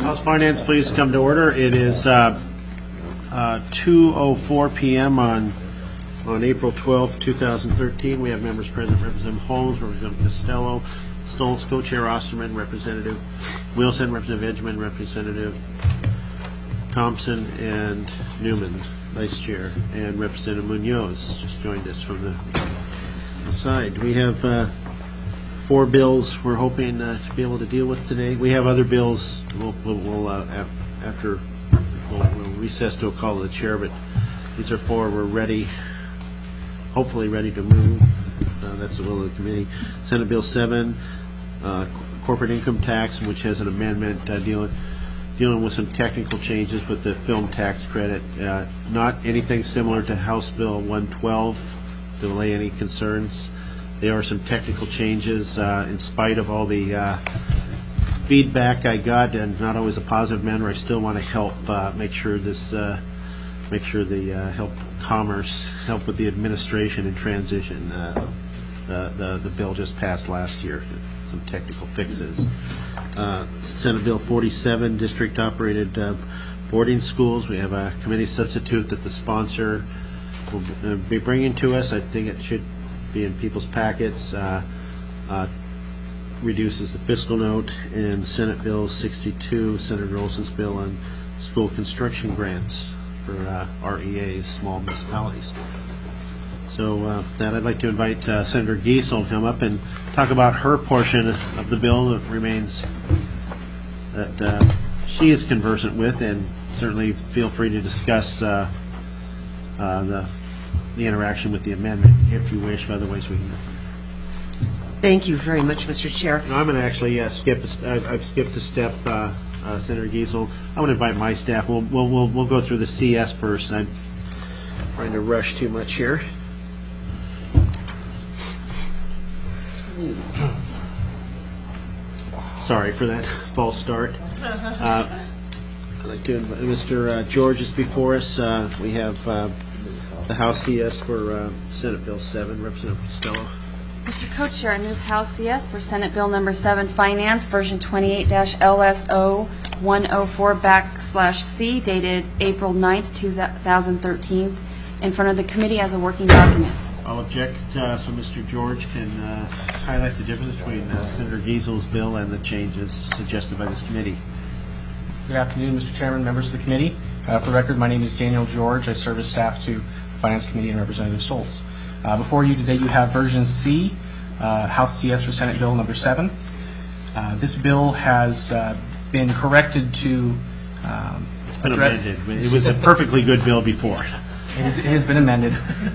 House Finance, please come to order. It is 2:04 p.m. on April 12, 2013. We have members present: Representative Holmes, Representative Costello, Stoltz, Co-Chair Osterman, Representative Wilson, Representative Edgman, Representative Thompson, and Newman, Vice Chair, and Representative Munoz just joined us from the side. We have 4 bills we're hoping to be able to deal with today. We have other bills. We'll recess to a call of the chair, but these are 4 we're ready, hopefully ready to move. That's the will of the committee. Senate Bill 7, corporate income tax, which has an amendment dealing with some technical changes with the film tax credit. Not anything similar to House Bill 112 to allay any concerns. There are some technical changes in spite of all the feedback I got, and not always a positive manner. I still want to help make sure the help commerce, help with the administration and transition. The bill just passed last year, some technical fixes. Senate Bill 47, district operated boarding schools. We have a committee substitute that the sponsor will be bringing to us. I think it should be in people's packets. Reduces the fiscal note. And Senate Bill 62, Senator Olson's bill on school construction grants for REAs, small municipalities. So that I'd like to invite Senator Giesel to come up and talk about her portion of the bill that remains, that she is conversant with, and certainly feel free to discuss the interaction with the amendment if you wish. Otherwise, we can go. Thank you very much, Mr. Chair. And I'm going to actually skip. I've skipped a step, Senator Giesel. I want to invite my staff. We'll go through the CS first, and I'm trying to rush too much here. Sorry for that false start. I'd like to invite Mr. George is before us. We have the House CS for Senate Bill 7, Representative Costello. Mr. Co-Chair, I move House CS for Senate Bill Number 7, Finance, version 28-LSO-104/C, dated April 9th, 2013, in front of the committee as a working document. I'll object, so Mr. George can highlight the difference between Senator Giesel's bill and the changes suggested by this committee. Good afternoon, Mr. Chairman, members of the committee. For the record, my name is Daniel George. I serve as staff to the Finance Committee and Representative Stoltz. Before you today, you have version C, House CS for Senate Bill Number 7. This bill has been corrected to... it's been amended. It was a perfectly good bill before. It has been amended.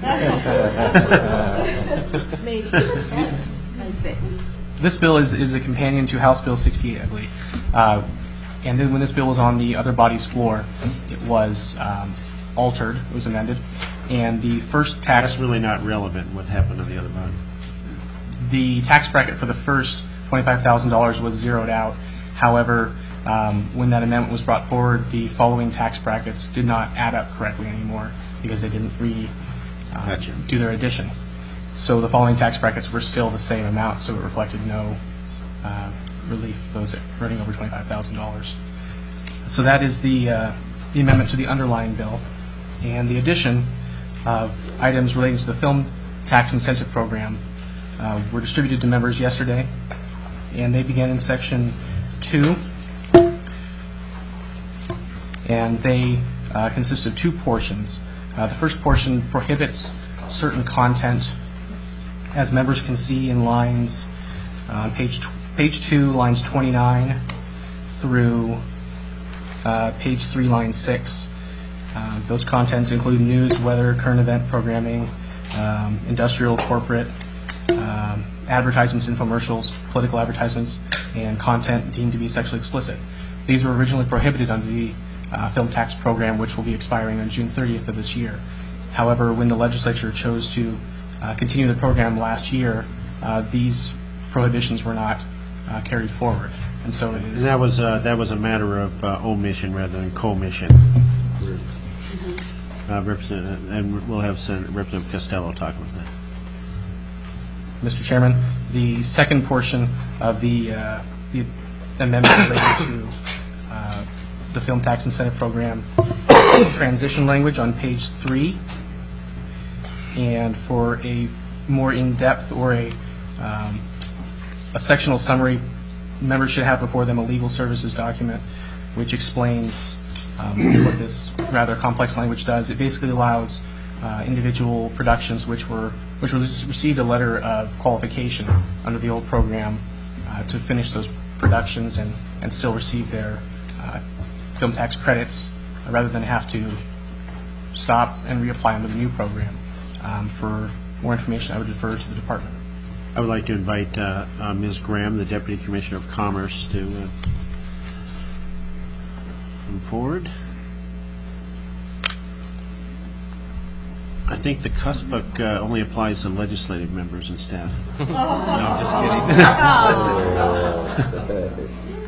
This bill is a companion to House Bill 68, I believe. And then when this bill was on the other body's floor, it was altered, it was amended. And the first tax... That's really not relevant, what happened on the other body. The tax bracket for the first $25,000 was zeroed out. However, when that amendment was brought forward, the following tax brackets did not add up correctly anymore because they didn't do their addition. So the following tax brackets were still the same amount, so it reflected no relief those earning over $25,000. So that is the amendment to the underlying bill. And the addition of items relating to the film tax incentive program were distributed to members yesterday, and they began in Section 2, and they consist of 2 portions. The first portion prohibits certain content, as members can see in lines page 2, lines 29 through page 3, line 6. Those contents include news, weather, current event programming, industrial, corporate, advertisements, infomercials, political advertisements, and content deemed to be sexually explicit. These were originally prohibited under the film tax program, which will be expiring on June 30th of this year. However, when the legislature chose to continue the program last year, these prohibitions were not carried forward. And so it is... And that was a matter of omission rather than commission. And we'll have Representative Costello talk about that. Mr. Chairman, the second portion of the amendment related to the Film Tax Incentive Program transition language on page 3. And for a more in-depth or a sectional summary, members should have before them a legal services document which explains what this rather complex language does. It basically allows individual productions which received a letter of qualification under the old program to finish those productions and still receive their film tax credits rather than have to stop and reapply under the new program. For more information, I would defer to the department. I would like to invite Ms. Graham, the Deputy Commissioner of Commerce, to come forward. I think the CUSP book only applies to legislative members and staff. No, I'm just kidding.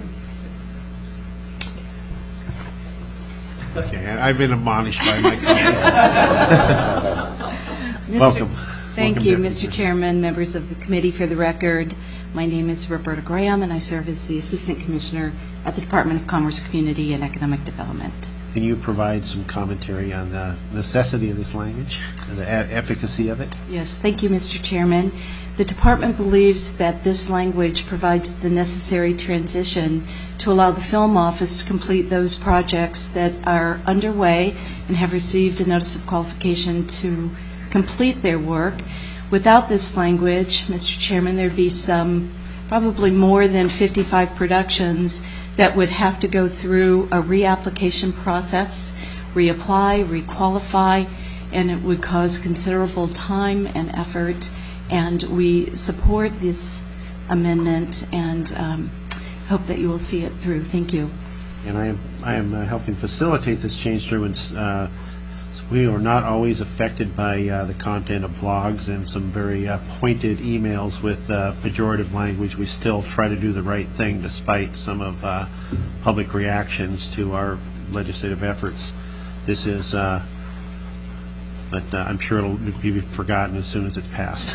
Okay, I've been admonished by my colleagues. Welcome. Thank Welcome, you, Deputy Mr. Chairman, members of the committee. For the record, my name is Roberta Graham, and I serve as the Assistant Commissioner at the Department of Commerce, Community, and Economic Development. Can you provide some commentary on the necessity of this language and the efficacy of it? Yes, thank you, Mr. Chairman. The Department believes that this language provides the necessary transition to allow the Film Office to complete those projects that are underway and have received a notice of qualification to complete their work. Without this language, Mr. Chairman, there'd be probably more than 55 productions that would have to go through a reapplication process, reapply, requalify, and it would cause considerable time and effort. And we support this amendment and hope that you will see it through. Thank you. And I am helping facilitate this change through, and so we are not always affected by the content of blogs and some very pointed emails with pejorative language. We still try to do the right thing despite some of public reactions to our legislative efforts. This is, but I'm sure it'll be forgotten as soon as it's passed.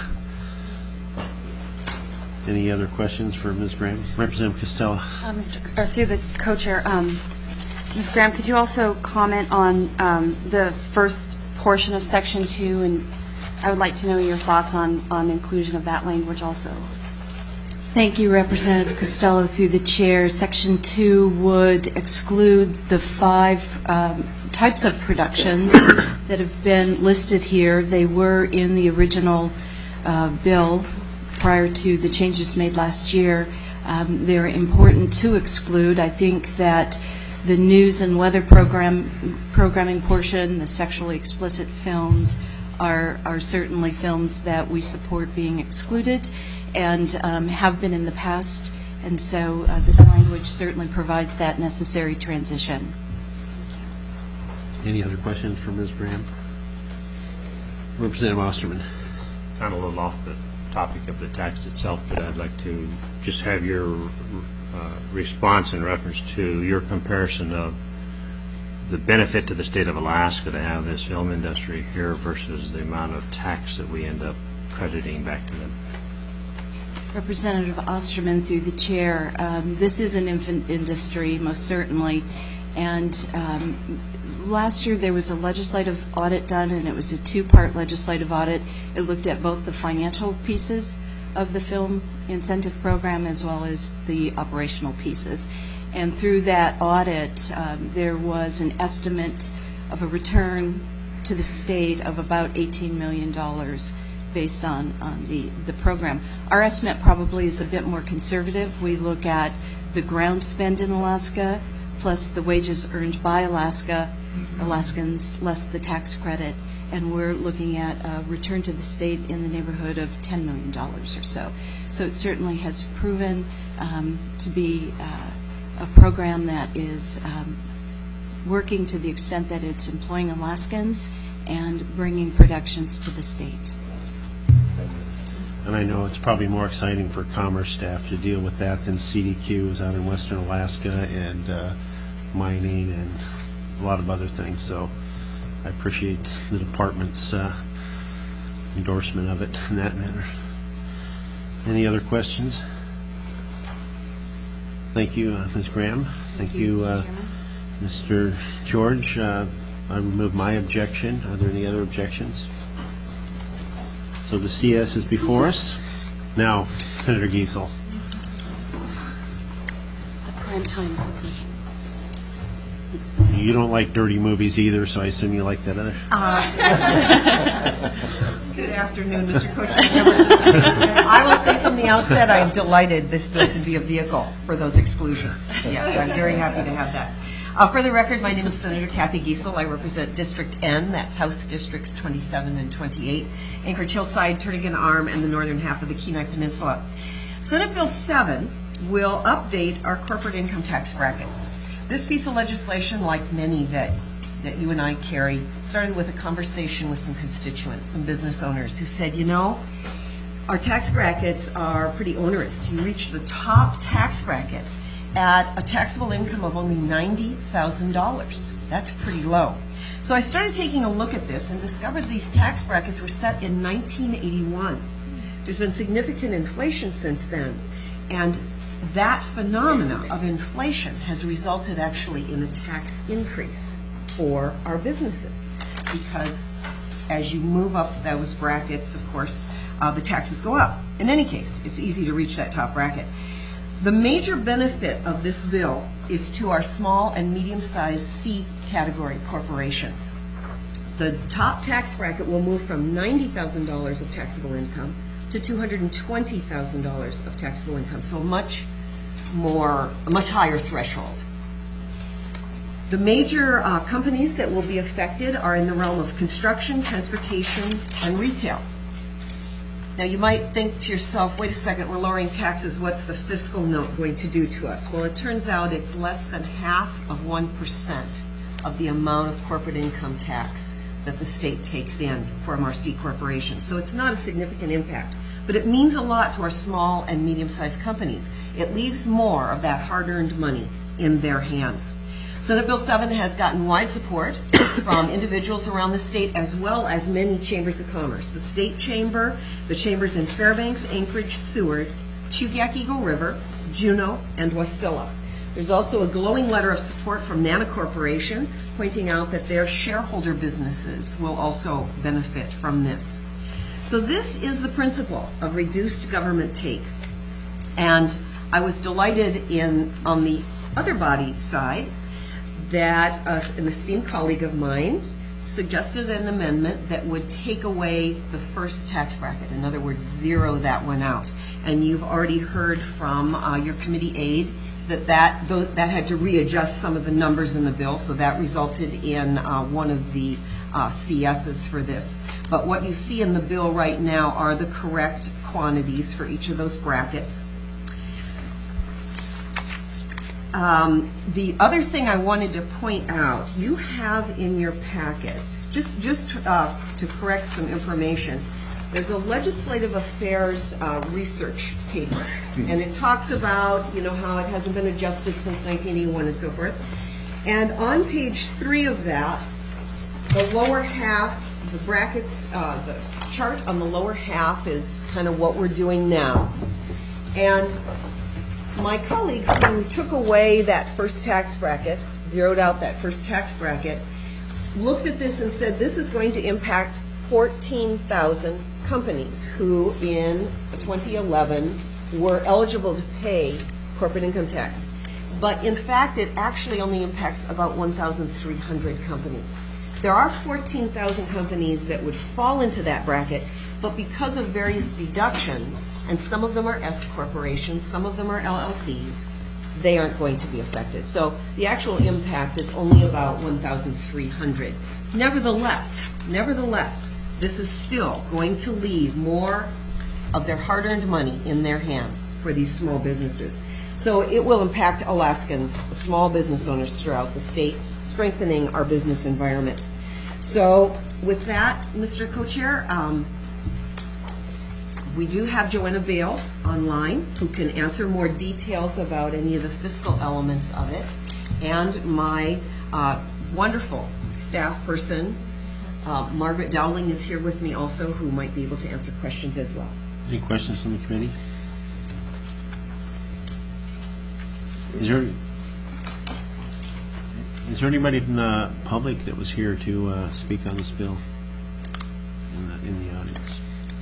Any other questions for Ms. Graham? Representative Costello. Through the co-chair, Ms. Graham, could you also comment on the first portion of Section 2? And I would like to know your thoughts on inclusion of that language also. Thank you, Representative Costello. Through the chair, Section 2 would exclude the 5 types of productions that have been listed here. They were in the original bill prior to the changes made last year. They're important to exclude. I think that the news and weather programming portion, the sexually explicit films, are certainly films that we support being excluded and have been in the past. And so this language certainly provides that necessary transition. Any other questions for Ms. Graham? Representative Osterman. Kind of a little off the topic of the text itself, but I'd like to just have your response in reference to your comparison of the benefit to the state of Alaska to have this film industry here versus the amount of tax that we end up crediting back to them. Representative Osterman, through the chair, this is an infant industry, most certainly, and last year there was a legislative audit done, and it was a 2-part legislative audit. It looked at both the financial pieces of the film incentive program as well as the operational pieces. And through that audit, there was an estimate of a return to the state of about $18 million based on the program. Our estimate probably is a bit more conservative. We look at the ground spend in Alaska plus the wages earned by Alaskans less the tax credit, and we're looking at a return to the state in the neighborhood of $10 million or so. So it certainly has proven to be a program that is working to the extent that it's employing Alaskans and bringing productions to the state. And I know it's probably more exciting for Commerce staff to deal with that than CDQs out in western Alaska and mining and a lot of other things. So I appreciate the department's endorsement of it in that manner. Any other questions? Thank you, Ms. Graham. Thank you, Mr. George, I remove my objection. Are there any other objections? So the CS is before us. Now, Senator Giesel. Prime time. You don't like dirty movies either, so I assume you like that other. Good afternoon, Mr. Co-Chair. I will say from the outset, I am delighted this bill can be a vehicle for those exclusions. Yes, I'm very happy to have that. For the record, my name is Senator Kathy Giesel. I represent District N, that's House Districts 27 and 28, Anchorage Hillside, Turnagain Arm, and the northern half of the Kenai Peninsula. Senate Bill 7 will update our corporate income tax brackets. This piece of legislation, like many that you and I carry, started with a conversation with some constituents, some business owners who said, you know, our tax brackets are pretty onerous. You reach the top tax bracket at a taxable income of only $90,000. That's pretty low. So I started taking a look at this and discovered these tax brackets were set in 1981. There's been significant inflation since then, and that phenomena of inflation has resulted actually in a tax increase for our businesses, because as you move up those brackets, of course, the taxes go up. In any case, it's easy to reach that top bracket. The major benefit of this bill is to our small and medium-sized C category corporations. The top tax bracket will move from $90,000 of taxable income to $220,000 of taxable income, so a much higher threshold. The major companies that will be affected are in the realm of construction, transportation, and retail. Now you might think to yourself, wait a second, we're lowering taxes, what's the fiscal note going to do to us? Well, it turns out it's less than half of 1% of the amount of corporate income tax that the state takes in from our C corporations. So it's not a significant impact, but it means a lot to our small and medium-sized companies. It leaves more of that hard-earned money in their hands. Senate Bill 7 has gotten wide support from individuals around the state, as well as many chambers of commerce. The state chamber, the chambers in Fairbanks, Anchorage, Seward, Chugach Eagle River, Juneau, and Wasilla. There's also a glowing letter of support from NANA Corporation, pointing out that their shareholder businesses will also benefit from this. So this is the principle of reduced government take. And I was delighted on the other body side, that an esteemed colleague of mine suggested an amendment that would take away the first tax bracket. In other words, zero that one out. And you've already heard from your committee aide that had to readjust some of the numbers in the bill, so that resulted in one of the CSs for this. But what you see in the bill right now are the correct quantities for each of those brackets. The other thing I wanted to point out, you have in your packet, just to correct some information, there's a legislative affairs research paper, and it talks about, how it hasn't been adjusted since 1981 and so forth. And on page 3 of that, the lower half, the brackets, the chart on the lower half is kind of what we're doing now. And my colleague who took away that first tax bracket, zeroed out that first tax bracket, looked at this and said this is going to impact 14,000 companies who in 2011 were eligible to pay corporate income tax. But in fact, it actually only impacts about 1,300 companies. There are 14,000 companies that would fall into that bracket, but because of various deductions, and some of them are S corporations, some of them are LLCs, they aren't going to be affected. So the actual impact is only about 1,300. Nevertheless, this is still going to leave more of their hard-earned money in their hands for these small businesses. So it will impact Alaskans, small business owners throughout the state, strengthening our business environment. So with that, Mr. Co-Chair, we do have Joanna Bales online who can answer more details about any of the fiscal elements of it. And my wonderful staff person, Margaret Dowling, is here with me also, who might be able to answer questions as well. Any questions from the committee? Is there Is there anybody in the public that was here to speak on this bill in the audience?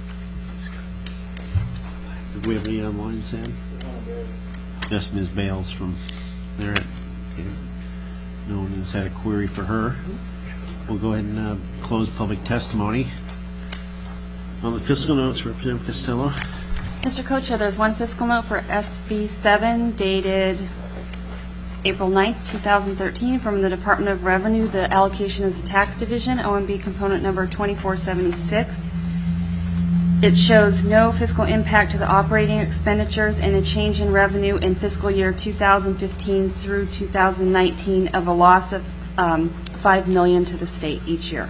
Do we have any online, Sam? Just Ms. Bales from there. No one has had a query for her. We'll go ahead and close public testimony. On the fiscal notes, Representative Costello. Mr. Co-Chair, there's one fiscal note for SB 7 dated April 9th, 2013, from the Department of Revenue. The allocation is the tax division, OMB component number 2476. It shows no fiscal impact to the operating expenditures and a change in revenue in fiscal year 2015 through 2019 of a loss of $5 million to the state each year.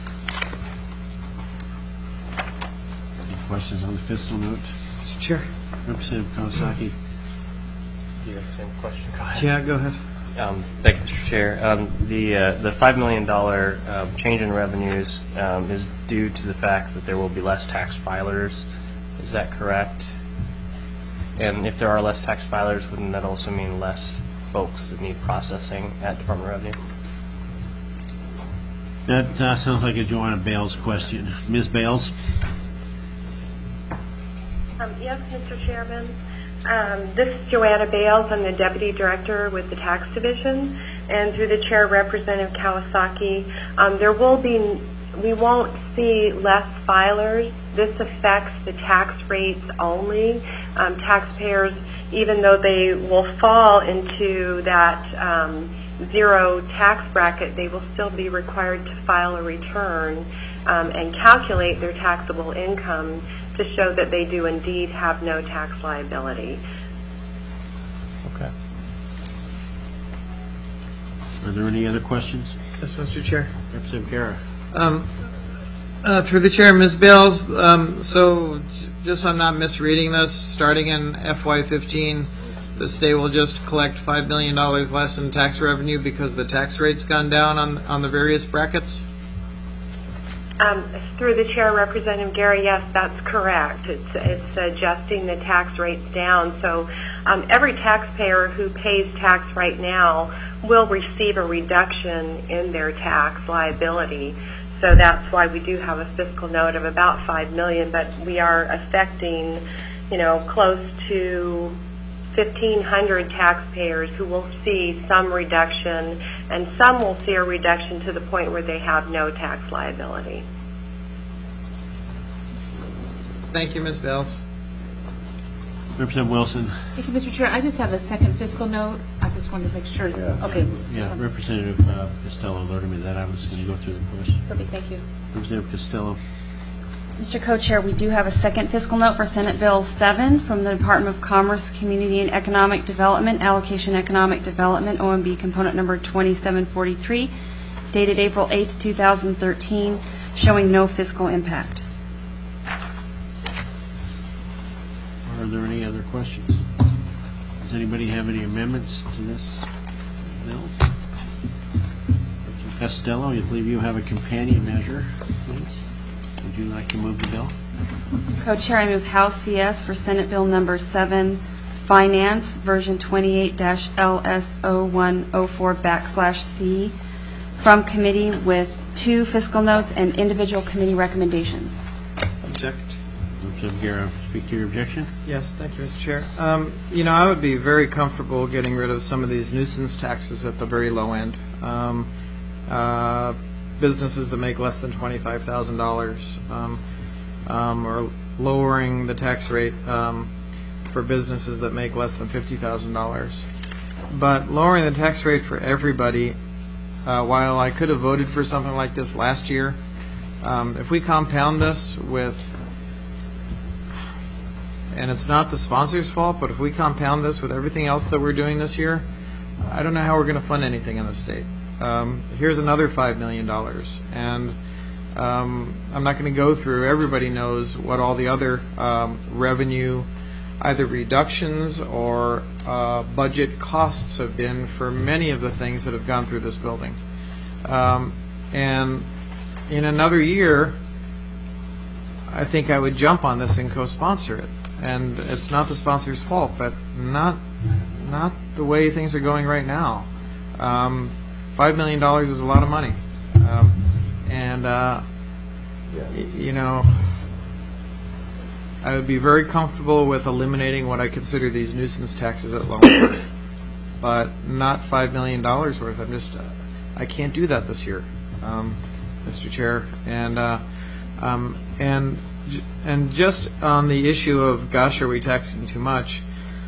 Any questions on the fiscal note? Mr. Chair. Representative Kawasaki. Do you have the same question? Go ahead. Yeah, go ahead. Thank you, Mr. Chair. The $5 million change in revenues is due to the fact that there will be less tax filers. Is that correct? And if there are less tax filers, wouldn't that also mean less folks that need processing at Department of Revenue? That sounds like a Joanna Bales question. Ms. Bales? Yes, Mr. Chairman. This is Joanna Bales. I'm the Deputy Director with the Tax Division, and through the Chair, Representative Kawasaki, we won't see less filers. This affects the tax rates only. Taxpayers, even though they will fall into that zero tax bracket, they will still be required to file a return and calculate their taxable income to show that they do indeed have no tax liability. Okay. Are there any other questions? Yes, Mr. Chair. Representative Guerra. Through the chair, Ms. Bales, so just so I'm not misreading this, starting in FY15, the state will just collect $5 million less in tax revenue because the tax rate's gone down on the various brackets? Through the Chair, Representative Gary, yes, that's correct. It's adjusting the tax rates down. So every taxpayer who pays tax right now will receive a reduction in their tax liability. So that's why we do have a fiscal note of about $5 million, but we are affecting, close to 1,500 taxpayers who will see some reduction, and some will see a reduction to the point where they have no tax liability. Thank you, Ms. Bales. Representative Wilson. Thank you, Mr. Chair. I just have a second fiscal note. I just wanted to make sure. Okay. Yeah, Representative Costello alerted me that I was going to go through the question. Perfect. Thank you. Representative Costello. Mr. Co-Chair, we do have a second fiscal note for Senate Bill 7 from the Department of Commerce, Community and Economic Development, Allocation Economic Development, OMB component number 2743, dated April 8th, 2013, showing no fiscal impact. Are there any other questions? Does anybody have any amendments to this bill? Representative Costello, I believe you have a companion measure, please. Would you like to move the bill? Co-Chair, I move House CS for Senate Bill number 7, Finance, version 28-LS0104/C, from committee with 2 fiscal notes and individual committee recommendations. Object. Representative Guerra, speak to your objection. Yes, thank you, Mr. Chair. I would be very comfortable getting rid of some of these nuisance taxes at the very low end. Businesses that make less than $25,000, or lowering the tax rate for businesses that make less than $50,000. But lowering the tax rate for everybody, while I could have voted for something like this last year, if we compound this with, and it's not the sponsor's fault, but if we compound this with everything else that we're doing this year, I don't know how we're going to fund anything in the state. Here's another $5 million, and I'm not going to go through. Everybody knows what all the other revenue, either reductions or budget costs have been for many of the things that have gone through this building. And in another year, I think I would jump on this and co-sponsor it. And it's not the sponsor's fault, but not the way things are going right now. $5 million is a lot of money. And, you know, I would be very comfortable with eliminating what I consider these nuisance taxes at Lowen, but not $5 million worth. I can't do that this year, Mr. Chair. And just on the issue of, gosh, are we taxing too much?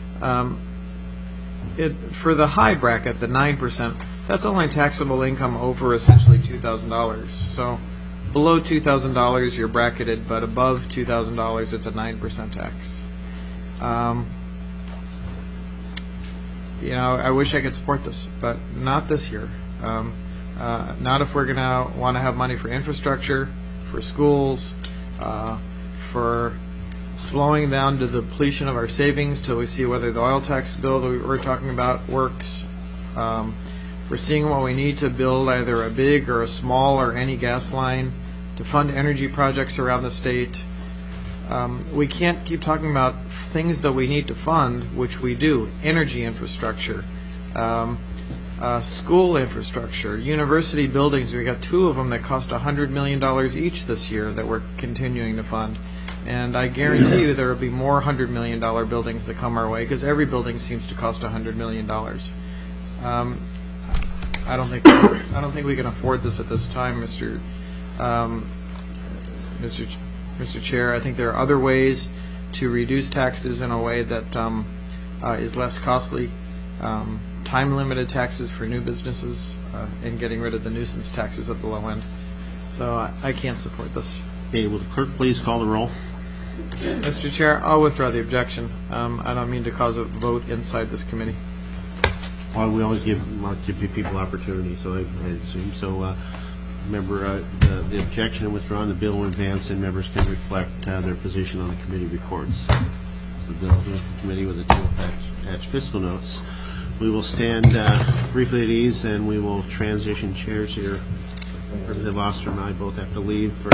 For the high bracket, the 9%, that's only taxable income over essentially $2,000. So below $2,000, you're bracketed, but above $2,000, it's a 9% tax. You know, I wish I could support this, but not this year. Not if we're going to want to have money for infrastructure, for schools, for slowing down the depletion of our savings till we see whether the oil tax bill that we're talking about works. We're seeing what we need to build, either a big or a small or any gas line to fund energy projects around the state. We can't keep talking about things that we need to fund, which we do: energy infrastructure, school infrastructure, university buildings. We got 2 of them that cost $100 million each this year that we're continuing to fund. And I guarantee you there will be more $100 million buildings that come our way, because every building seems to cost $100 million. I don't think we can afford this at this time, Mr. Chair. I think there are other ways to reduce taxes in a way that is less costly. Time-limited taxes for new businesses and getting rid of the nuisance taxes at the low end. So I can't support this. Okay, will the clerk please call the roll? Mr. Chair, I'll withdraw the objection. I don't mean to cause a vote inside this committee. Well, we always give people opportunity, so I assume. So, member, the objection and withdrawn, the bill will advance, and members can reflect their position on the committee reports. The bill goes to the committee with the 2 attached fiscal notes. We will stand briefly at ease, and we will transition chairs here. Representative Oster and I both have to leave for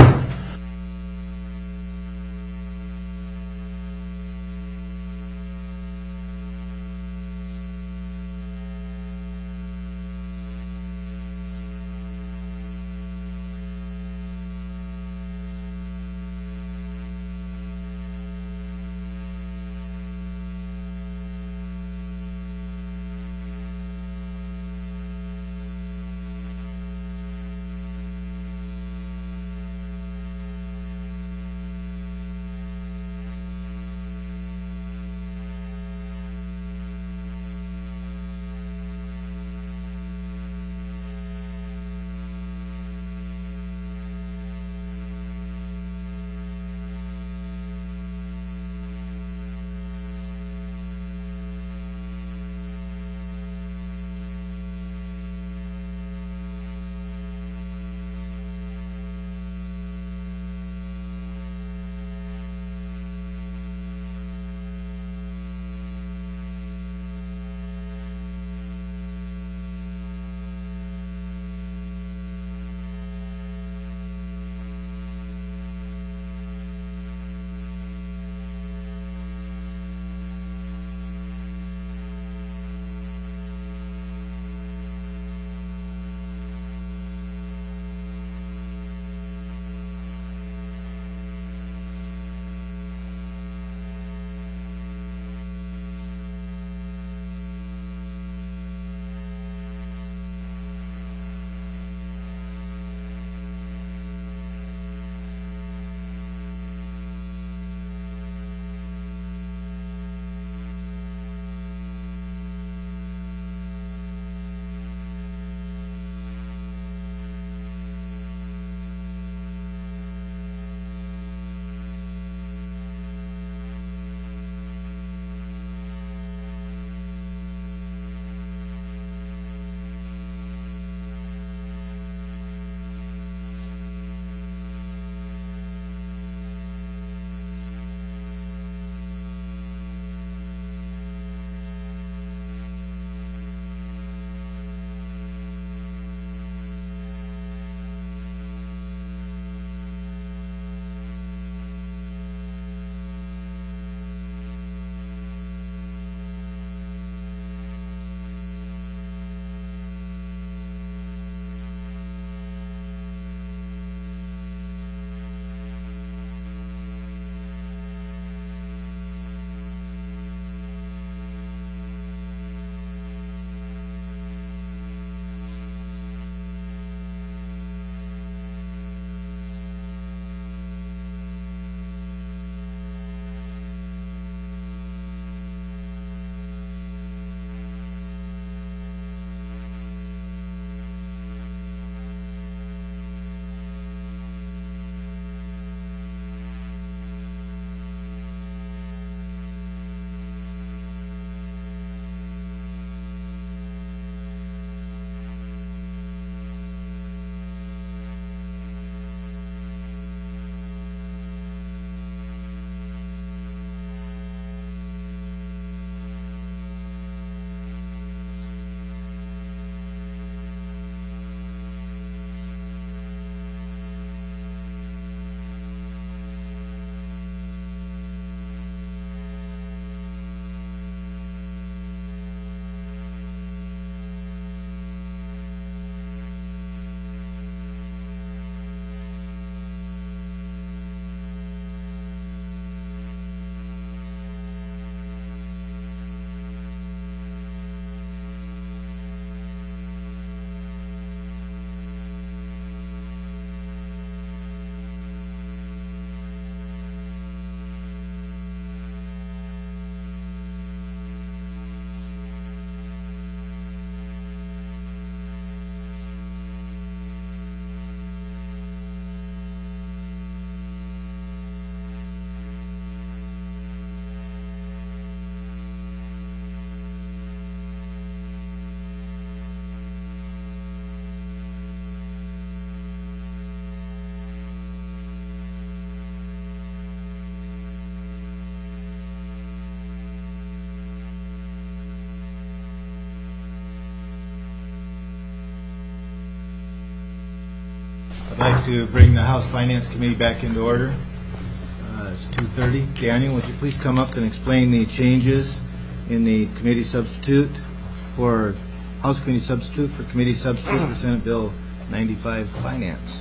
I'd like to bring the House Finance Committee back into order. It's 2:30. Daniel, would you please come up and explain the changes in the committee substitute for House Committee substitute for committee substitute for Senate Bill 95 Finance?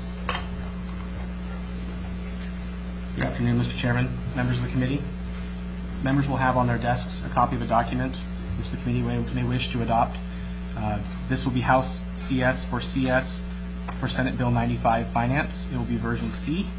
Good afternoon, Mr. Chairman, members of the committee. Members will have on their desks a copy of a document which the committee may wish to adopt. This will be House CS for Senate Bill 95 Finance. It will be version C.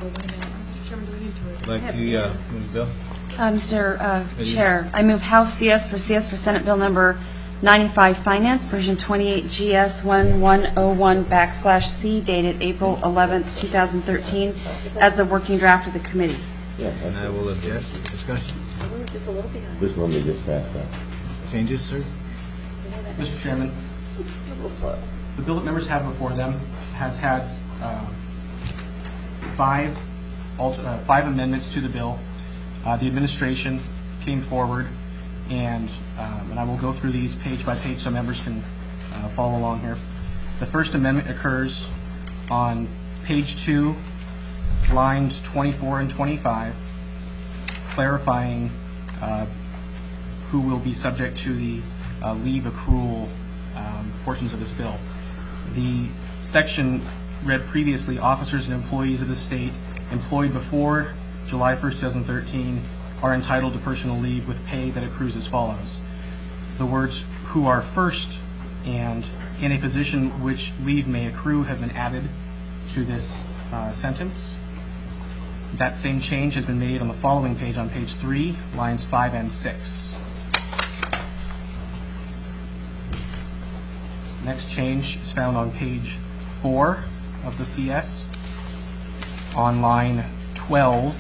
I'd like to move the bill. Mr. Chair, I move House CS for Senate Bill number 95 Finance, version 28 GS 1101/C, dated April 11th, 2013, as the working draft of the committee. And I will object. Discussion. This one we just passed out. Changes, sir? Mr. Chairman, the bill that members have before them has had five amendments to the bill. The administration came forward, and I will go through these page by page so members can follow along here. The first amendment occurs on page 2, lines 24 and 25, clarifying who will be subject to the leave accrual portions of this bill. The section read previously, officers and employees of the state employed before July 1st, 2013 are entitled to personal leave with pay that accrues as follows. The words "who are first" and "in a position which leave may accrue" have been added to this sentence. That same change has been made on the following page, on page 3, lines 5 and 6. Next change is found on page 4 of the CS. On line 12,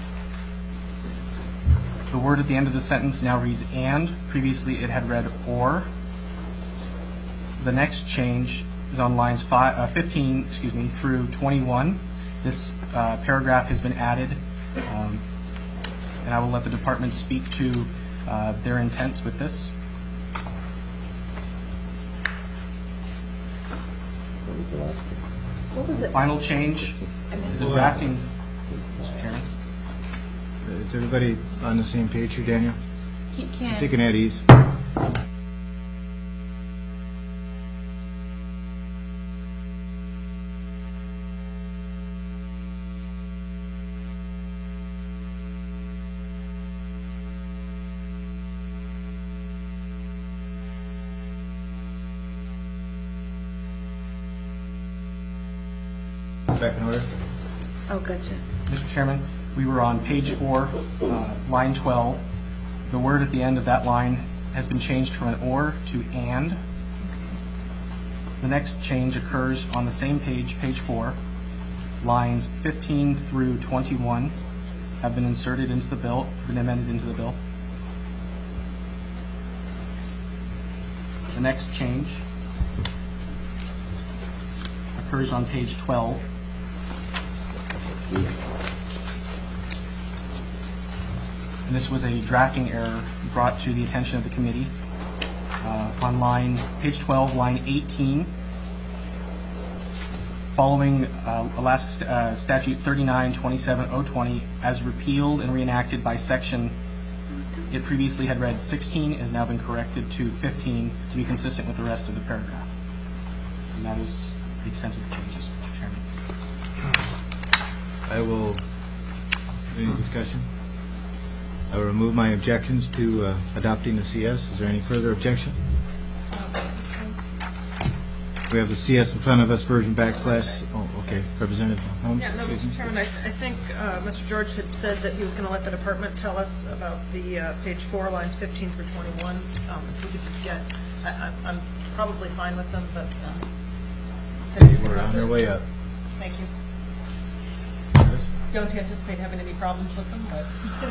the word at the end of the sentence now reads "and." Previously it had read "or." The next change is on lines 15 through 21. This paragraph has been added, and I will let the department speak to their intents with this. The final change is a drafting, Mr. Chairman. Is everybody on the same page here, Daniel? Can Taking at ease. Back in order. Oh, gotcha. Mr. Chairman, we were on page 4, line 12. The word at the end of that line has been changed from an "or" to "and." The next change occurs on the same page, page 4. Lines 15 through 21 have been inserted into the bill, been amended into the bill. The next change occurs on page 12. And this was a drafting error brought to the attention of the committee. On page 12, line 18, following Alaska Statute 39-27-020 as repealed and reenacted by section, it previously had read 16, has now been corrected to 15 to be consistent with the rest of the paragraph. And that is the extent of the changes, Mr. Chairman. Any discussion? I will remove my objections to adopting the CS. Is there any further objection? We have the CS in front of us, version /. Oh, okay. Representative Holmes? Yeah, no, Mr. Chairman, I think Mr. George had said that he was going to let the department tell us about the page 4, lines 15 through 21. If we could just get, I'm probably fine with them, but... We're on our way up. Thank you. Don't anticipate having any problems with them, but...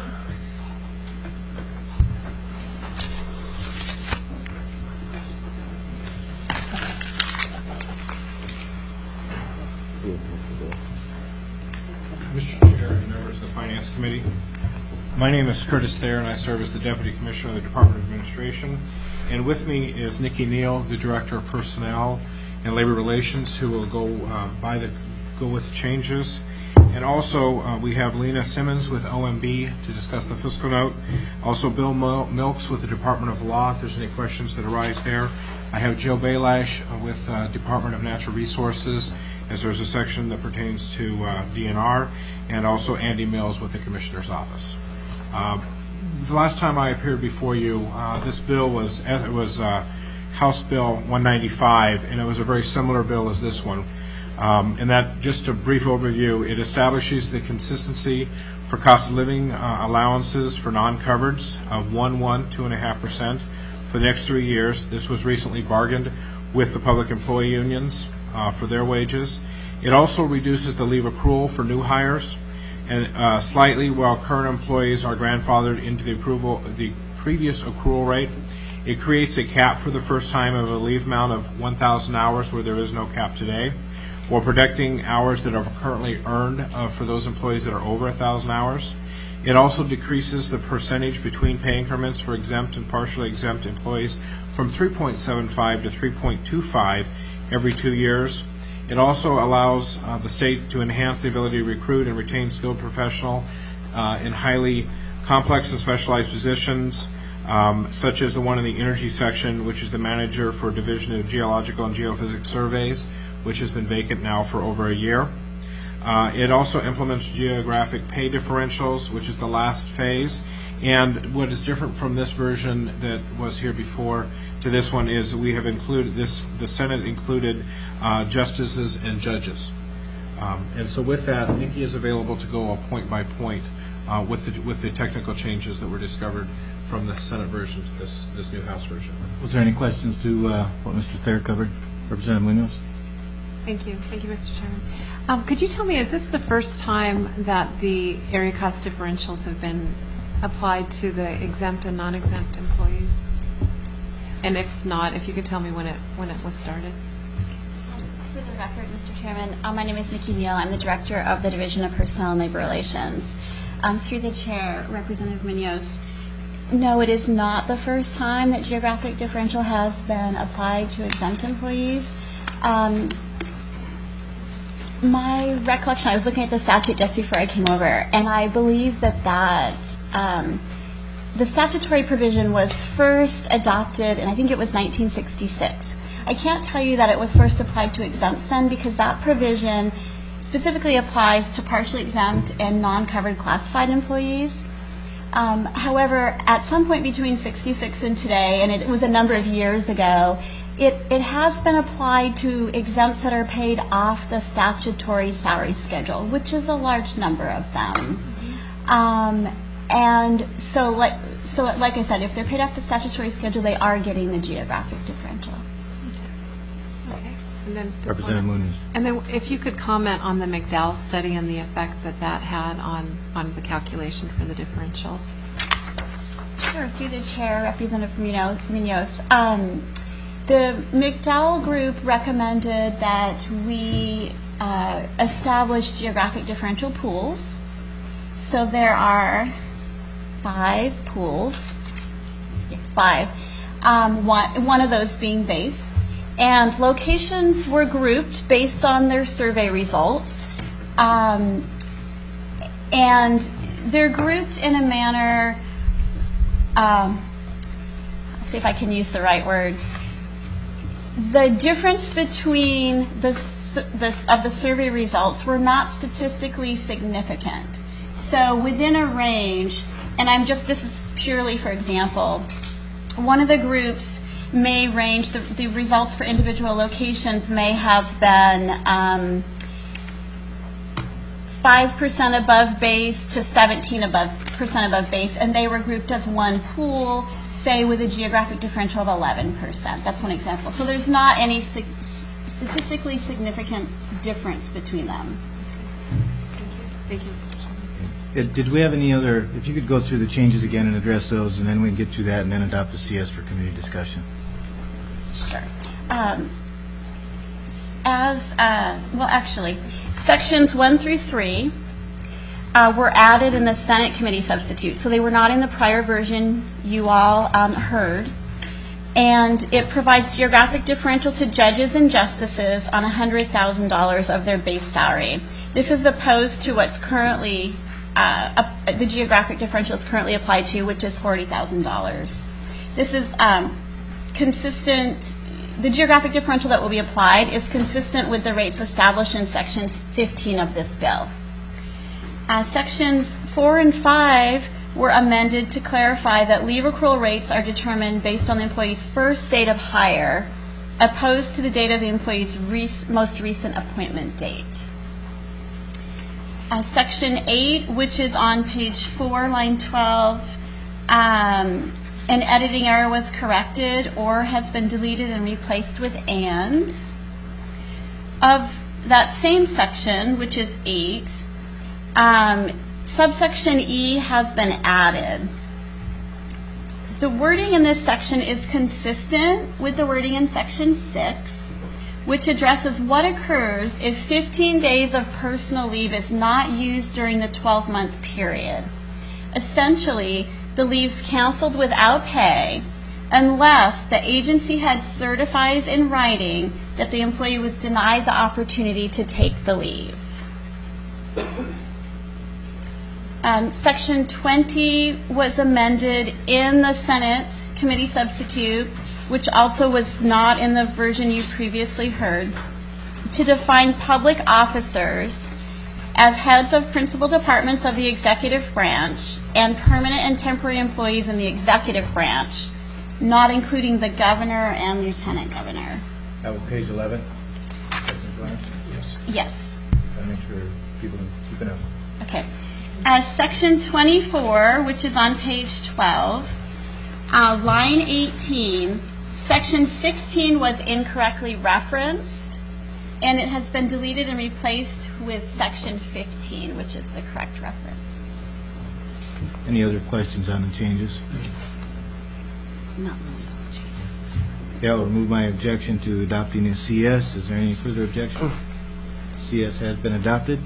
Mr. Chair and members of the Finance Committee, my name is Curtis Thayer, and I serve as the Deputy Commissioner of the Department of Administration. And with me is Nikki Neal, the Director of Personnel and Labor Relations, who will go by the go with the changes. And also, we have Lena Simmons with OMB to discuss the fiscal note. Also, Bill Milks with the Department of Law, if there's any questions that arise there. I have Joe Balash with Department of Natural Resources, as there's a section that pertains to DNR, and also Andy Mills with the Commissioner's Office. The last time I appeared before you, this bill was House Bill 195, and it was a very similar bill as this one. And that, just a brief overview, it establishes the consistency for cost of living allowances for non-covereds of 2.5% for the next 3 years. This was recently bargained with the public employee unions for their wages. It also reduces the leave accrual for new hires, and slightly, while current employees are grandfathered into the previous accrual rate. It creates a cap for the first time of a leave amount of 1,000 hours where there is no cap today, while protecting hours that are currently earned for those employees that are over 1,000 hours. It also decreases the percentage between pay increments for exempt and partially exempt employees from 3.75 to 3.25 every 2 years. It also allows the state to enhance the ability to recruit and retain skilled professional in highly complex and specialized positions, such as the one in the energy section, which is the manager for Division of Geological and Geophysics Surveys, which has been vacant now for over a year. It also implements geographic pay differentials, which is the last phase. And what is different from this version that was here before to this one is we have included this, the Senate included justices and judges. And so with that, Nikki is available to go point by point with the technical changes that were discovered from the Senate version to this new House version. Was there any questions to what Mr. Thayer covered? Representative Munoz? Thank you. Thank you, Mr. Chairman. Could you tell me, is this the first time that the area cost differentials have been applied to the exempt and non-exempt employees? And if not, if you could tell me when it was started. For the record, Mr. Chairman, my name is Nikki Neal. I'm the Director of the Division of Personnel and Labor Relations. Through the Chair, Representative Munoz, no, it is not the first time that geographic differential has been applied to exempt employees. My recollection, I was looking at the statute just before I came over, and I believe that the statutory provision was first adopted, and I think it was 1966. I can't tell you that it was first applied to exempts then, because that provision specifically applies to partially exempt and non-covered classified employees. However, at some point between 66 and today, and it was a number of years ago, it has been applied to exempts that are paid off the statutory salary schedule, which is a large number of them. And so like I said, if they're paid off the statutory schedule, they are getting the geographic differential. Okay. And then Representative Munoz. And then if you could comment on the McDowell study and the effect that had on the calculation for the differentials. Sure. Through the Chair, Representative Munoz. The McDowell Group recommended that we establish geographic differential pools. So there are 5 pools, 5, one of those being base. And locations were grouped based on their survey results. And they're grouped in a manner, I'll see if I can use the right words. The difference between the survey results were not statistically significant. So within a range, and this is purely for example, one of the groups may range, the results for individual locations may have been 5% above base to 17% above base, and they were grouped as one pool, say with a geographic differential of 11%. That's one example. So there's not any statistically significant difference between them. Thank you, Mr. Chairman. Did we have any other, if you could go through the changes again and address those, and then we can get to that and then adopt the CS for committee discussion. Sure. Actually, sections 1 through 3 were added in the Senate committee substitute, so they were not in the prior version you all heard. And it provides geographic differential to judges and justices on $100,000 of their base salary. This is opposed to what's currently, the geographic differential is currently applied to, which is $40,000. This is consistent, the geographic differential that will be applied is consistent with the rates established in Section 15 of this bill. Sections 4 and 5 were amended to clarify that leave accrual rates are determined based on the employee's first date of hire, opposed to the date of the employee's most recent appointment date. Section 8, which is on page 4, line 12, an editing error was corrected or has been deleted and replaced with and. Of that same section, which is 8, subsection E has been added. The wording in this section is consistent with the wording in section 6, which addresses what occurs if 15 days of personal leave is not used during the 12-month period. Essentially, the leave's canceled without pay unless the agency had certifies in writing that the employee was denied the opportunity to take the leave. Section 20 was amended in the Senate committee substitute, which also was not in the version you previously heard, to define public officers as heads of principal departments of the executive branch and permanent and temporary employees in the executive branch, not including the governor and lieutenant governor. That was page 11? Yes. Yes. Gotta make sure people are keeping up. Okay. Section 24, which is on page 12, line 18, section 16 was incorrectly referenced, and it has been deleted and replaced with section 15, which is the correct reference. Any other questions on the changes? Not really all the changes. Okay, I'll remove my objection to adopting the CS. Is there any further objection? CS has been adopted.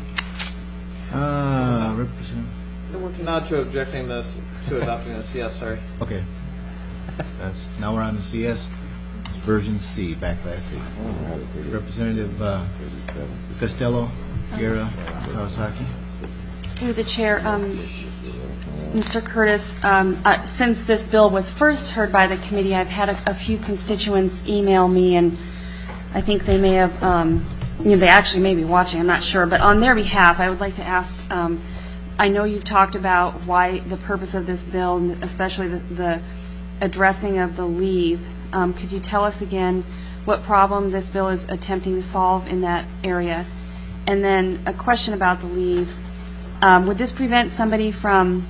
Representative. Not to objecting this to adopting the CS. Sorry. Okay. Now we're on the CS version C, backslash C. Representative Costello, Guerra, Kawasaki. Through the chair, Mr. Curtis, since this bill was first heard by the committee, I've had a few constituents email me, and I think they may have, they actually may be watching, I'm not sure, but on their behalf, I would like to ask, I know you've talked about why the purpose of this bill, and especially the addressing of the leave. Could you tell us again what problem this bill is attempting to solve in that area? And then a question about the leave. Would this prevent somebody from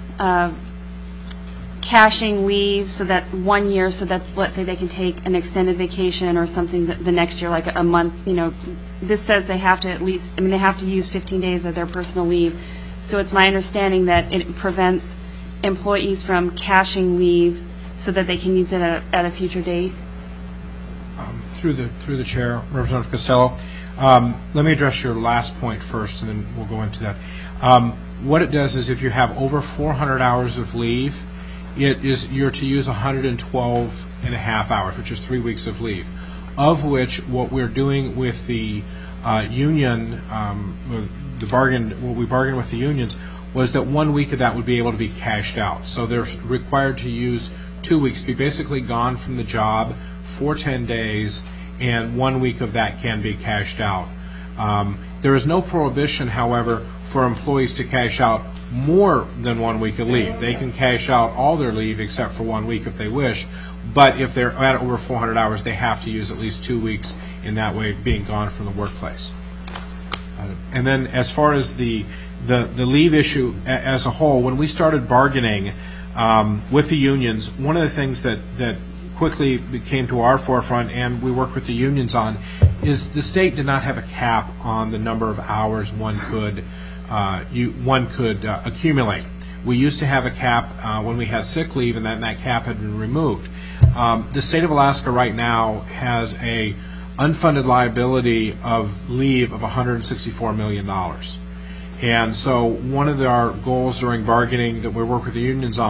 cashing leave so that 1 year, so that let's say they can take an extended vacation or something the next year, like a month? This says they have to at least, they have to use 15 days of their personal leave. So it's my understanding that it prevents employees from cashing leave so that they can use it at a future date. Through the chair, Representative Costello, let me address your last point first, and then we'll go into that. What it does is, if you have over 400 hours of leave, you're to use 112 and a half hours, which is 3 weeks of leave, of which what we're doing with the union, what we bargained with the unions, was that 1 week of that would be able to be cashed out. So they're required to use 2 weeks, be basically gone from the job for 10 days, and 1 week of that can be cashed out. There is no prohibition, however, for employees to cash out more than 1 week of leave. They can cash out all their leave except for 1 week if they wish, but if they're at over 400 hours, they have to use at least 2 weeks, in that way being gone from the workplace. And then as far as the leave issue as a whole, when we started bargaining with the unions, one of the things that quickly came to our forefront, and we worked with the unions on, is the state did not have a cap on the number of hours one could accumulate. We used to have a cap when we had sick leave, and that cap had been removed. The state of Alaska right now has a unfunded liability of leave of $164 million. And so one of our goals during bargaining that we work with the unions on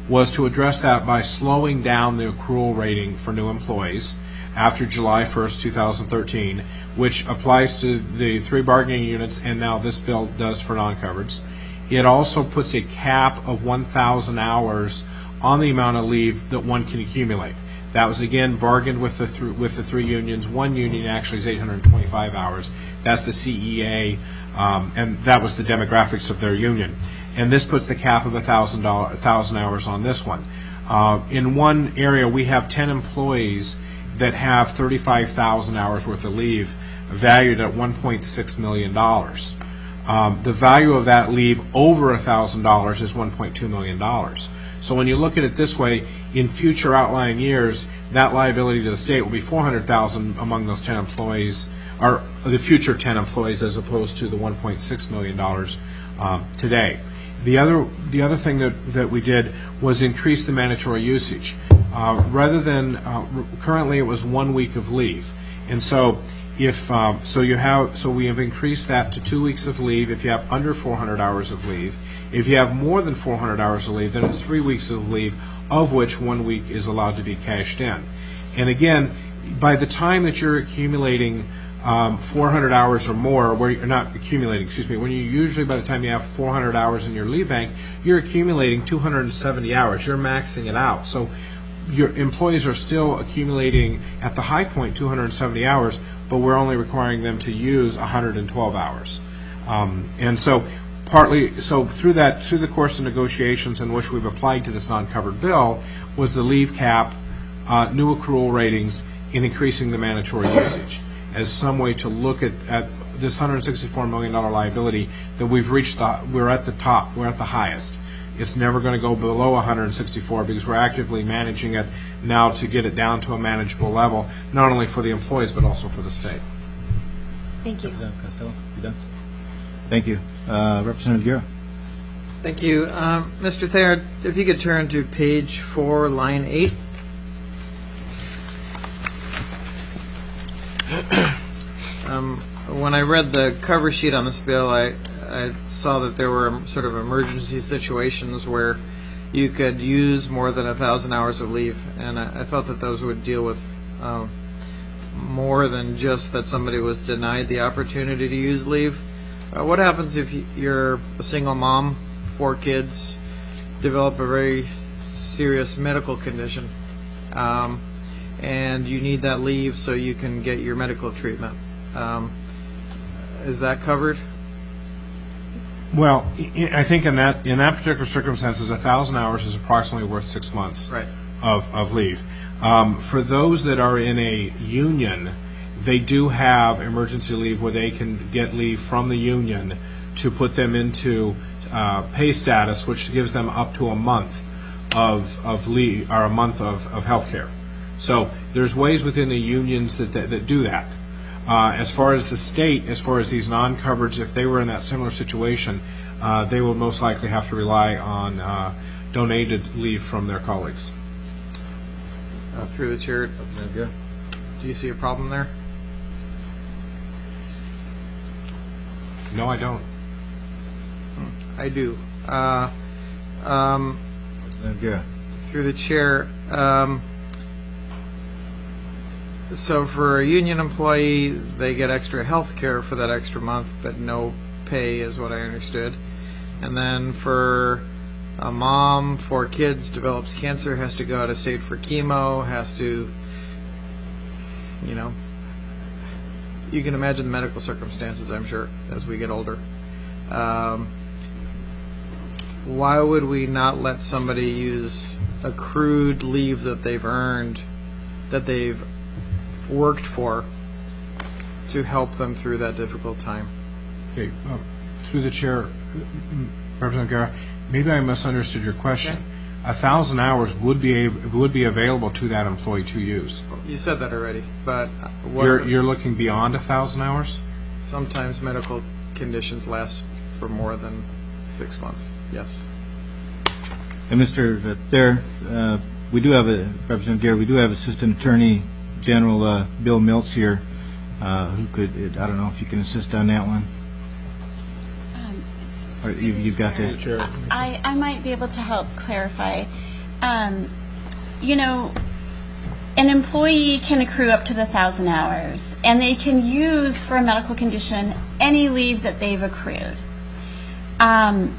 was to address that by slowing down the accrual rating for new employees after July 1st, 2013, which applies to the 3 bargaining units, and now this bill does for non-covereds. It also puts a cap of 1,000 hours on the amount of leave that one can accumulate. That was, again, bargained with the 3 unions. One union actually is 825 hours. That's the CEA, and that was the demographics of their union. And this puts the cap of 1,000 hours on this one. In one area, we have 10 employees that have 35,000 hours worth of leave, valued at $1.6 million. The value of that leave over $1,000 is $1.2 million. So when you look at it this way, in future outlying years, that liability to the state will be $400,000 among those 10 employees, or the future 10 employees, as opposed to the $1.6 million today. The other thing that we did was increase the mandatory usage. Rather than currently it was 1 week of leave, and so we have increased that to 2 weeks of leave if you have under 400 hours of leave. If you have more than 400 hours of leave, then it's 3 weeks of leave, of which 1 week is allowed to be cashed in. And again, by the time that you're accumulating 400 hours or more, where you're not accumulating, when you usually, by the time you have 400 hours in your leave bank, you're accumulating 270 hours. You're maxing it out. So your employees are still accumulating at the high point 270 hours, but we're only requiring them to use 112 hours. And so through the course of negotiations in which we've applied to this non-covered bill was the leave cap, new accrual ratings, and increasing the mandatory usage as some way to look at this $164 million liability that we've reached. We're at the top, we're at the highest. It's never going to go below 164 because we're actively managing it now to get it down to a manageable level, not only for the employees but also for the state. Thank you. Representative Costello, you done? Thank you. Representative Guerra. Thank you. Mr. Thayer, if you could turn to page 4, line 8. When I read the cover sheet on this bill, I saw that there were sort of emergency situations where you could use more than 1,000 hours of leave, and I thought that those would deal with more than just that somebody was denied the opportunity to use leave. What happens if you're a single mom, 4 kids, develop a very serious medical condition, and you need that leave so you can get your medical treatment? Is that covered? Well, I think in that particular circumstances, 1,000 hours is approximately worth 6 months of leave. For those that are in a union, they do have emergency leave where they can get leave from the union to put them into pay status, which gives them up to a month of leave or a month of health care. So there's ways within the unions that do that. As far as the state, as far as these non-covereds, if they were in that similar situation, they will most likely have to rely on donated leave from their colleagues. Through the chair, do you see a problem there? No, I don't. I do. Through the chair, so for a union employee, they get extra health care for that extra month, but no pay is what I understood. And then for a mom, 4 kids, develops cancer, has to go out of state for chemo, has to, you can imagine the medical circumstances, I'm sure, as we get older. Why would we not let somebody use accrued leave that they've earned, that they've worked for, to help them through that difficult time? Okay, through the chair, Representative Guerra, maybe I misunderstood your question. Okay. 1,000 hours would be available to that employee to use. You said that already, but you're looking beyond 1,000 hours? Sometimes medical conditions last for more than 6 months. Yes. And Mr. Thayer, we do have Representative Guerra. We do have Assistant Attorney General Bill Miltz here, who could, I don't know if you can assist on that one. Or you've got to. I might be able to help clarify. you know, an employee can accrue up to the 1,000 hours, and they can use for a medical condition any leave that they've accrued. And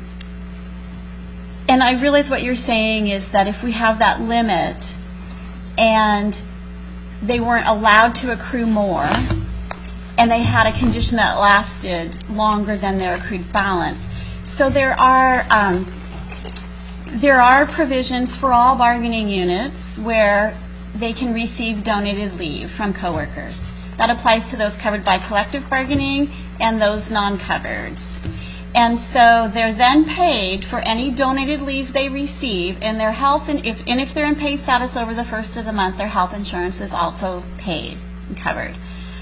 I realize what you're saying is that if we have that limit and they weren't allowed to accrue more, and they had a condition that lasted longer than their accrued balance. So there are provisions for all bargaining units where they can receive donated leave from coworkers. That applies to those covered by collective bargaining and those non-covered. And so they're then paid for any donated leave they receive, and their health, and if they're in pay status over the first of the month, their health insurance is also paid and covered.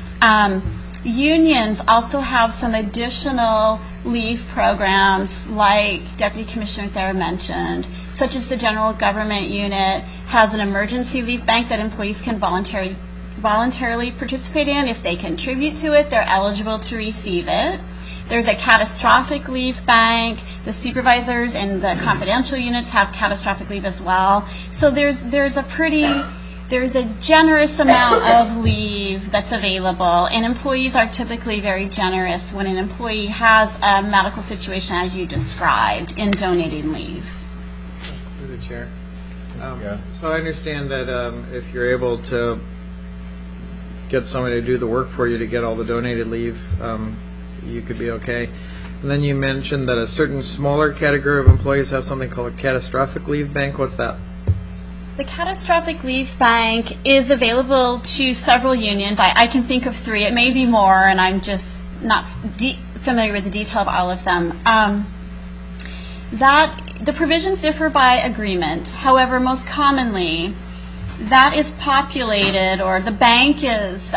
Unions also have some additional leave programs, like Deputy Commissioner Thayer mentioned, such as the General Government Unit has an emergency leave bank that employees can voluntarily participate in. If they contribute to it, they're eligible to receive it. There's a catastrophic leave bank. The supervisors and the confidential units have catastrophic leave as well. So there's a generous amount of leave that's available, and employees are typically very generous when an employee has a medical situation as you described in donating leave. Through the chair. So I understand that if you're able to get somebody to do the work for you to get all the donated leave, you could be okay. And then you mentioned that a certain smaller category of employees have something called a catastrophic leave bank. What's that? The catastrophic leave bank is available to several unions. I can think of 3. It may be more, and I'm just not familiar with the detail of all of them. The provisions differ by agreement. However, most commonly, that is populated, or the bank is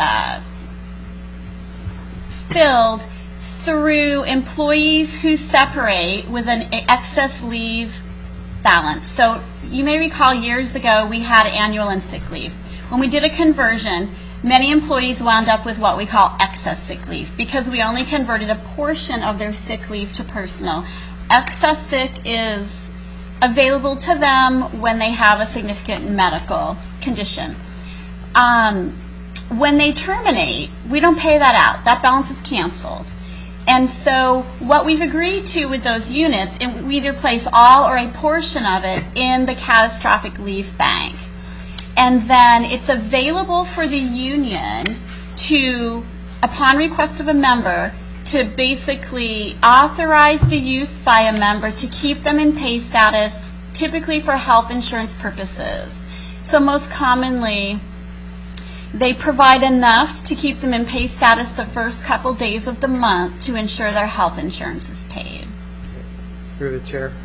filled through employees who separate with an excess leave balance. So you may recall years ago we had annual and sick leave. When we did a conversion, many employees wound up with what we call excess sick leave because we only converted a portion of their sick leave to personal. Excess sick is available to them when they have a significant medical condition. When they terminate, we don't pay that out. That balance is canceled. And so what we've agreed to with those units, and we either place all or a portion of it in the catastrophic leave bank. And then it's available for the union to, upon request of a member, to basically authorize the use by a member to keep them in pay status, typically for health insurance purposes. So most commonly, they provide enough to keep them in pay status the first couple days of the month to ensure their health insurance is paid. Through the chair,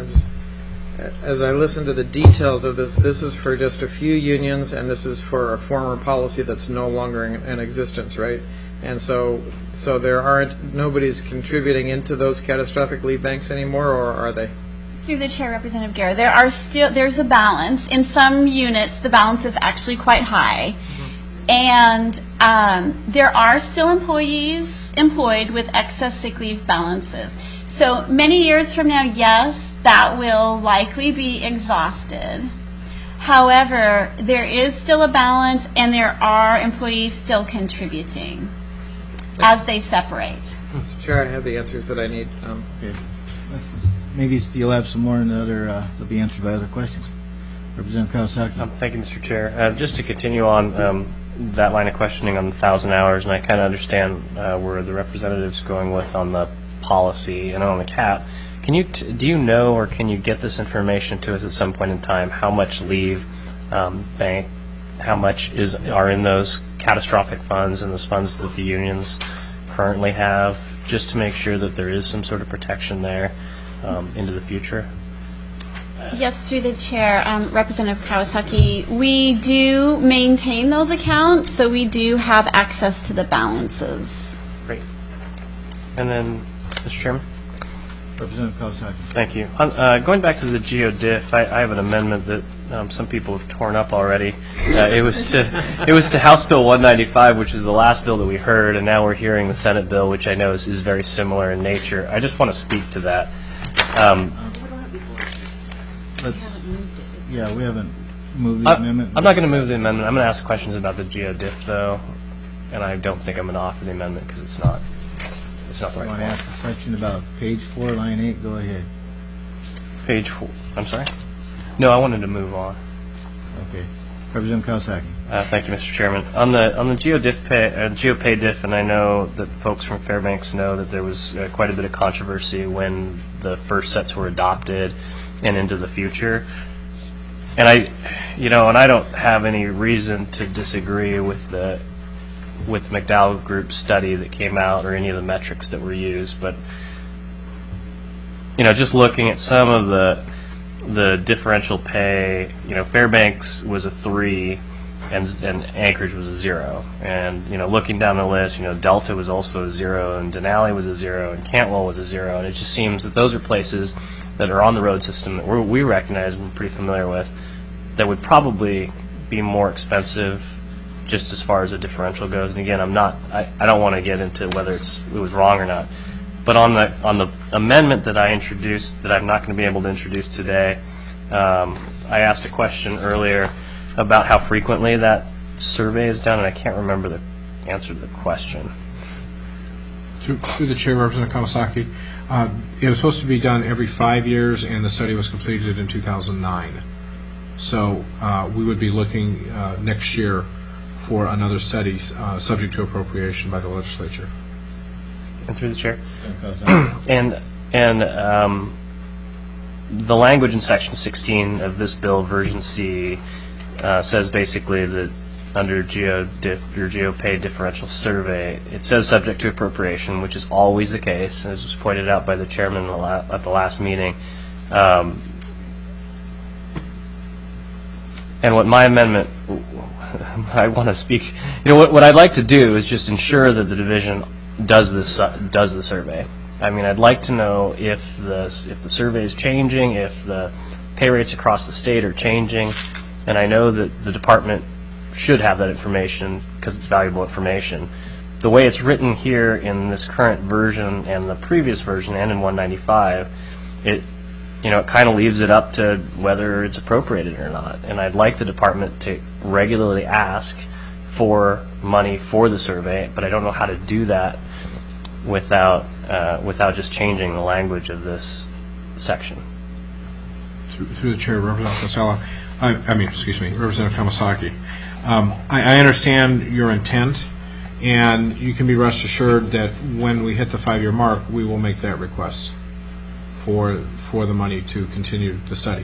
as I listen to the details of this is for just a few unions, and this is for a former policy that's no longer in existence, right? And so nobody's contributing into those catastrophic leave banks anymore, or are they? Through the chair, Representative Guerra, there's a balance. In some units, the balance is actually quite high. And there are still employees employed with excess sick leave balances. So many years from now, yes, that will likely be exhausted. However, there is still a balance, and there are employees still contributing as they separate. Mr. Chair, I have the answers that I need. Okay. Maybe you'll have some more, and they'll be answered by other questions. Representative Kawasaki. Thank you, Mr. Chair. Just to continue on that line of questioning on the 1,000 hours, and I kind of understand where the representative's going with on the policy and on the cap. Do you know, or can you get this information to us at some point in time, how much leave bank, how much are in those catastrophic funds and those funds that the unions currently have, just to make sure that there is some sort of protection there into the future? Yes, through the chair, Representative Kawasaki, we do maintain those accounts, so we do have access to the balances. Great. And then, Mr. Chairman? Representative Kawasaki. Thank you. Going back to the GeoDiff, I have an amendment that some people have torn up already. It was to House Bill 195, which is the last bill that we heard, and now we're hearing the Senate bill, which I know is very similar in nature. I just want to speak to that. Yeah, we haven't moved the amendment. I'm not going to move the amendment. I'm going to ask questions about the GeoDiff, though, and I don't think I'm going to offer the amendment because it's not the right You want to form. ask a question about page 4, line 8? Go ahead. Page 4. I'm sorry? No, I wanted to move on. Okay. Representative Kawasaki. Thank you, Mr. Chairman. On the GeoPay diff, and I know that folks from Fairbanks know that there was quite a bit of controversy when the first sets were adopted and into the future. And I don't have any reason to disagree with McDowell Group's study that came out or any of the metrics that were used, but just looking at some of the differential pay, Fairbanks was a 3 and Anchorage was a 0. And, looking down the list, Delta was also a 0 and Denali was a 0 and Cantwell was a 0. And it just seems that those are places that are on the road system that we recognize and we're pretty familiar with that would probably be more expensive just as far as the differential goes. And again, I don't want to get into whether it was wrong or not. But on the amendment that I introduced, that I'm not going to be able to introduce today, I asked a question earlier about how frequently that survey is done, and I can't remember the answer to the question. Through the chair, Representative Kawasaki, it was supposed to be done every 5 years, and the study was completed in 2009. So we would be looking next year for another study subject to appropriation by the legislature. And through the chair. And the language in Section 16 of this bill, version C, says basically that under GeoDiff or GeoPay differential survey, it says subject to appropriation, which is always the case, as was pointed out by the chairman at the last meeting. And what my amendment, I want to speak, what I'd like to do is just ensure that the division does the survey. I mean, I'd like to know if the survey is changing, if the pay rates across the state are changing, and I know that the department should have that information because it's valuable information. The way it's written here in this current version and the previous version and in 195, it kind of leaves it up to whether it's appropriated or not. And I'd like the department to regularly ask for money for the survey, but I don't know how to do that without just changing the language of this section. Through the chair, Representative Costello. Representative Kamasaki. I understand your intent, and you can be rest assured that when we hit the 5-year mark, we will make that request for the money to continue the study.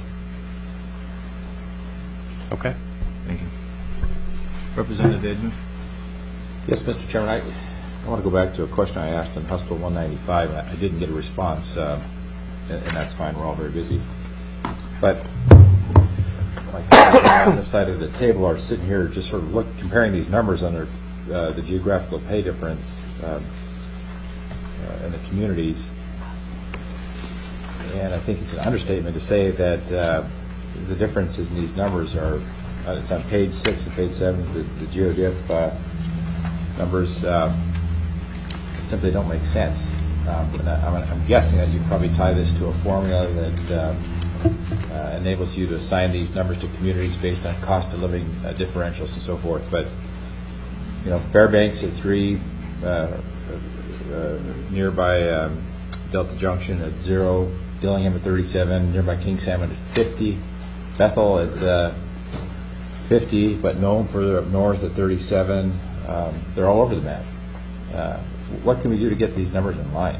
Okay. Thank you. Representative Edmund. Yes, Mr. Chairman, I want to go back to a question I asked on House Bill 195. I didn't get a response, and that's fine. We're all very busy. But my colleagues on this side of the table are sitting here just sort of comparing these numbers under the geographical pay difference in the communities. And I think it's an understatement to say that the differences in these numbers are, it's on page 6 and page 7, the GeoDiff numbers simply don't make sense. And I'm guessing that you probably tie this to a formula that enables you to assign these numbers to communities based on cost of living differentials and so forth. But, Fairbanks at 3, nearby Delta Junction at 0, Dillingham at 37, nearby King Salmon at 50, Bethel at 50, but Nome further up north at 37. They're all over the map. What can we do to get these numbers in line?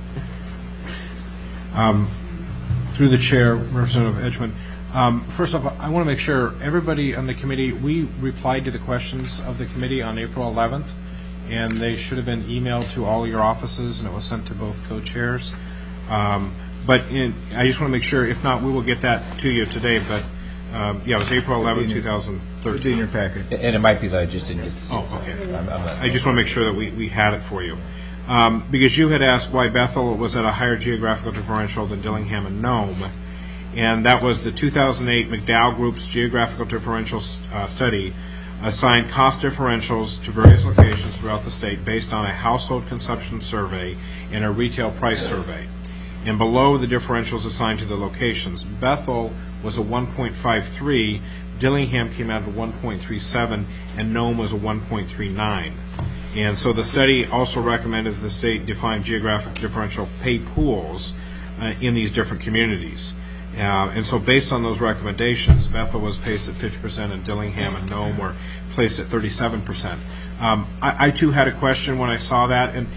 Through the chair, Representative Edgman. First off, I want to make sure everybody on the committee, we replied to the questions of the committee on April 11th, and they should have been emailed to all your offices, and it was sent to both co-chairs. But I just want to make sure, if not, we will get that to you today. But it was April 11th, 2013. In your packet. And it might be that I just didn't get to see it. Oh, okay. I just want to make sure that we had it for you. Because you had asked why Bethel was at a higher geographical differential than Dillingham and Nome. And that was the 2008 McDowell Group's geographical differential study assigned cost differentials to various locations throughout the state based on a household consumption survey and a retail price survey. And below the differentials assigned to the locations, Bethel was a 1.53. Dillingham came out at 1.37, and Nome was a 1.39. And so the study also recommended that the state define geographic differential pay pools in these different communities. And so based on those recommendations, Bethel was placed at 50%, and Dillingham and Nome were placed at 37%. I too had a question when I saw that, and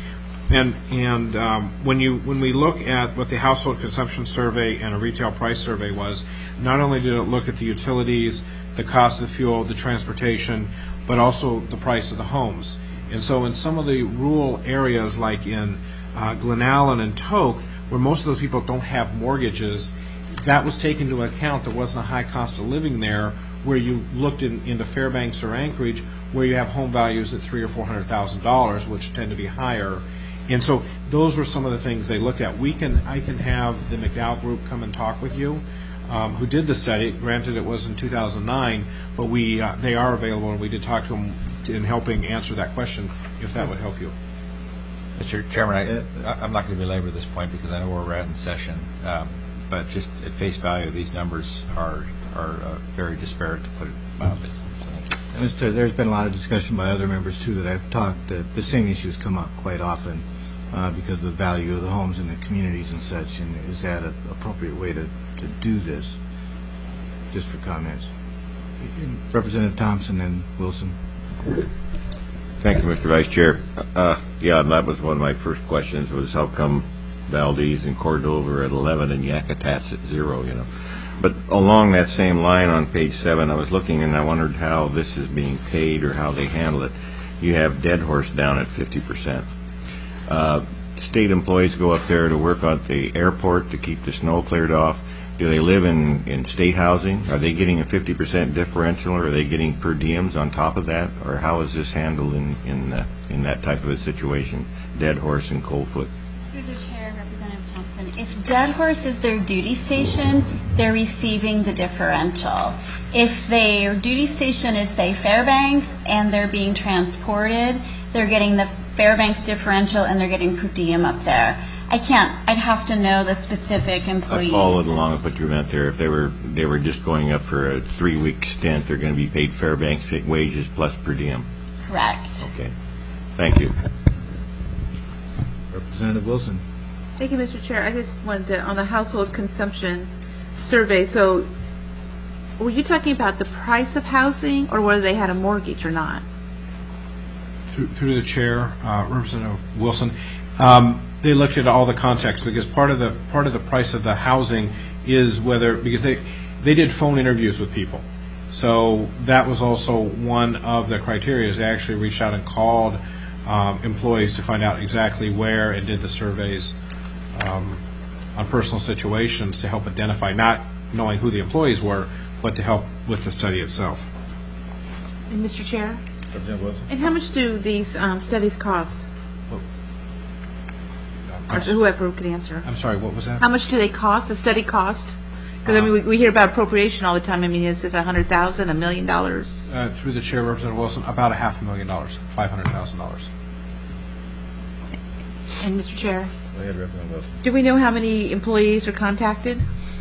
when we look at what the household consumption survey and a retail price survey was, not only did it look at the utilities, the cost of the fuel, the transportation, but also the price of the homes. And so in some of the rural areas, like in Glen Allen and Tok, where most of those people don't have mortgages, that was taken into account. There wasn't a high cost of living there, where you looked into Fairbanks or Anchorage, where you have home values at $300,000 or $400,000, which tend to be higher. And so those were some of the things they looked at. I can have the McDowell Group come and talk with you, who did the study. Granted, it was in 2009, but they are available, and we did talk to them in helping answer that question, if that would help you. Mr. Chairman, I'm not going to belabor this point because I know where we're at in session, but just at face value, these numbers are very disparate, to put it mildly. There's been a lot of discussion by other members, too, that I've talked, that the same issues come up quite often because of the value of the homes in the communities and such, and is that an appropriate way to do this? Just for comments. Representative Thompson and Wilson. Thank you, Mr. Vice Chair. Yeah, that was one of my first questions, was how come Valdez and Cordova are at 11 and Yakutat's at 0, you know. But along that same line on page 7, I was looking and I wondered how this is being paid or how they handle it. You have Dead Horse down at 50%. State employees go up there to work at the airport to keep the snow cleared off. Do they live in state housing? Are they getting a 50% differential, or are they getting per diems on top of that? Or how is this handled in that type of a situation, Dead Horse and Coldfoot? Through the chair, Representative Thompson, if Dead Horse is their duty station, they're receiving the differential. If their duty station is, say, Fairbanks, and they're being transported, they're getting the Fairbanks differential and they're getting per diem up there. I'd have to know the specific employees. I followed along with what you meant there. If they were just going up for a 3-week stint, they're going to be paid Fairbanks wages plus per diem. Correct. Okay. Thank you. Representative Wilson. Thank you, Mr. Chair. I just wanted to, on the household consumption survey, so were you talking about the price of housing or whether they had a mortgage or not? Through the chair, Representative Wilson, they looked at all the context, because part of the price of the housing is because they did phone interviews with people. So that was also one of the criteria. Is they actually reached out and called employees to find out exactly where, and did the surveys on personal situations to help identify, not knowing who the employees were, but to help with the study itself. And Mr. Chair? And how much do these studies cost? Or whoever could answer. I'm sorry, what was that? How much do they cost, the study cost? Because, I mean, we hear about appropriation all the time. I mean, is this $100,000, $1 million? Through the chair, Representative Wilson, about $500,000, $500,000. And Mr. Chair? Go ahead, Representative Wilson. Do we know how many employees are contacted?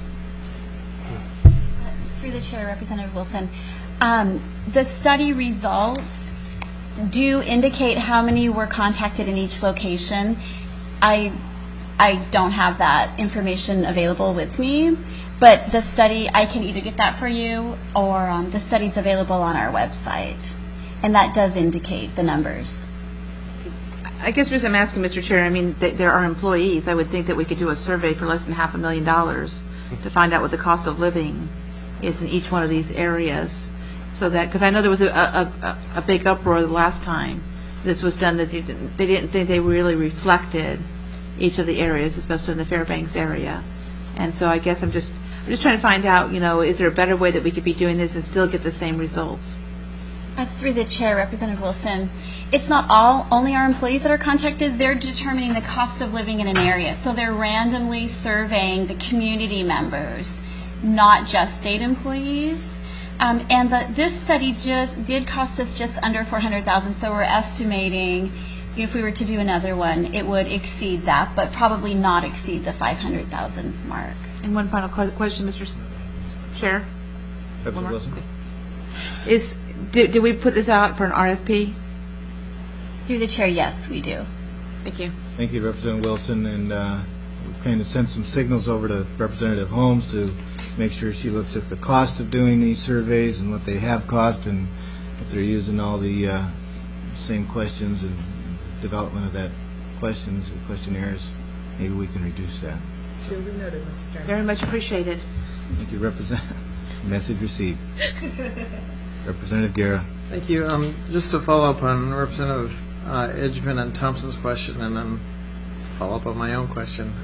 Through the chair, Representative Wilson, the study results do indicate how many were contacted in each location. I don't have that information available with me, but the study, I can either get that for you, or the study's available on our website, and that does indicate the numbers. I guess because I'm asking, Mr. Chair, I mean, there are employees. I would think that we could do a survey for less than $500,000 to find out what the cost of living is in each one of these areas. So that, because I know there was a big uproar the last time this was done, that they didn't think they really reflected each of the areas, especially in the Fairbanks area. And so I guess I'm just trying to find out, you know, is there a better way that we could be doing this and still get the same results? Through the chair, Representative Wilson, it's not only our employees that are contacted. They're determining the cost of living in an area. So they're randomly surveying the community members, not just state employees. And this study did cost us just under $400,000. So we're estimating, if we were to do another one, it would exceed that, but probably not exceed the $500,000 mark. And one final question, Mr. Chair? Representative Wilson? Did we put this out for an RFP? Through the chair, yes, we do. Thank you. Thank you, Representative Wilson, and we've kind of sent some signals over to Representative Holmes to make sure she looks at the cost of doing these surveys and what they have cost, and if they're using all the same questions and development of that questions and questionnaires, maybe we can reduce that. Duly noted, Mr. Chairman. Very much appreciated. Thank you, Representative. Message received. Representative Guerra. Thank you. Just to follow up on Representative Edgman and Thompson's question, and then to follow up on my own question.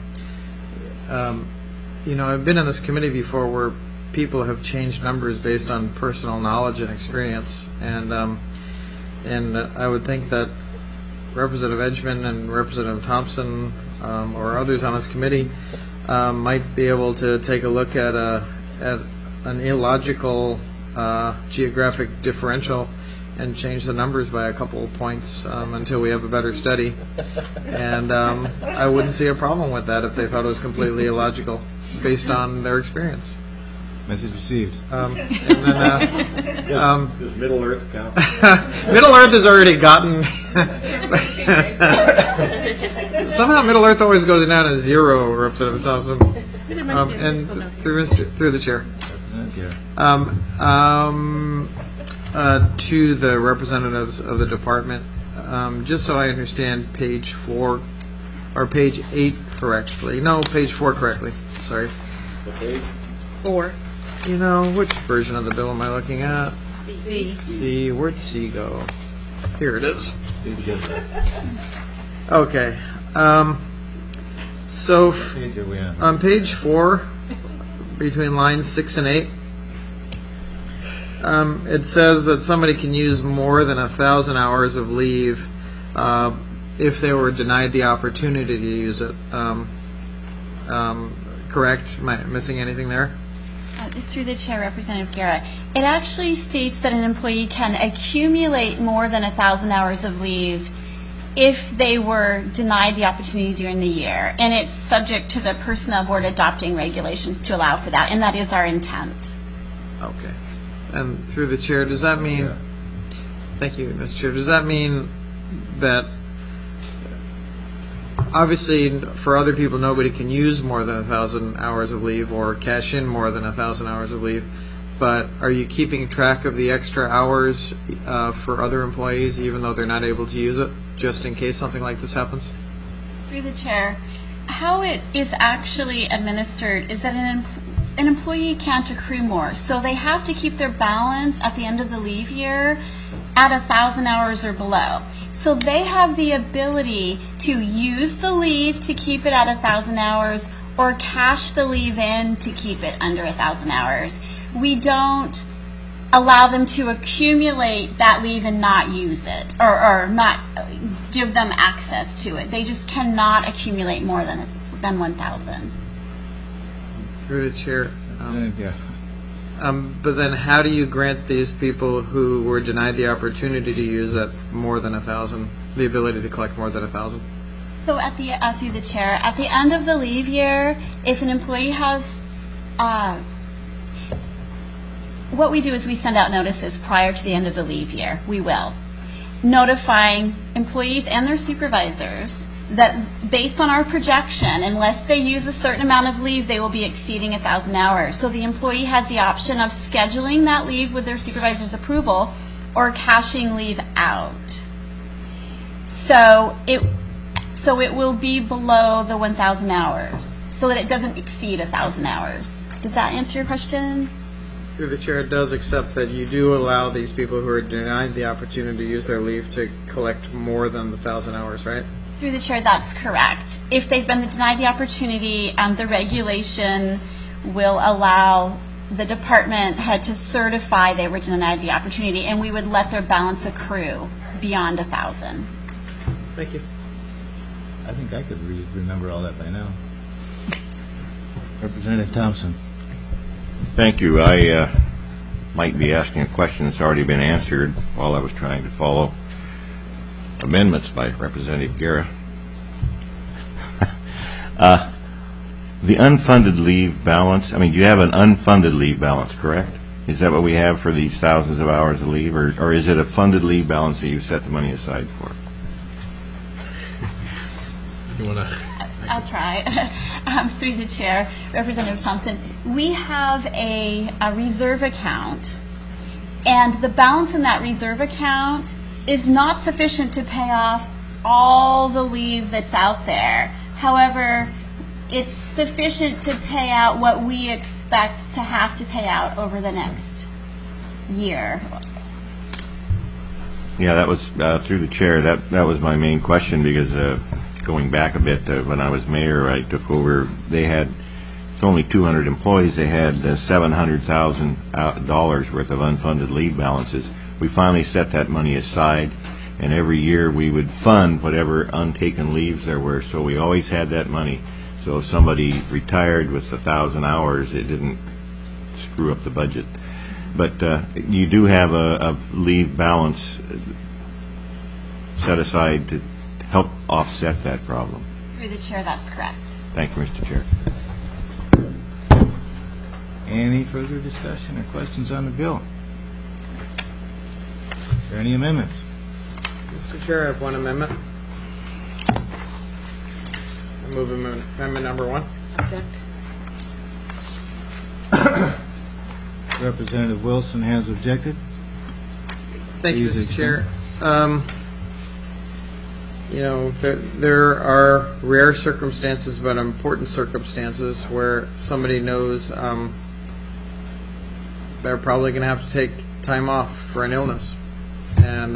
You know, I've been in this committee before where people have changed numbers based on personal knowledge and experience, and I would think that Representative Edgman and Representative Thompson or others on this committee might be able to take a look at an illogical geographic differential and change the numbers by a couple of points until we have a better study. And I wouldn't see a problem with that if they thought it was completely illogical based on their experience. Message received. Does Middle Earth count? Middle Earth has already gotten... Somehow Middle Earth always goes down to 0, Representative Thompson. And through the chair. To the representatives of the department, just so I understand page 4 or page 8 correctly. No, page 4 correctly. Sorry. What page? 4. You know, which version of the bill am I looking at? C. C. Where'd C go? Here it is. Okay. So on page 4, between lines 6 and 8, it says that somebody can use more than 1,000 hours of leave if they were denied the opportunity to use it. Correct? Am I missing anything there? Through the chair, Representative Guerra, it actually states that an employee can accumulate more than 1,000 hours of leave if they were denied the opportunity during the year, and it's subject to the Personnel Board adopting regulations to allow for that, and that is our intent. Okay. And through the chair, does that mean, thank you, Mr. Chair, does that mean that obviously for other people nobody can use more than 1,000 hours of leave or cash in more than 1,000 hours of leave, but are you keeping track of the extra hours for other employees even though they're not able to use it, just in case something like this happens? Through the chair, how it is actually administered is that an employee can't accrue more, so they have to keep their balance at the end of the leave year at 1,000 hours or below. So they have the ability to use the leave to keep it at 1,000 hours or cash the leave in to keep it under 1,000 hours. We don't allow them to accumulate that leave and not use it or not give them access to it. They just cannot accumulate more than 1,000. Through the chair. But then how do you grant these people who were denied the opportunity to use it more than 1,000, the ability to collect more than 1,000? So through the chair, at the end of the leave year, if an employee has, what we do is we send out notices prior to the end of the leave year. We will. Notifying employees and their supervisors that based on our projection, unless they use a certain amount of leave, they will be exceeding 1,000 hours. So the employee has the option of scheduling that leave with their supervisor's approval or cashing leave out. So it will be below the 1,000 hours so that it doesn't exceed 1,000 hours. Does that answer your question? Through the chair, it does, except that you do allow these people who are denied the opportunity to use their leave to collect more than the 1,000 hours, right? Through the chair, that's correct. If they've been denied the opportunity, the regulation will allow the department head to certify they were denied the opportunity, and we would let their balance accrue beyond 1,000. Thank you. I think I could remember all that by now. Representative Thompson. Thank you. I might be asking a question that's already been answered while I was trying to follow amendments by Representative Guerra. The unfunded leave balance, I mean, you have an unfunded leave balance, correct? Is that what we have for these thousands of hours of leave, or is it a funded leave balance that you set the money aside for? You want to? I'll try. Through the chair, Representative Thompson, we have a reserve account, and the balance in that reserve account is not sufficient to pay off all the leave that's out there. However, it's sufficient to pay out what we expect to have to pay out over the next year. Yeah, that was, through the chair, that was my main question, because going back a bit, when I was mayor, I took over, they had, it's only 200 employees, they had $700,000 worth of unfunded leave balances. We finally set that money aside, and every year we would fund whatever untaken leaves there were, so we always had that money. So if somebody retired with 1,000 hours, it didn't screw up the budget. But you do have a leave balance set aside to help offset that problem. Through the chair, that's correct. Thank you, Mr. Chair. Any further discussion or questions on the bill? Are there any amendments? Mr. Chair, I have one amendment. I move amendment number 1. Representative Wilson has objected. Thank you, Mr. Chair. You know, there are rare circumstances, but important circumstances where somebody knows they're probably going to have to take time off for an illness, and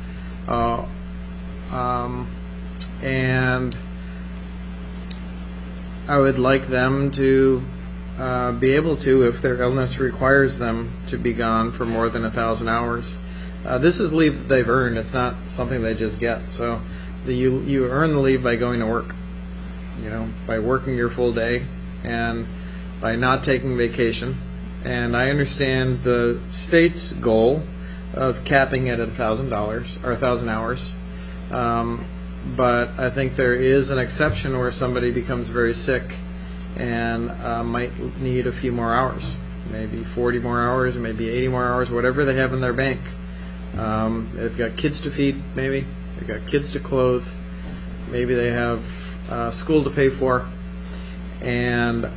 I would like them to be able to, if their illness requires them to be gone for more than 1,000 hours. This is leave that they've earned. It's not something they just get. So you earn the leave by going to work, you know, by working your full day and by not taking vacation. And I understand the state's goal of capping it at $1,000 or 1,000 hours. But I think there is an exception where somebody becomes very sick and might need a few more hours, maybe 40 more hours, maybe 80 more hours, whatever they have in their bank. They've got kids to feed, maybe. They've got kids to clothe. Maybe they have school to pay for. And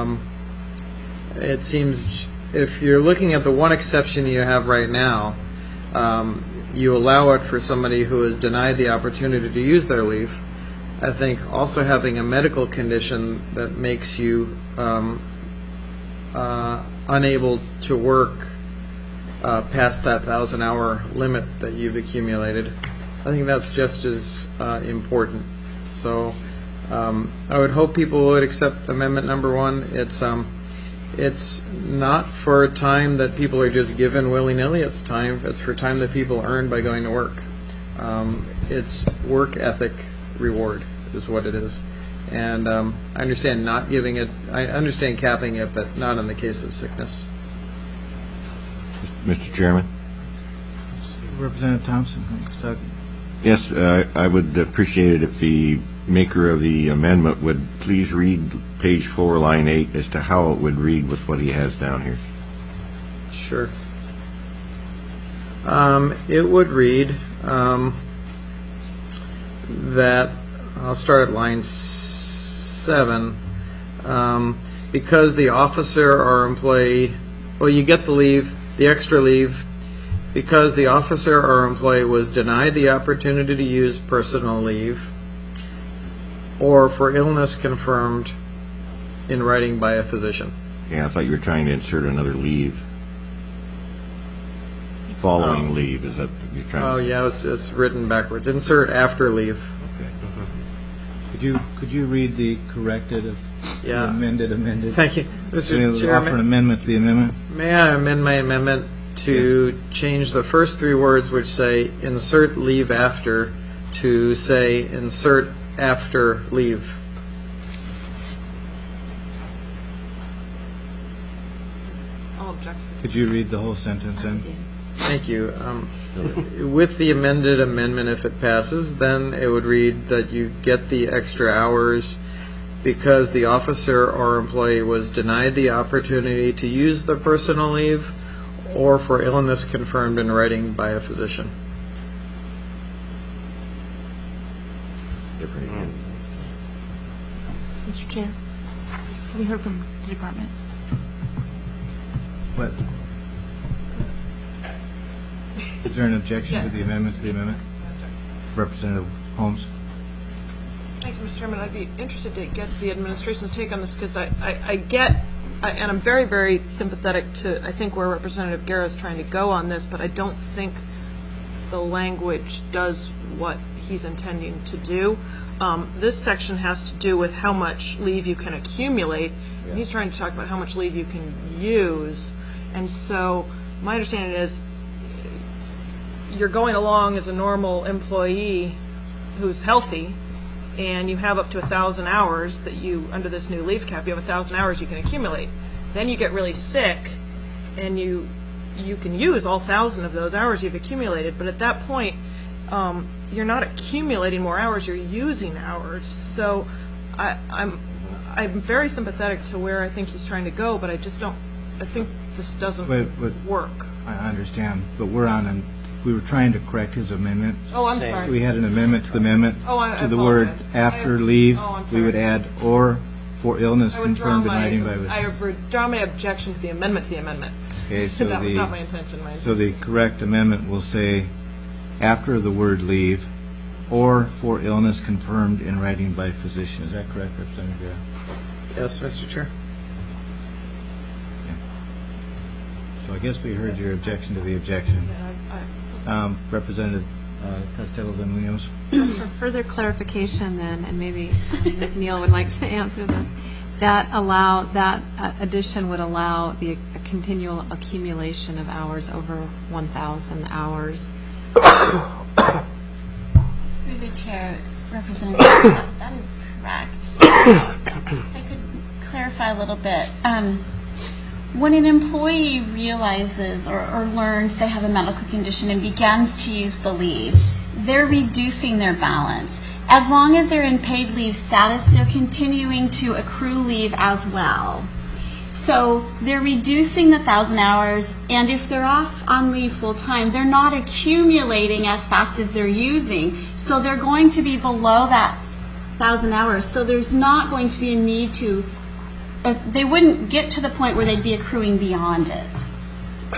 it seems if you're looking at the one exception you have right now, you allow it for somebody who is denied the opportunity to use their leave. I think also having a medical condition that makes you unable to work past that 1,000-hour limit that you've accumulated, I think that's just as important. So I would hope people would accept amendment number 1. It's not for a time that people are just given willy-nilly. It's for time that people earn by going to work. It's work ethic reward is what it is. And I understand not giving it. I understand capping it, but not in the case of sickness. Mr. Chairman? Representative Thompson. Yes, I would appreciate it if the maker of the amendment would please read page 4, line 8, as to how it would read with what he has down here. Sure. It would read that, I'll start at line 7, because the officer or employee, well, you get the leave, the extra leave, because the officer or employee was denied the opportunity to use personal leave or for illness confirmed in writing by a physician. Yeah, I thought you were trying to insert another leave. Following leave, is that what you're trying to say? Oh, yeah, it's written backwards. Insert after leave. Okay. Could you read the corrected, Yeah. amended? Thank you. Mr. Chairman. Offer an amendment to the amendment. May I amend my amendment to change the first 3 words which say insert leave after to say insert after leave? Could you read the whole sentence then? Thank you. With the amended amendment, if it passes, then it would read that you get the extra hours because the officer or employee was denied the opportunity to use the personal leave or for illness confirmed in writing by a physician. Mr. Chair, have we heard from the department? What? Is there an objection to the amendment? Representative Holmes? Thank you, Mr. Chairman. I'd be interested to get the administration's take on this because I get, and I'm very, very sympathetic to, I think, where Representative Guerra is trying to go on this, but I don't think the language does what he's intending to do. This section has to do with how much leave you can accumulate. Yeah. He's trying to talk about how much leave you can use. And so my understanding is you're going along as a normal employee who's healthy, and you have up to 1,000 hours that you, under this new leave cap, you have 1,000 hours you can accumulate. Then you get really sick, and you can use all 1,000 of those hours you've accumulated, but at that point, you're not accumulating more hours, you're using hours. So I'm very sympathetic to where I think he's trying to go, but I just don't, I think this doesn't work. I understand, but we were trying to correct his amendment. Oh, I'm sorry. We had an amendment to the amendment to the word after leave. We would add or for illness confirmed in writing by I withdraw my objection to the amendment to the amendment. Okay, so that was not my intention. So the correct amendment will say after the word leave or for illness confirmed in writing by physician. Is that correct, Representative Guerra? Yes, Mr. Chair. Okay. So I guess we heard your objection to the objection. Representative Costello-Munoz. For further clarification then, and maybe Ms. Neal would like to answer this, that addition would allow a continual accumulation of hours over 1,000 hours. Through the chair, Representative, that is correct. If I could clarify a little bit. When an employee realizes or learns they have a medical condition and begins to use the leave, they're reducing their balance. As long as they're in paid leave status, they're continuing to accrue leave as well. So they're reducing the 1,000 hours, and if they're off on leave full time, they're not accumulating as fast as they're using. So they're going to be below that 1,000 hours. So there's not going to be a need to, they wouldn't get to the point where they'd be accruing beyond it.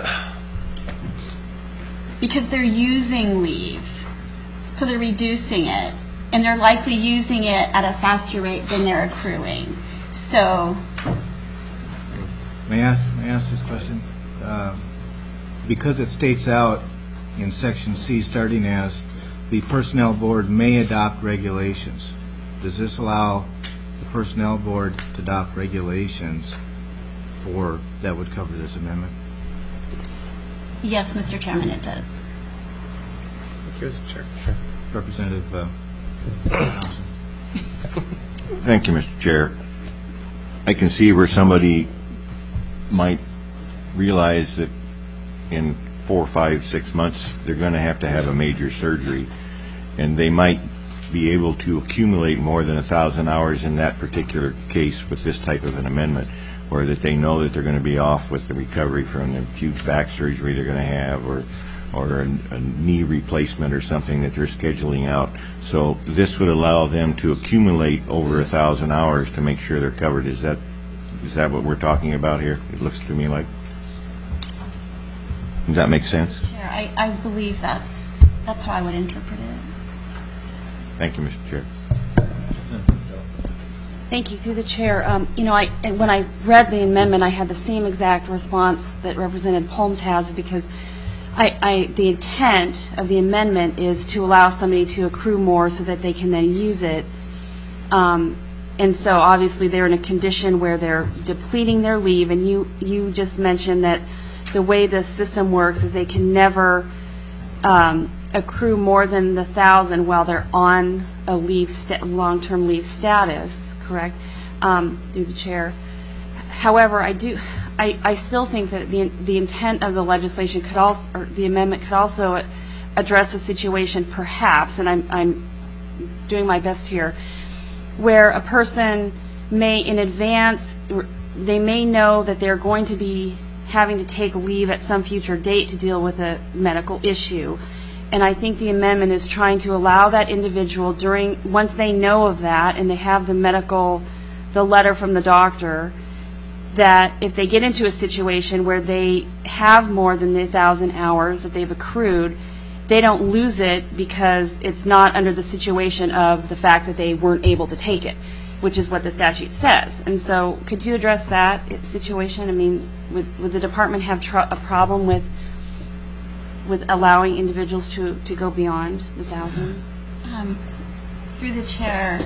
Because they're using leave. So they're reducing it. And they're likely using it at a faster rate than they're accruing. So May I ask this question? Because it states out in section C, starting as the personnel board may adopt regulations, does this allow the personnel board to adopt regulations that would cover this amendment? yes, Mr. Chairman, it does. Thank you, Mr. Chair. Representative Thompson. Thank you, Mr. Chair. I can see where somebody might realize that in 4, 5, 6 months they're going to have a major surgery, and they might be able to accumulate more than 1,000 hours in that particular case with this type of an amendment, or that they know that they're going to be off with the recovery from the huge back surgery they're going to have, or a knee replacement or something that they're scheduling out. So this would allow them to accumulate over 1,000 hours to make sure they're covered. Is that what we're talking about here? It looks to me like. Does that make sense? Chair, I believe that's how I would interpret it. Thank you, Mr. Chair. Thank you. Through the chair, when I read the amendment, I had the same exact response that Representative Holmes has, because the intent of the amendment is to allow somebody to accrue more so that they can then use it. And so obviously they're in a condition where they're depleting their leave, and you just mentioned that the way the system works is they can never accrue more than the 1,000 while they're on a long-term leave status, correct? Through the chair. However, I still think that the intent of the legislation could also, or the amendment could also address a situation perhaps, and I'm doing my best here, where a person may in advance, they may know that they're going to be having to take leave at some future date to deal with a medical issue. And I think the amendment is trying to allow that individual once they know of that and they have the letter from the doctor, that if they get into a situation where they have more than the 1,000 hours that they've accrued, they don't lose it because it's not under the situation of the fact that they weren't able to take it, which is what the statute says. And so could you address that situation? I mean, would the department have a problem with allowing individuals to go beyond the 1,000? Through the chair,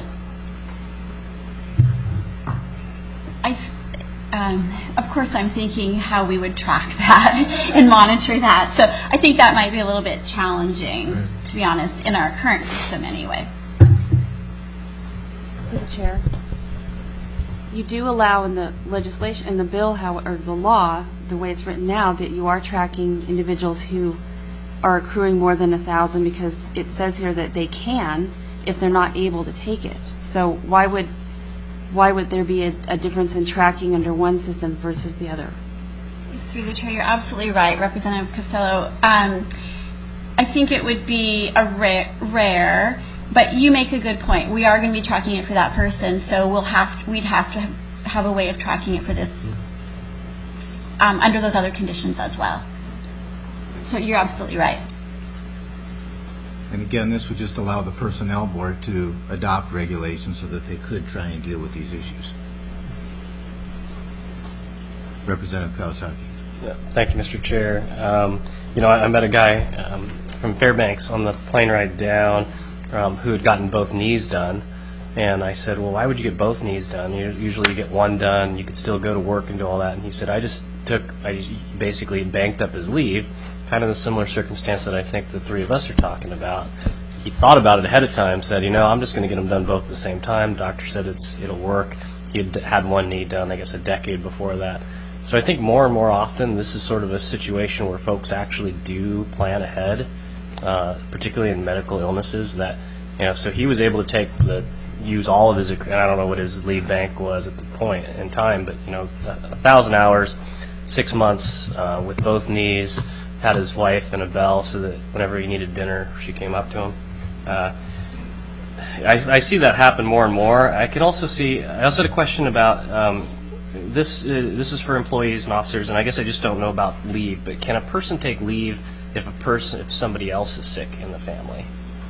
of course I'm thinking how we would track that and monitor that. So I think that might be a little bit challenging, to be honest, in our current system anyway. Through the chair. You do allow in the legislation, in the bill, or the law, the way it's written now, that you are tracking individuals who are accruing more than 1,000 because it says here that they can if they're not able to take it. So why would there be a difference in tracking under one system versus the other? Through the chair, you're absolutely right, Representative Costello. I think it would be a rare, but you make a good point. We are going to be tracking it for that person, so we'd have to have a way of tracking it for this under those other conditions as well. So you're absolutely right. And again, this would just allow the Personnel Board to adopt regulations so that they could try and deal with these issues. Representative Kawasaki. Yeah, thank you, Mr. Chair. I met a guy from Fairbanks on the plane ride down who had gotten both knees done. And I said, well, why would you get both knees done? Usually you get one done, you could still go to work and do all that. And he said, I basically banked up his leave, kind of the similar circumstance that I think the three of us are talking about. He thought about it ahead of time, said, I'm just going to get them done both at the same time. Doctor said it'll work. He had one knee done, I guess, a decade before that. So I think more and more often this is sort of a situation where folks actually do plan ahead, particularly in medical illnesses. That so he was able to use all of his. I don't know what his leave bank was at the point in time, but 1,000 hours, 6 months with both knees. Had his wife in a bell so that whenever he needed dinner, she came up to him. I see that happen more and more. I also had a question about this is for employees and officers, and I guess I just don't know about leave. But can a person take leave if somebody else is sick in the family?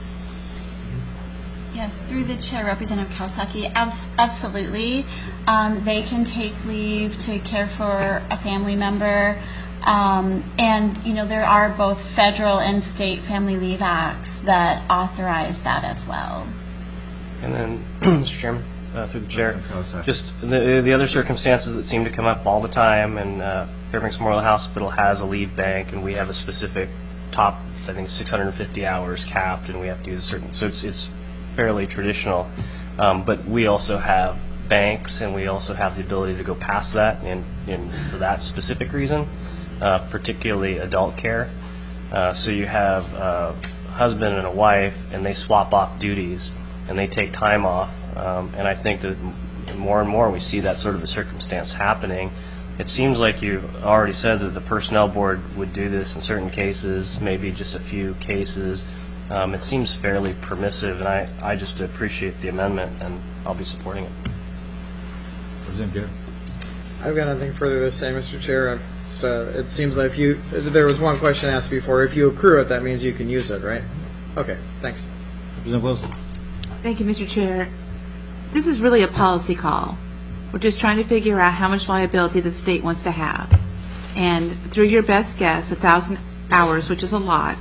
Yeah, through the chair, Representative Kawasaki, absolutely. They can take leave to care for a family member. And there are both federal and state family leave acts that authorize that as well. And then, Mr. Chairman, through the chair, just the other circumstances that seem to come up all the time, and Fairbanks Memorial Hospital has a leave bank, and we have a specific top, I think, 650 hours capped, and we have to use a certain. So it's fairly traditional, but we also have banks, and we also have the ability to go past that, and for that specific reason. Particularly adult care. So you have a husband and a wife, and they swap off duties, and they take time off. And I think that more and more we see that sort of a circumstance happening. It seems like you've already said that the Personnel Board would do this in certain cases, maybe just a few cases. It seems fairly permissive, and I just appreciate the amendment, and I'll be supporting it. Representative Garrett. I've got nothing further to say, Mr. Chair. It seems like there was one question asked before. If you accrue it, that means you can use it, right? Okay, thanks. Representative Wilson. Thank you, Mr. Chair. This is really a policy call. We're just trying to figure out how much liability the state wants to have. And through your best guess, 1,000 hours, which is a lot,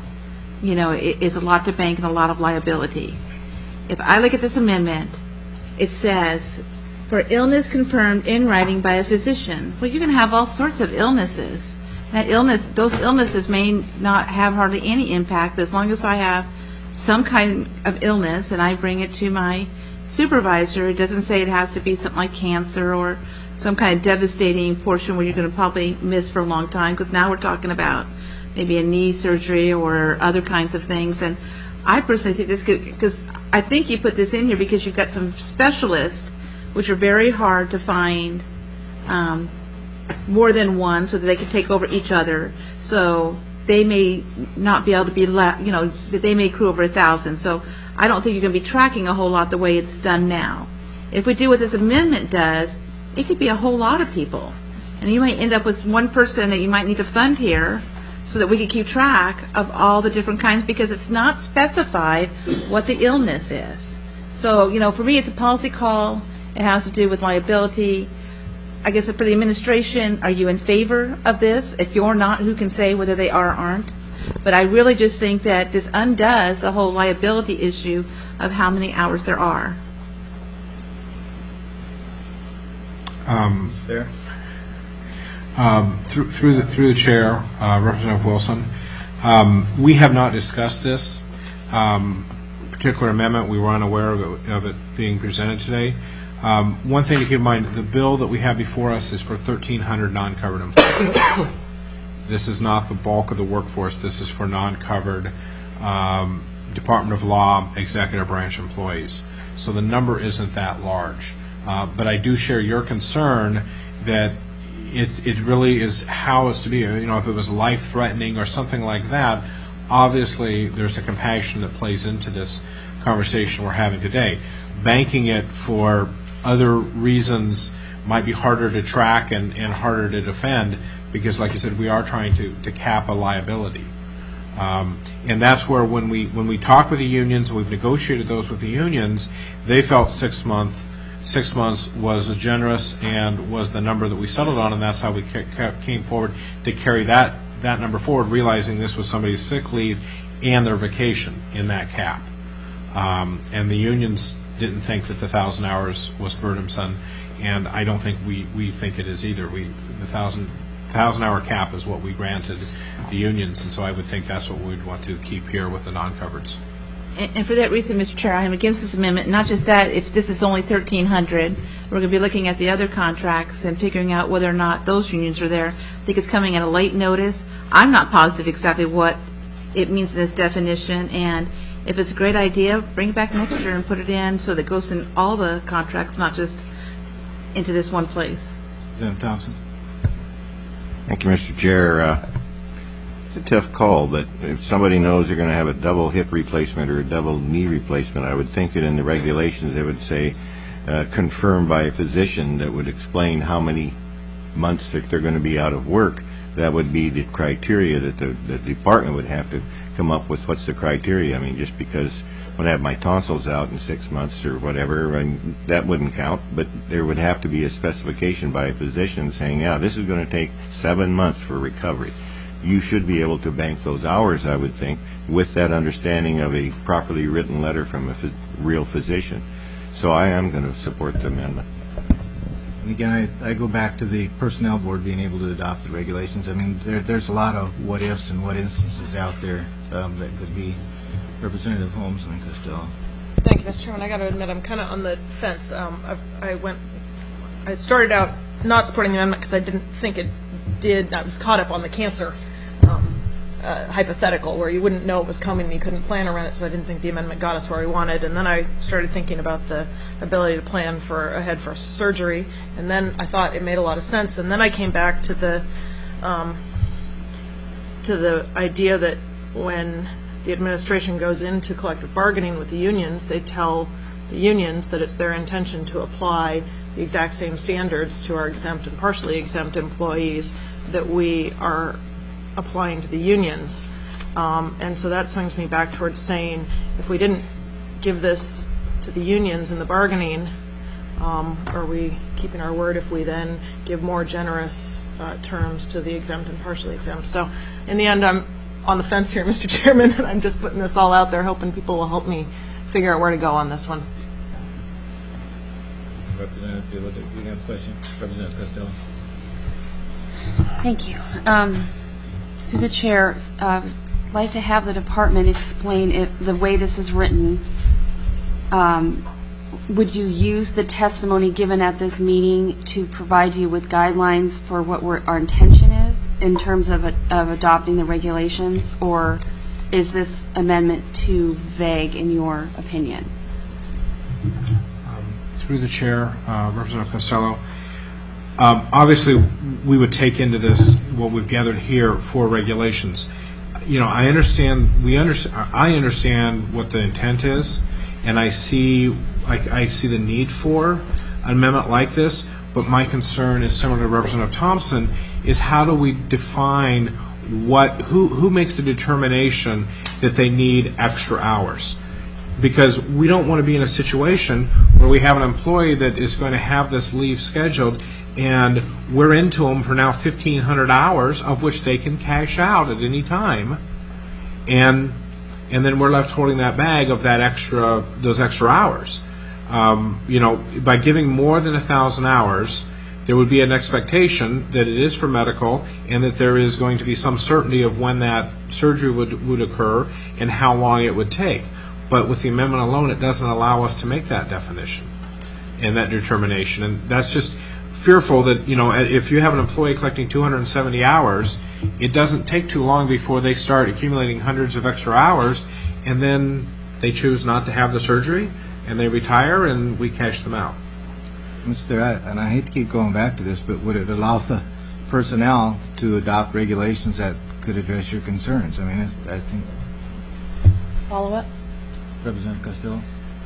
it is a lot to bank and a lot of liability. If I look at this amendment, it says, for illness confirmed in writing by a physician. Well, you can have all sorts of illnesses. Those illnesses may not have hardly any impact, but as long as I have some kind of illness and I bring it to my supervisor, it doesn't say it has to be something like cancer or some kind of devastating portion where you're going to probably miss for a long time, because now we're talking about maybe a knee surgery or other kinds of things. And I personally think this could, because I think you put this in here because you've got some specialists which are very hard to find more than one so that they can take over each other. So they may not be able to be, that they may accrue over 1,000. So I don't think you're going to be tracking a whole lot the way it's done now. If we do what this amendment does, it could be a whole lot of people. And you might end up with one person that you might need to fund here so that we can keep track of all the different kinds, because it's not specified what the illness is. So, for me, it's a policy call. It has to do with liability. I guess for the administration, are you in favor of this? If you're not, who can say whether they are or aren't? But I really just think that this undoes the whole liability issue of how many hours there are. There. Through the chair, Representative Wilson, we have not discussed this particular amendment. We were unaware of it being presented today. One thing to keep in mind, the bill that we have before us is for 1,300 non-covered employees. This is not the bulk of the workforce. This is for non-covered Department of Law executive branch employees. So the number isn't that large. But I do share your concern that it really is how it's to be. If it was life-threatening or something like that, obviously there's a compassion that plays into this conversation we're having today. Banking it for other reasons might be harder to track and harder to defend, because, like you said, we are trying to cap a liability. And that's where when we talk with the unions, we've negotiated those with the unions, they felt 6 months was generous and was the number that we settled on, and that's how we came forward to carry that number forward, realizing this was somebody's sick leave and their vacation in that cap. And the unions didn't think that the 1,000 hours was burdensome, and I don't think we think it is either. The 1,000-hour cap is what we granted the unions, and so I would think that's what we'd want to keep here with the non-covereds. And for that reason, Mr. Chair, I am against this amendment. Not just that, if this is only 1,300, we're going to be looking at the other contracts and figuring out whether or not those unions are there. I think it's coming at a late notice. I'm not positive exactly what it means in this definition, and if it's a great idea, bring it back next year and put it in so that it goes in all the contracts, not just into this one place. Representative Thompson. Thank you, Mr. Chair. It's a tough call, but if somebody knows they're going to have a double hip replacement or a double knee replacement, I would think that in the regulations they would say confirmed by a physician that would explain how many months that they're going to be out of work. That would be the criteria that the department would have to come up with. What's the criteria? I mean, just because when I have my tonsils out in 6 months or whatever, and that wouldn't count, but there would have to be a specification by a physician saying, yeah, this is going to take 7 months for recovery. You should be able to bank those hours, I would think, with that understanding of a properly written letter from a real physician. So I am going to support the amendment. And again, I go back to the Personnel Board being able to adopt the regulations. I mean, there's a lot of what-ifs and what instances out there that could be. Representative Holmes and Costello. Thank you, Mr. Chairman. I got to admit, I'm kind of on the fence. I started out not supporting the amendment because I didn't think it did. I was caught up on the cancer hypothetical where you wouldn't know it was coming and you couldn't plan around it, so I didn't think the amendment got us where we wanted. And then I started thinking about the ability to plan ahead for surgery, and then I thought it made a lot of sense. And then I came back to the idea that when the administration goes into collective bargaining with the unions, they tell the unions that it's their intention to apply the exact same standards to our exempt and partially exempt employees that we are applying to the unions. And so that swings me back towards saying, if we didn't give this to the unions in the bargaining, are we keeping our word if we then give more generous terms to the exempt and partially exempt? So in the end, I'm on the fence here, Mr. Chairman, and I'm just putting this all out there, hoping people will help me figure out where to go on this one. Representative, do you have a question? Representative Costello. Thank you. Through the chair, I would like to have the department explain the way this is written. Would you use the testimony given at this meeting to provide you with guidelines for what our intention is in terms of adopting the regulations, or is this amendment too vague in your opinion? Through the chair, Representative Costello. Obviously, we would take into this what we've gathered here for regulations. I understand what the intent is, and I see the need for an amendment like this. But my concern is similar to Representative Thompson: is how do we define who makes the determination that they need extra hours? Because we don't want to be in a situation where we have an employee that is going to have this leave scheduled, and we're into them for now 1,500 hours, of which they can cash out at any time, and then we're left holding that bag of those extra hours. By giving more than 1,000 hours, there would be an expectation that it is for medical, and that there is going to be some certainty of when that surgery would occur and how long it would take. But with the amendment alone, it doesn't allow us to make that definition and that determination. And that's just fearful that, if you have an employee collecting 270 hours, it doesn't take too long before they start accumulating hundreds of extra hours, and then they choose not to have the surgery, and they retire, and we cash them out. Mr. And I hate to keep going back to this, but would it allow the personnel to adopt regulations that could address your concerns? I think... Follow up? Representative Castillo?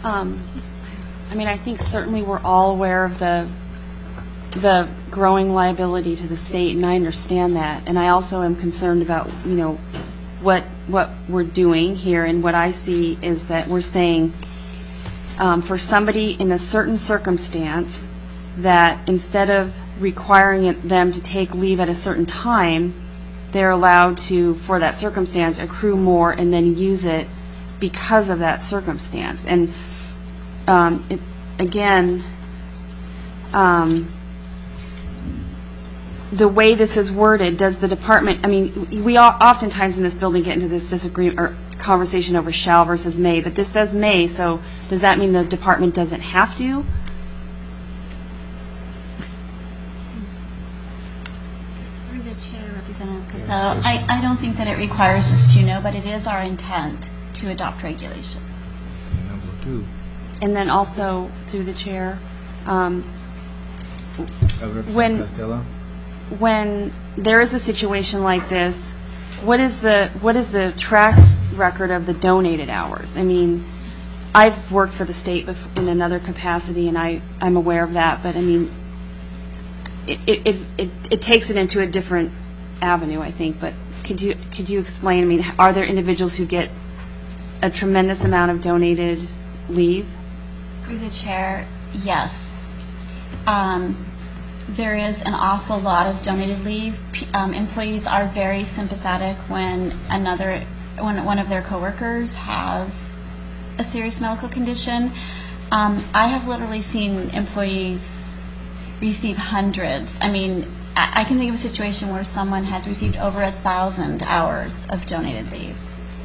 I think certainly we're all aware of the growing liability to the state, and I understand that. And I also am concerned about, what we're doing here, and what I see is that we're saying for somebody in a certain circumstance that instead of requiring them to take leave at a certain time, they're allowed to, for that circumstance, accrue more and then use it because of that circumstance. And the way this is worded, does the department, we oftentimes in this building get into this disagreement or conversation over shall versus may, but this says may, so does that mean the department doesn't have to? Through the chair, Representative Costello, I don't think that it requires us to know, but it is our intent to adopt regulations. Number 2. And then also, through the chair, when there is a situation like this, what is the track record of the donated hours? I've worked for the state in another capacity, and I'm aware of that, but it takes it into a different avenue, I think. But could you explain? Are there individuals who get a tremendous amount of donated leave? Through the chair, yes. There is an awful lot of donated leave. Employees are very sympathetic when one of their coworkers has a serious medical condition. I have literally seen employees receive hundreds. I can think of a situation where someone has received over 1,000 hours of donated leave.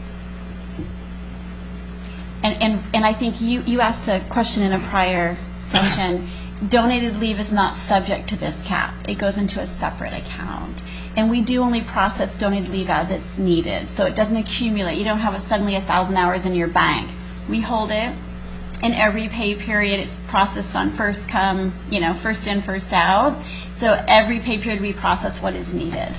And I think you asked a question in a prior session. Donated leave is not subject to this cap. It goes into a separate account. And we do only process donated leave as it's needed, so it doesn't accumulate. You don't have suddenly 1,000 hours in your bank. We hold it. In every pay period, it's processed on first come, first in, first out. So every pay period, we process what is needed.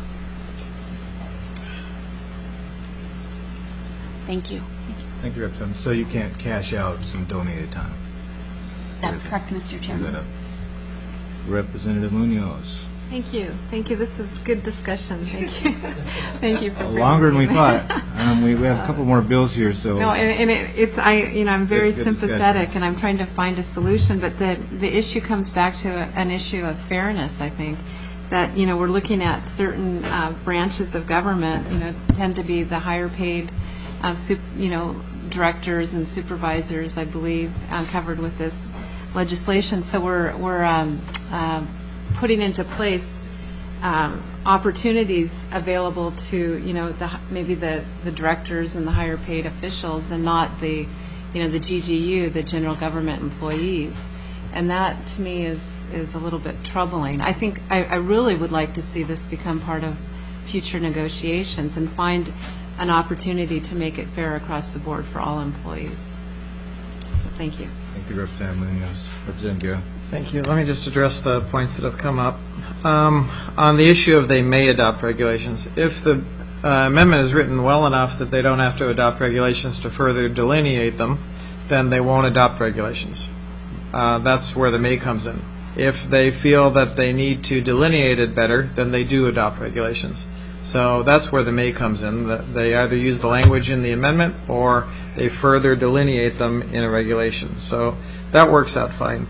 Thank you. Thank you, Representative. So you can't cash out some donated time? That's correct, Mr. Chairman. Representative Munoz. Thank you. This is good discussion. Thank you. Thank you for longer than we thought. We have a couple more bills here, so. No, I'm very sympathetic, and I'm trying to find a solution. But the issue comes back to an issue of fairness. I think that we're looking at certain branches of government, tend to be the higher paid, directors and supervisors, I believe, covered with this legislation. So we're putting into place opportunities available to maybe the directors and the higher paid officials, and not the GGU, the general government employees. And that to me is a little bit troubling. I think I really would like to see this become part of future negotiations and find an opportunity to make it fair across the board for all employees. So. Thank you. Thank you, Representative Munoz. Representative Guerra. Thank you. Let me just address the points that have come up. On the issue of they may adopt regulations, if the amendment is written well enough that they don't have to adopt regulations to further delineate them, then they won't adopt regulations. That's where the may comes in. If they feel that they need to delineate it better, then they do adopt regulations. So that's where the may comes in. They either use the language in the amendment or they further delineate them in a regulation. So that works out fine.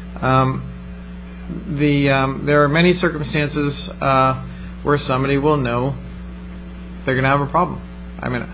There are many circumstances where somebody will know they're going to have a problem. I mean,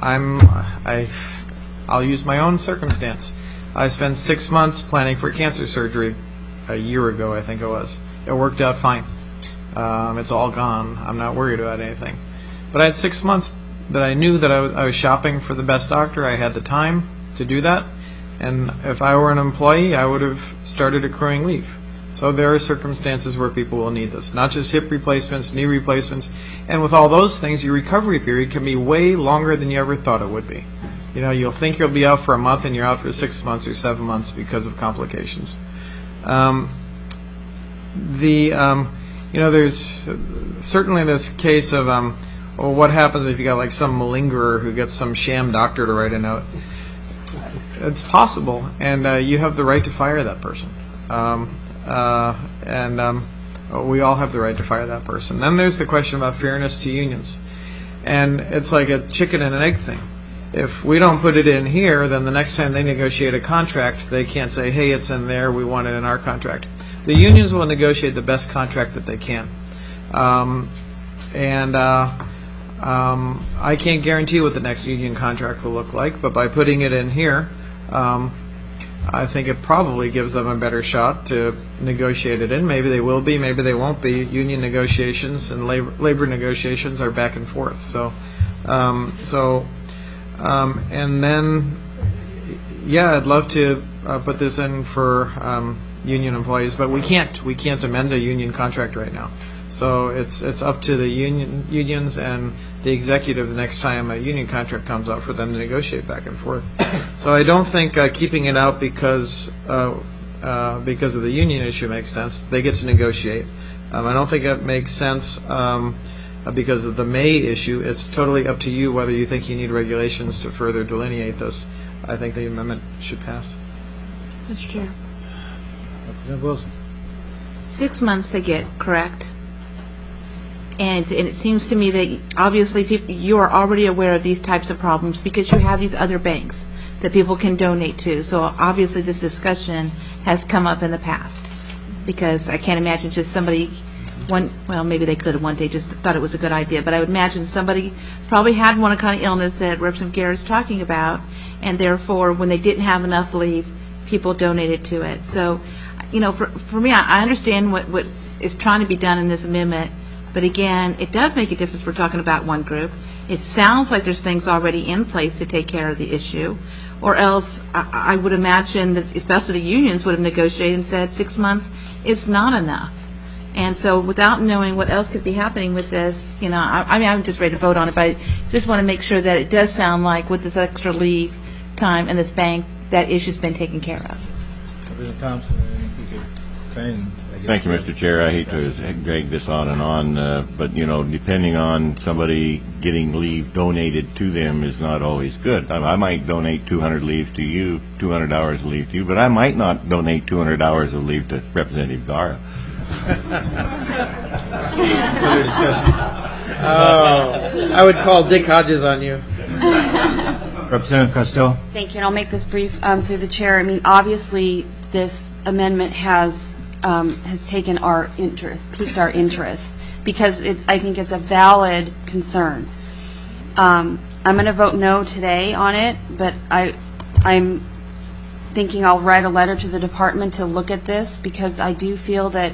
I'll use my own circumstance. I spent 6 months planning for cancer surgery a year ago, I think it was. It worked out fine. It's all gone. I'm not worried about anything. But I had 6 months that I knew that I was shopping for the best doctor. I had the time to do that. And if I were an employee, I would have started accruing leave. So there are circumstances where people will need this, not just hip replacements, knee replacements. And with all those things, your recovery period can be way longer than you ever thought it would be. You know, you'll think you'll be out for a month and you're out for 6 months or 7 months because of complications. There's certainly this case of, well, what happens if you got like some malingerer who gets some sham doctor to write a note? It's possible, and you have the right to fire that person. We all have the right to fire that person. Then there's the question about fairness to unions. And it's like a chicken and an egg thing. If we don't put it in here, then the next time they negotiate a contract, they can't say, hey, it's in there, we want it in our contract. The unions will negotiate the best contract that they can. I can't guarantee what the next union contract will look like, but by putting it in here, I think it probably gives them a better shot to negotiate it in. Maybe they will be, maybe they won't be. Union negotiations and labor negotiations are back and forth. And then, yeah, I'd love to put this in for union employees, but we can't amend a union contract right now. So it's up to the unions and the executive the next time a union contract comes up for them to negotiate back and forth. So I don't think keeping it out because of the union issue makes sense. They get to negotiate. I don't think it makes sense because of the may issue. It's totally up to you whether you think you need regulations to further delineate this. I think the amendment should pass. Mr. Chair. Representative Wilson. 6 months they get, correct? And it seems to me that obviously you are already aware of these types of problems because you have these other banks that people can donate to. So obviously this discussion has come up in the past because I can't imagine just somebody, maybe they could have one day just thought it was a good idea, but I would imagine somebody probably had one kind of illness that Representative Guerra is talking about, and therefore when they didn't have enough leave, people donated to it. So, for me, I understand what is trying to be done in this amendment. But again, it does make a difference. We're talking about one group. It sounds like there's things already in place to take care of the issue. Or else I would imagine that especially the unions would have negotiated and said 6 months is not enough. And so without knowing what else could be happening with this, I'm just ready to vote on it, but I just want to make sure that it does sound like with this extra leave time in this bank, that issue's been taken care of. Representative Thompson, I think you could try and... Thank you, Mr. Chair. I hate to drag this on and on, but, depending on somebody getting leave donated to them is not always good. I might donate 200 leaves to you, 200 hours of leave to you, but I might not donate 200 hours of leave to Representative Guerra. Further discussion? I would call Dick Hodges on you. Representative Costello. Thank you, and I'll make this brief through the chair. I mean, obviously, this amendment has taken our interest, piqued our interest, because I think it's a valid concern. I'm going to vote no today on it, but I'm thinking I'll write a letter to the department to look at this, because I do feel that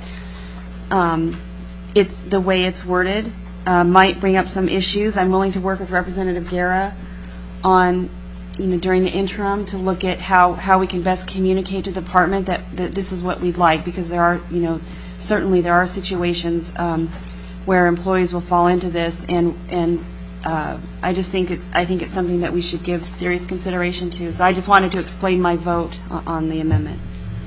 it's the way it's worded might bring up some issues. I'm willing to work with Representative Guerra on, during the interim to look at how we can best communicate to the department that this is what we'd like, because there are, certainly there are situations where employees will fall into this and I think it's something that we should give serious consideration to. So I just wanted to explain my vote on the amendment.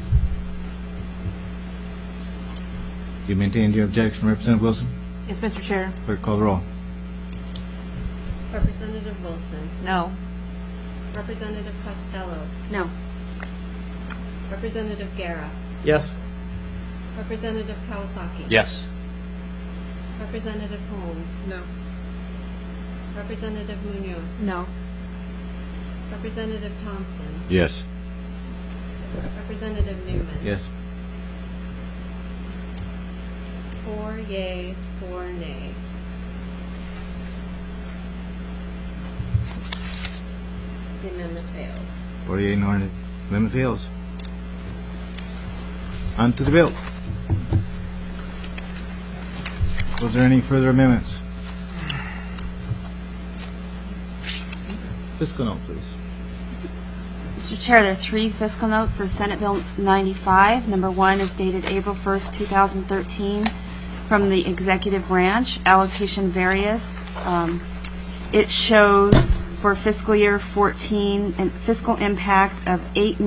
You maintain your objection, Representative Wilson? Yes, Mr. Chair. Clerk, call the roll. Representative Wilson. No. Representative Costello. No. Representative Guerra. Yes. Representative Kawasaki. Yes. Representative Holmes. No. Representative Munoz. No. Representative Thompson. Yes. Representative Newman. Yes. 4 yea, 4 nay. The amendment fails. 48 and order. Amendment fails. On to the bill. Was there any further amendments? Fiscal note, please. Mr. Chair, there are 3 fiscal notes for Senate Bill 95. Number 1 is dated April 1st, 2013, from the executive branch, allocation various. It shows for fiscal year 14 a fiscal impact of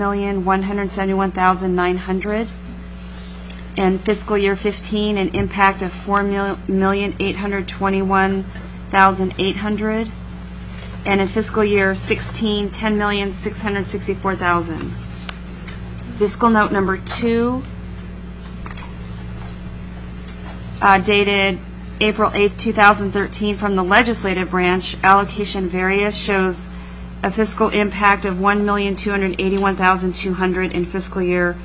$8,171,900, and fiscal year 15 an impact of $4,821,800, and in fiscal year 16 $10,664,000. Fiscal note number 2, dated April 8th, 2013, from the legislative branch, allocation various, shows a fiscal impact of $1,281,200 in fiscal year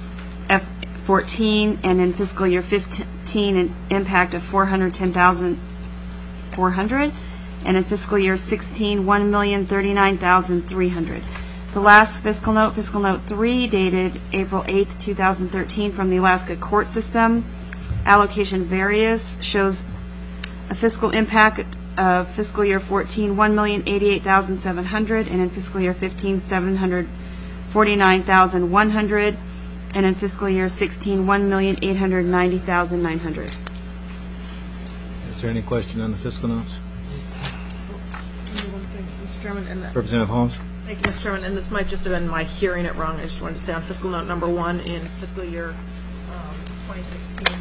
F14, and in fiscal year 15 an impact of $410,400, and in fiscal year 16 $1,039,300. The last fiscal note 3, dated April 8th, 2013, from the Alaska court system, allocation various, shows a fiscal impact of fiscal year 14 $1,088,700, and in fiscal year 15 $749,100, and in fiscal year 16 $1,890,900. Is there any question on the fiscal notes? Mr. Chairman, and Representative Holmes? thank you, Mr. Chairman, and this might just have been my hearing it wrong. I just wanted to say on fiscal note number 1 in fiscal year 2016,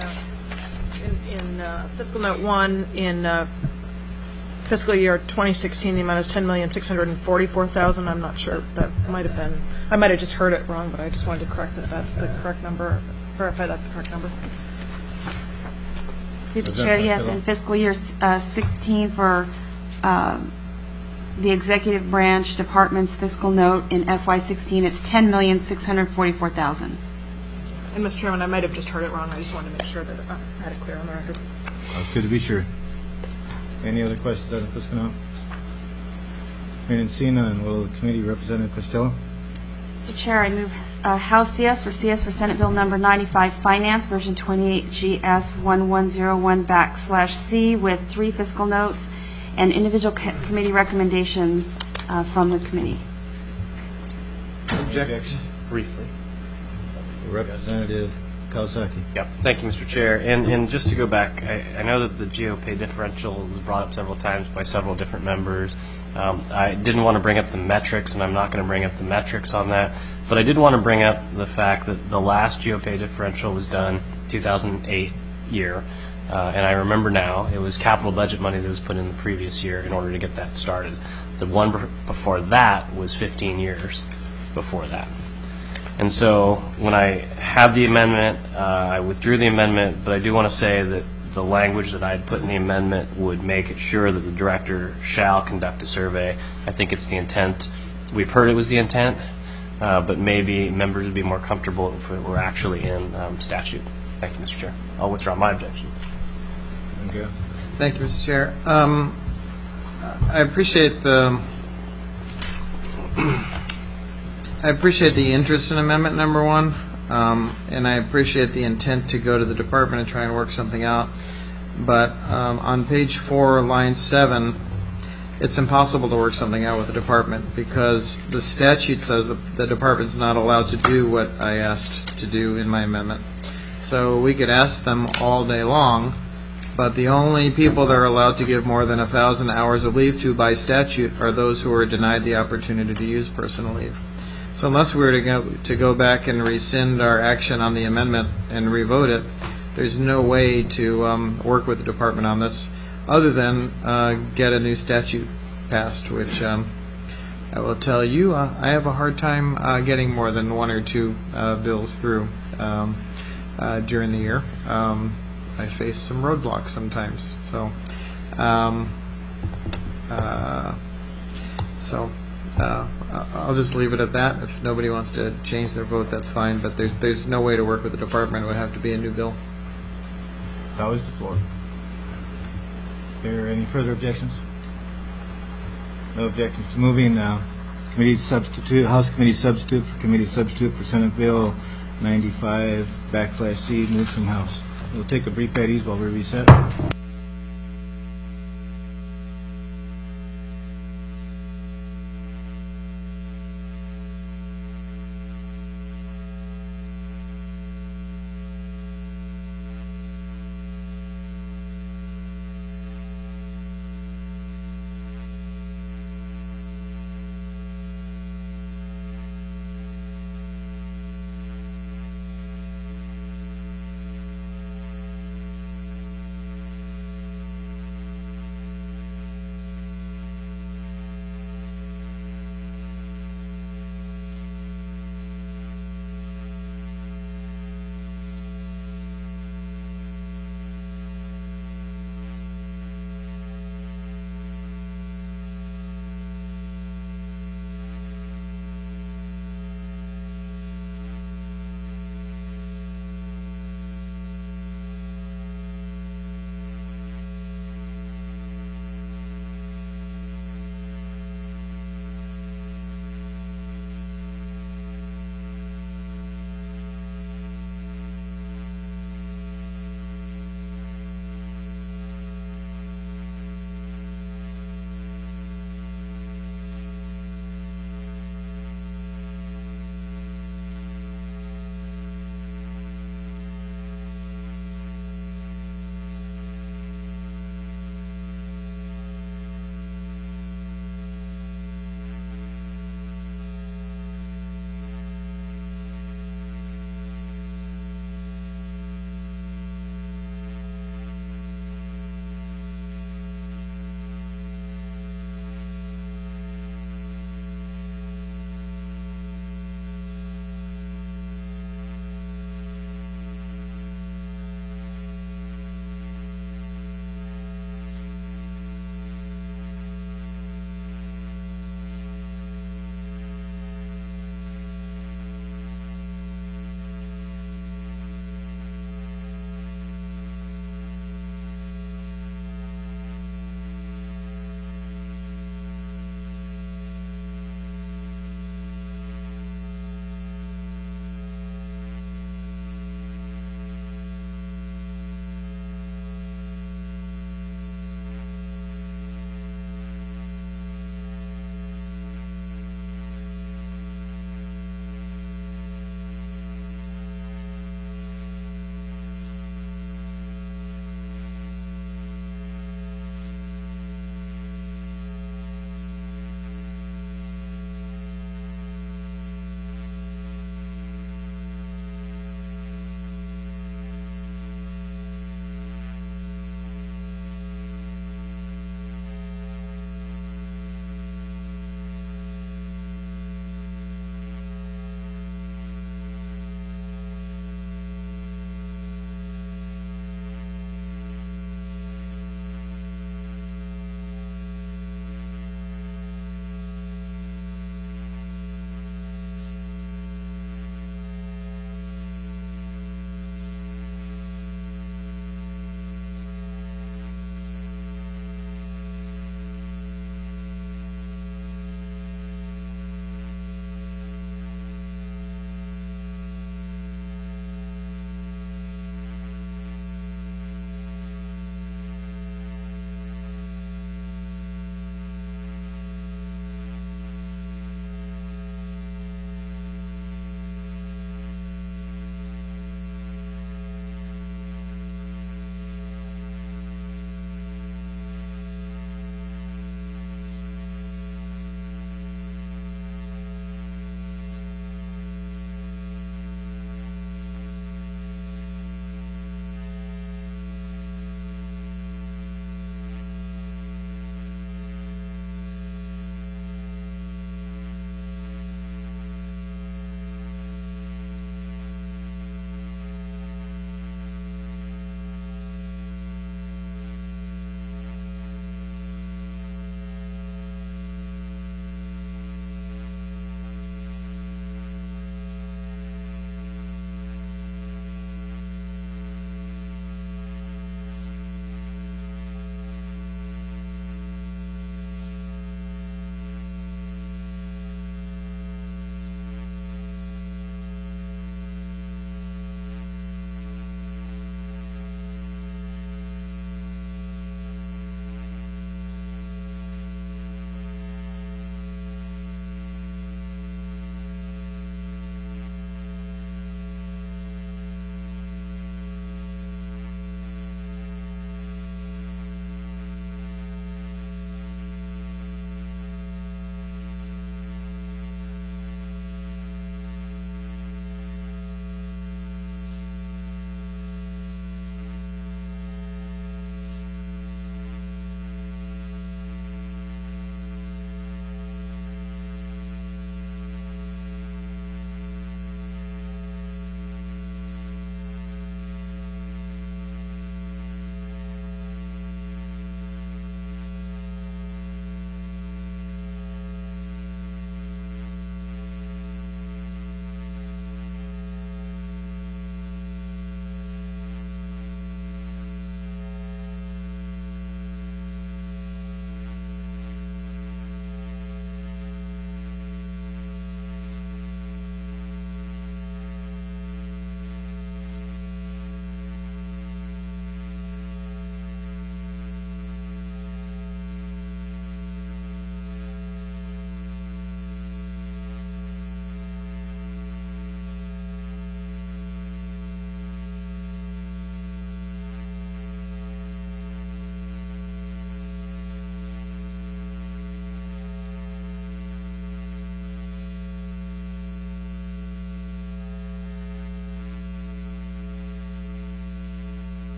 in fiscal note 1 in fiscal year 2016, the amount is $10,644,000. I'm not sure. That might have been. I might have just heard it wrong, but I just wanted to correct that. That's the correct number. Verify that's the correct number. Through the chair, yes, in fiscal year 16 for the executive branch department's fiscal note in FY16, it's $10,644,000. And Mr. Chairman, I might have just heard it wrong. I just wanted to make sure that I had it clear on the record. That's good to be sure. Any other questions on the fiscal note? Hearing and seeing none, will the committee, Representative Costello? Mr. Chair, I move House CS for Senate Bill number 95, Finance, version 28 GS 1101/C, with 3 fiscal notes and individual committee recommendations from the committee. Objection. Briefly. Representative Kawasaki. Yep. Thank you, Mr. Chair. And just to go back, I know that the GeoPay differential was brought up several times by several different members. I didn't want to bring up the metrics, and I'm not going to bring up the metrics on that, but I did want to bring up the fact that the last GeoPay differential was done 2008 year, and I remember now it was capital budget money that was put in the previous year in order to get that started. The one before that was 15 years before that. And so when I had the amendment, I withdrew the amendment, but I do want to say that the language that I had put in the amendment would make it sure that the director shall conduct a survey. I think it's the intent. We've heard it was the intent, but maybe members would be more comfortable if it were actually in statute. Thank you, Mr. Chair. I'll withdraw my objection. Okay. Thank you, Mr. Chair. I appreciate the interest in amendment number 1, and I appreciate the intent to go to the department and try and work something out. But on page 4, line 7, it's impossible to work something out with the department because the statute says that the department's not allowed to do what I asked to do in my amendment. So we could ask them all day long, but the only people that are allowed to give more than 1,000 hours of leave to by statute are those who are denied the opportunity to use personal leave. So unless we were to go back and rescind our action on the amendment and revote it, there's no way to work with the department on this other than get a new statute passed, which I will tell you, I have a hard time getting more than one or two bills through during the year. I face some roadblocks sometimes. So, I'll just leave it at that. If nobody wants to change their vote, that's fine. But there's no way to work with the department. It would have to be a new bill. It's always the floor. Are there any further objections? No objections to moving committee substitute, House committee substitute for Senate Bill 95/C moves from House. We'll take a brief at ease while we reset.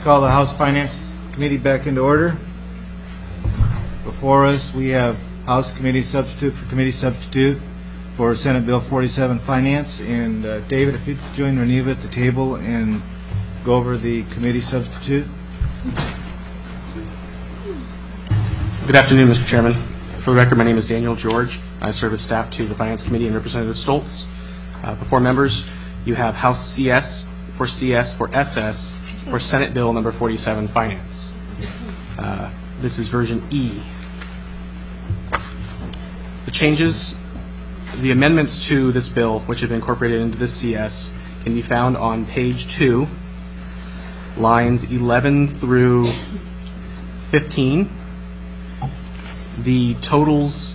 call the House Finance Committee back into order. Before us, we have House Committee Substitute for Committee Substitute for Senate Bill 47 Finance. And David, if you'd join Reneva at the table and go over the committee substitute. Good afternoon, Mr. Chairman. For the record, my name is Daniel George. I serve as staff to the Finance Committee and Representative Stoltz. Before members, you have House CS for SS for Senate Bill number 47 Finance. This is version E. The changes, the amendments to this bill, which have been incorporated into this CS, can be found on page 2, lines 11 through 15. The totals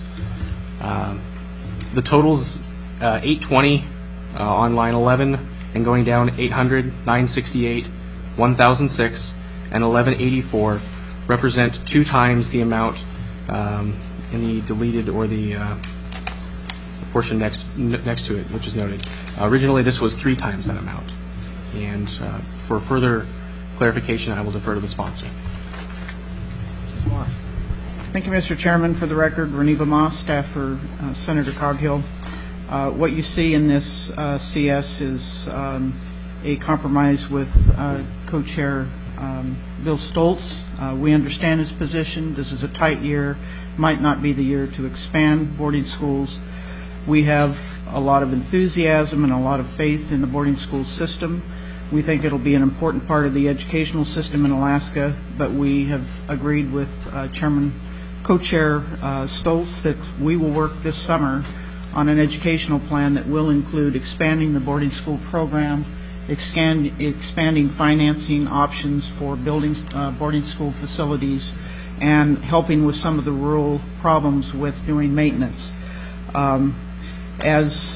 820 on line 11 and going down 800, 968, 1006, and 1184 represent 2 times the amount in the deleted or the portion next to it, which is noted. Originally, this was 3 times that amount. And for further clarification, I will defer to the sponsor. Thank you, Mr. Chairman. For the record, Reneva Moss, staff for Senator Coghill. What you see in this CS is a compromise with co-chair Bill Stoltz. We understand his position. This is a tight year. Might not be the year to expand boarding schools. We have a lot of enthusiasm and a lot of faith in the boarding school system. We think it'll be an important part of the educational system in Alaska, but we have agreed with Co-Chair Stoltz that we will work this summer on an educational plan that will include expanding the boarding school program, expanding financing options for building boarding school facilities, and helping with some of the rural problems with doing maintenance. As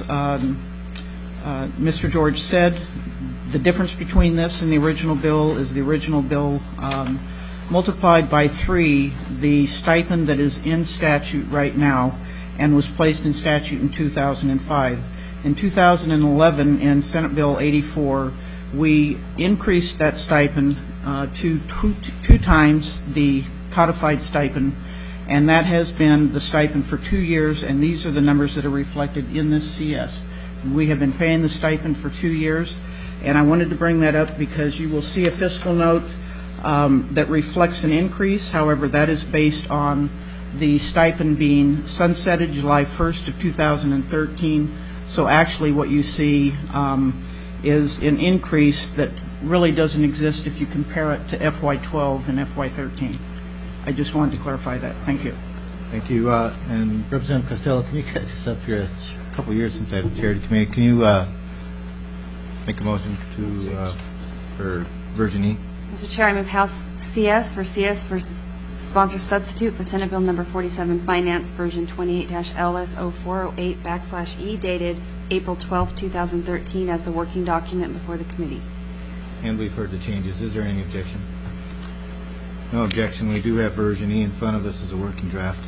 Mr. George said, the difference between this and the original bill is the original bill multiplied by 3 the stipend that is in statute right now and was placed in statute in 2005. In 2011, in Senate Bill 84, we increased that stipend to two times the codified stipend, and that has been the stipend for 2 years, and these are the numbers that are reflected in this CS. We have been paying the stipend for 2 years, and I wanted to bring that up because you will see a fiscal note that reflects an increase. However, that is based on the stipend being sunsetted July 1st of 2013. So actually what you see is an increase that really doesn't exist if you compare it to FY12 and FY13. I just wanted to clarify that. Thank you. Thank you. And Representative Costello, can you catch us up here? It's a couple of years since I've chaired the committee. Can you make a motion for version E? Mr. Chair, I move House CS for sponsor substitute for Senate Bill number 47 Finance version 28-LS0408/E dated April 12, 2013 as the working document before the committee. And we've heard the changes. Is there any objection? No objection. We do have version E in front of us as a working draft.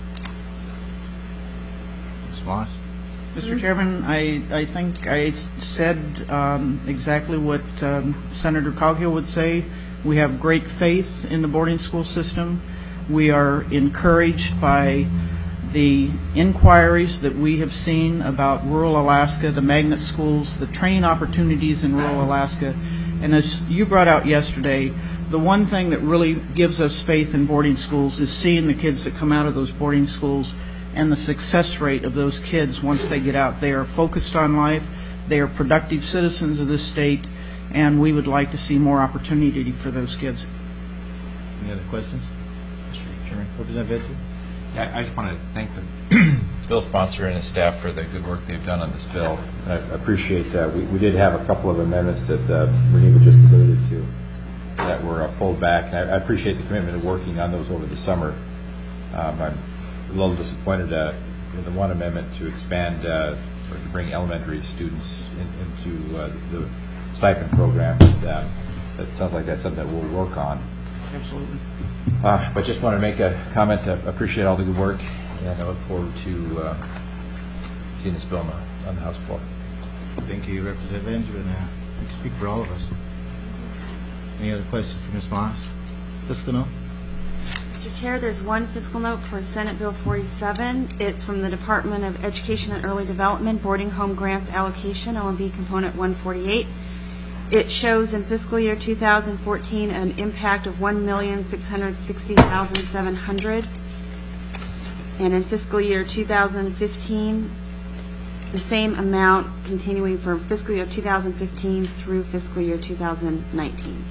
Ms. Moss? Mr. Chairman, I think I said exactly what Senator Coghill would say. We have great faith in the boarding school system. We are encouraged by the inquiries that we have seen about rural Alaska, the magnet schools, the training opportunities in rural Alaska. And as you brought out yesterday, the one thing that really gives us faith in boarding schools is seeing the kids that come out of those boarding schools and the success rate of those kids once they get out. They are focused on life. They are productive citizens of this state, and we would like to see more opportunity for those kids. Any other questions? Mr. Chairman, Representative Vetri? Yeah, I just want to thank the bill sponsor and his staff for the good work they've done on this bill. I appreciate we did have a couple of amendments that Reneva just alluded to that were pulled back. And I appreciate the commitment of working on those over the summer. I'm a little disappointed in the one amendment to expand or to bring elementary students into the stipend program. That sounds like that's something that we'll work on. Absolutely. But just want to make a comment. I appreciate all the good work, and I look forward to seeing this bill on the House floor. Thank you, Representative Benjamin. You can speak for all of us. Any other questions for Ms. Moss? Fiscal note? Mr. Chair, there's one fiscal note for Senate Bill 47. It's from the Department of Education and Early Development, Boarding Home Grants Allocation, OMB Component 148. It shows in fiscal year 2014 an impact of $1,660,700. And in fiscal year 2015, the same amount continuing from fiscal year 2015 through fiscal year 2019.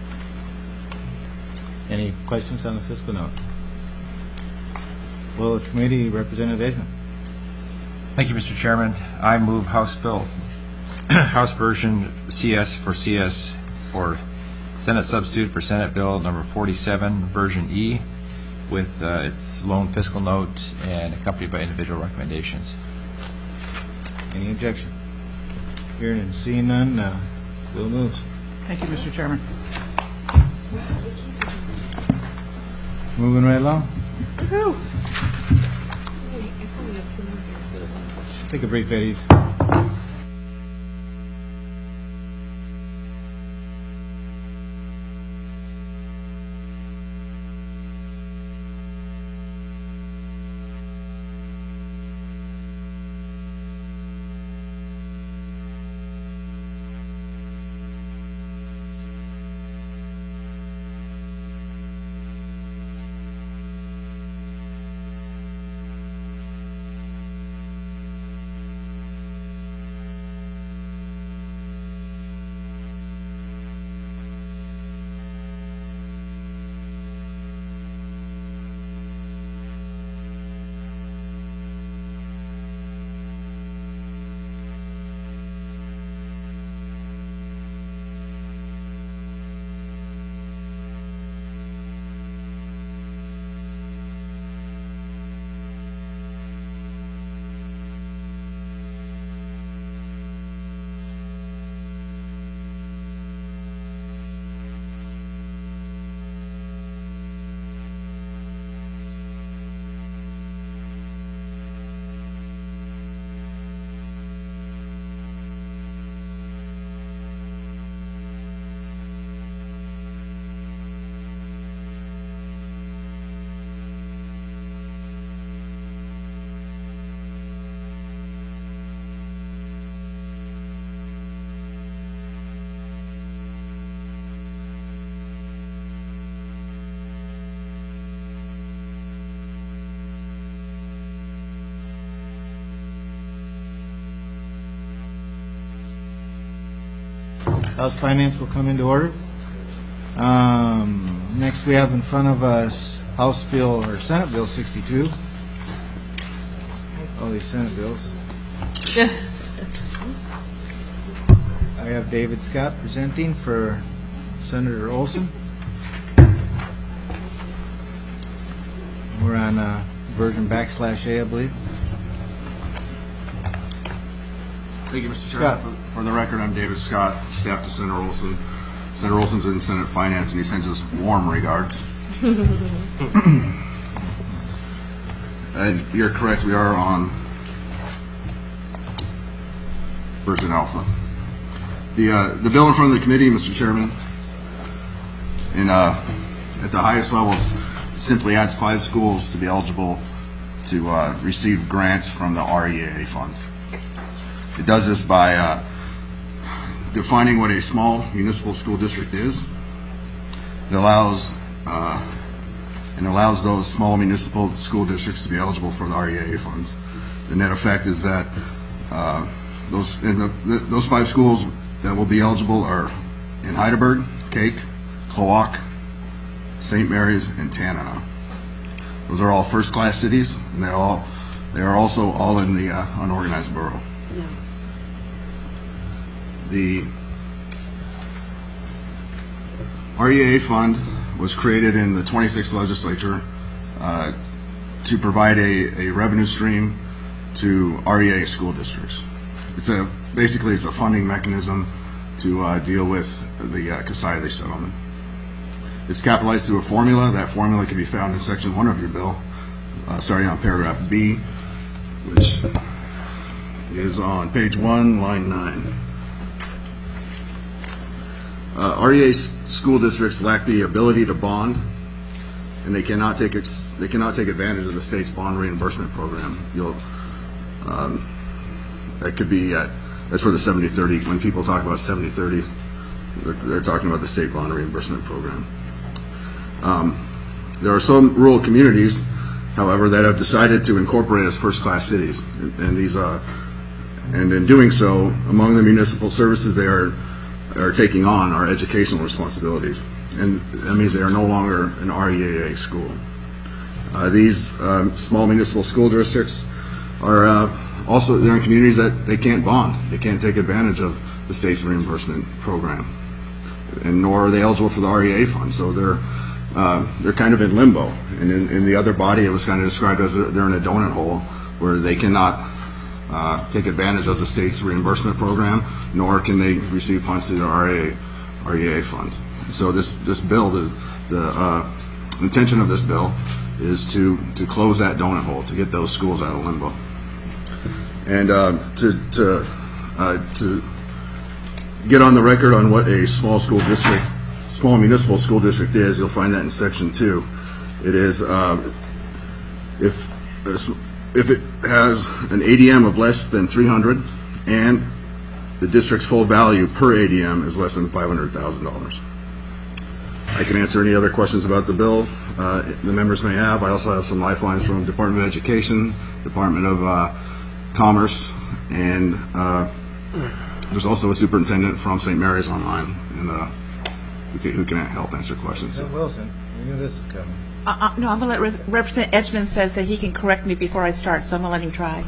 Any questions on the fiscal note? Will the committee, Representative Edgman? Thank you, Mr. Chairman. I move House Bill, House version CS for Senate substitute for Senate Bill number 47, version E, with its lone fiscal note and accompanied by individual recommendations. Any objection? Hearing and seeing none, bill moves. Thank you, Mr. Chairman. Moving right along. Take a brief, Eddies. House Finance will come into order. Next, we have in front of us House Bill, or Senate Bill 62. All these Senate bills. I have David Scott presenting for Senator Olson. We're on version \A, I believe. Thank you, Mr. Chairman. For the record, I'm David Scott, staff to Senator Olson. Senator Olson's in Senate Finance, and he sends us warm regards. And you're correct, we are on version alpha. The bill in front of the committee, Mr. Chairman, at the highest levels, simply adds 5 schools to be eligible to receive grants from the REAA fund. It does this by defining what a small municipal school district is. It allows those small municipal school districts to be eligible for the REAA funds. The net effect is that those 5 schools that will be eligible are in Heidelberg, Cake, Cloak, St. Mary's, and Tanana. Those are all first-class cities, and they are also all in the unorganized borough. The REAA fund was created in the 26th legislature to provide a revenue stream to REAA school districts. Basically it's a funding mechanism to deal with the Cassidy settlement. It's capitalized through a formula. That formula can be found in section 1 of your bill, starting on paragraph B, which is on page 1, line 9. REA school districts lack the ability to bond, and they cannot take advantage of the state's bond reimbursement program. That could be that's where the 70-30. When people talk about 70-30, they're talking about the state bond reimbursement program. There are some rural communities, however, that have decided to incorporate as first-class cities, and in doing so, among the municipal services they are taking on are educational responsibilities, and that means they are no longer an REAA school. These small municipal school districts are also, they're in communities that they can't bond, they can't take advantage of the state's reimbursement program, and nor are they eligible for the REA fund, so they're kind of in limbo. And in the other body, it was kind of described as they're in a donut hole where they cannot take advantage of the state's reimbursement program, nor can they receive funds through the REA fund. So this bill, the intention of this bill is to close that donut hole, to get those schools out of limbo. And to get on the record on what a small municipal school district is, you'll find that in Section 2. It is if it has an ADM of less than 300 and the district's full value per ADM is less than $500,000. I can answer any other questions about the bill the members may have. I also have some lifelines from the Department of Education, Department of Commerce, and there's also a superintendent from St. Mary's online, and who can help answer questions. Wilson, we knew this was coming. No, I'm going to let Representative Edgman says that he can correct me before I start, so I'm going to let him try.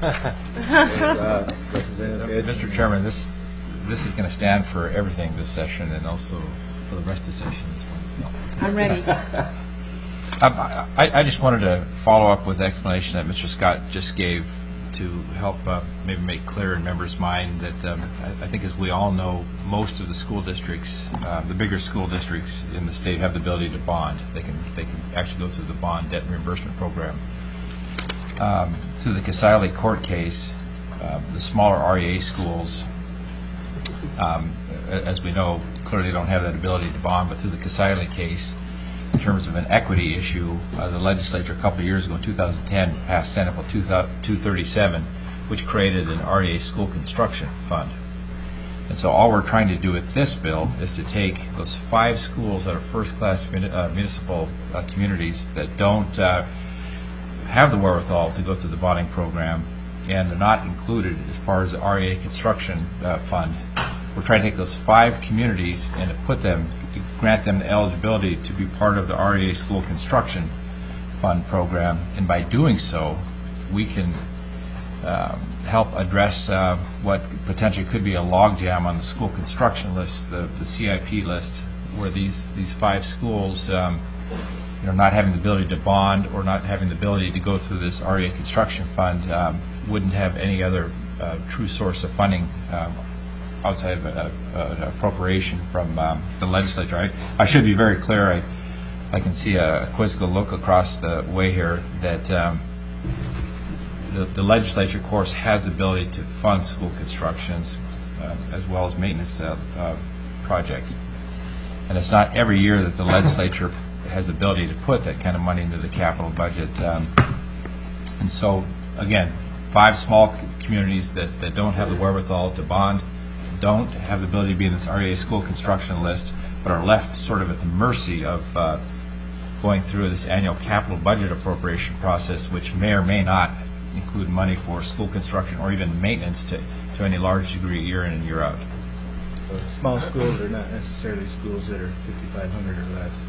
Mr. Chairman, this is going to stand for everything this session and also for the rest of the session as well. I'm ready. I just wanted to follow up with the explanation that Mr. Scott just gave to help maybe make clear in members' mind that I think, as we all know, most of the school districts, the bigger school districts in the state, have the ability to bond. They can actually go through the bond debt reimbursement program. Through the Casale court case, the smaller REA schools, as we know, clearly don't have that ability to bond. But through the Casale case, in terms of an equity issue, the legislature a couple of years ago in 2010 passed Senate Bill 237, which created an REA school construction fund. And so all we're trying to do with this bill is to take those 5 schools that are first-class municipal communities that don't have the wherewithal to go through the bonding program and are not included as part of the REA construction fund. We're trying to take those 5 communities and grant them the eligibility to be part of the REA School Construction Fund program, and by doing so, we can help address what potentially could be a logjam on the school construction list, the CIP list, where these 5 schools, not having the ability to bond or not having the ability to go through this REA Construction Fund, wouldn't have any other true source of funding outside of an appropriation from the legislature. I should be very clear. I can see a quizzical look across the way here that the legislature, of course, has the ability to fund school constructions as well as maintenance projects. And it's not every year that the legislature has the ability to put that kind of money into the capital budget. And so, again, 5 small communities that don't have the wherewithal to bond, don't have the ability to be in this REA school construction list, but are left sort of at the mercy of going through this annual capital budget appropriation process, which may or may not include money for school construction or even maintenance to any large degree year in and year out. So small schools are not necessarily schools that are 5,500 or less.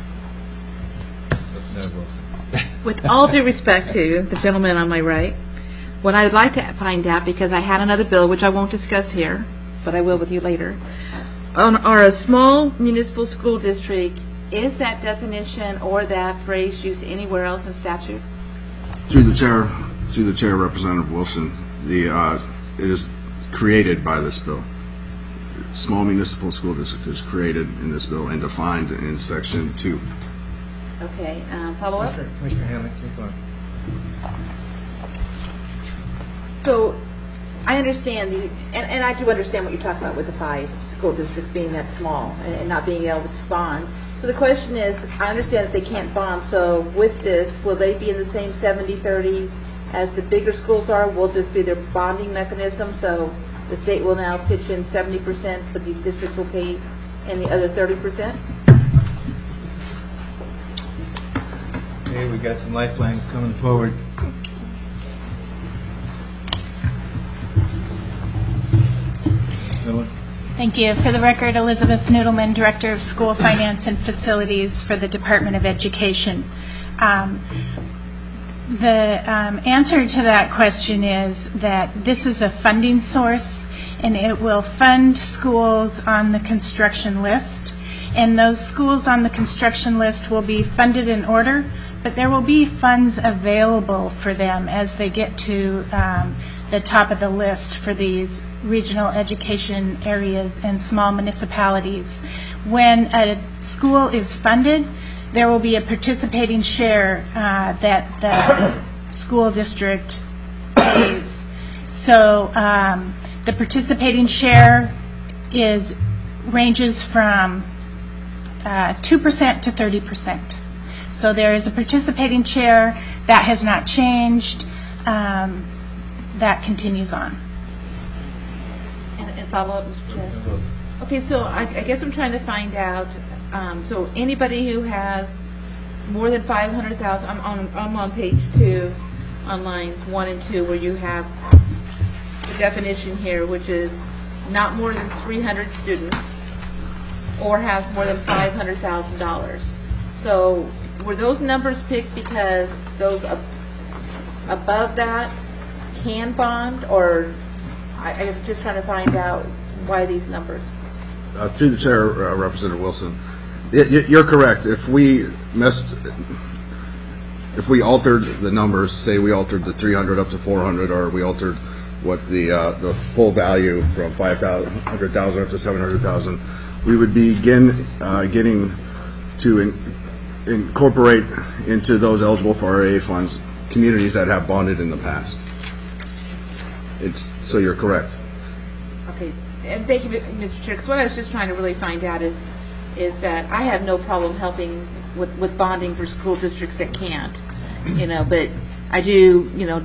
With all due respect to the gentleman on my right, what I would like to find out, because I had another bill, which I won't discuss here, but I will with you later, are a small municipal school district, is that definition or that phrase used anywhere else in statute? Through the chair, Representative Wilson, it is created by this bill. Small municipal school district is created in this bill and defined in Section 2. Okay, follow up? Commissioner Hammack, keep going. So I understand and I do understand what you're talking about with the 5 school districts being that small and not being able to bond. So the question is, I understand that they can't bond, so with this, will they be in the same 70-30 as the bigger schools are? Will just be their bonding mechanism, so the state will now pitch in 70%, but these districts will pay in the other 30%? Okay, we got some lifelines coming forward. Thank you. For the record, Elizabeth Noodleman, Director of School Finance and Facilities for the Department of Education. The answer to that question is that this is a funding source, and it will fund schools on the construction list. And those schools on the construction list will be funded in order, but there will be funds available for them as they get to the top of the list for these regional education areas and small municipalities. When a school is funded, there will be a participating share that the school district pays. So the participating share ranges from 2% to 30%. So there is a participating share that has not changed. That continues on. And follow up, Mr. Chair. Okay, so I guess I'm trying to find out. So anybody who has more than 500,000, I'm on page 2, on lines 1 and 2, where you have the definition here, which is not more than 300 students or has more than $500,000. So were those numbers picked because those above that can bond, or I guess I'm just trying to find out why these numbers? Through the chair, Representative Wilson, you're correct. If we altered the numbers, say we altered the 300 up to 400, or we altered what the full value from 500,000 up to 700,000, we would begin getting to incorporate into those eligible for RA funds communities that have bonded in the past. So you're correct. Okay, and thank you, Mr. Chair, because what I was just trying to really find out is that I have no problem helping with bonding for school districts that can't, but I do,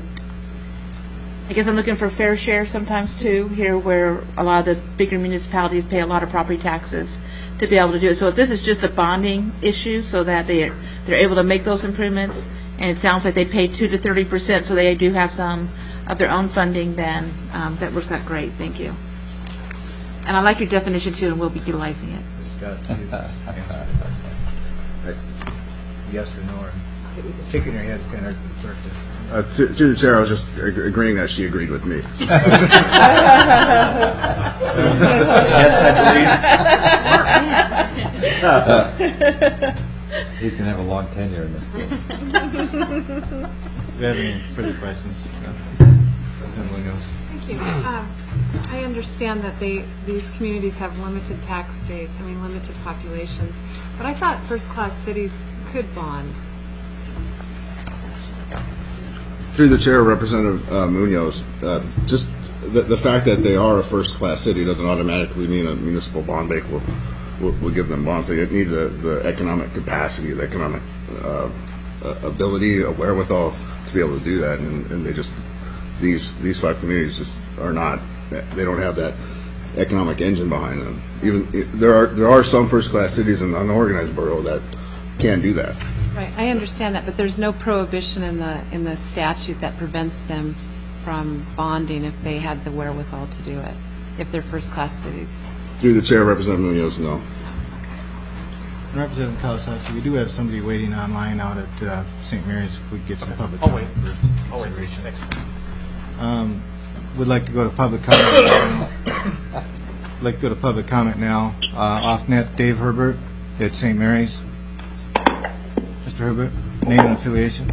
I guess I'm looking for fair share sometimes too, here where a lot of the bigger municipalities pay a lot of property taxes to be able to do it. So if this is just a bonding issue so that they're able to make those improvements, and it sounds like they pay 2 to 30%, so they do have some of their own funding, then that works out great. Thank you. And I like your definition too, and we'll be utilizing it. Yes or no? Or shaking your head is kind of hard for the clerk. Through the chair, I was just agreeing that she agreed with me. Yes, I believe. He's going to have a long tenure in this field. Do you have any further questions? Anyone else? Thank you. I understand that these communities have limited tax base, limited populations, but I thought first-class cities could bond. Through the chair, Representative Munoz, just the fact that they are a first-class city doesn't automatically mean a municipal bond bank will give them bonds. They need the economic capacity, the economic ability, a wherewithal to be able to do that, and they just these 5 communities just are not. They don't have that economic engine behind them. Even there are some first-class cities in the unorganized borough that can do that. Right, I understand that, but there's no prohibition in the statute that prevents them from bonding if they had the wherewithal to do it, if they're first-class cities. Through the chair, Representative Munoz, no. Representative Kawasaki, we do have somebody waiting online out at St. Mary's if we get some public comment for consideration. Would like to go to public comment. Would like to go to public comment now. Off-net, Dave Herbert at St. Mary's. Mr. Herbert, name and affiliation.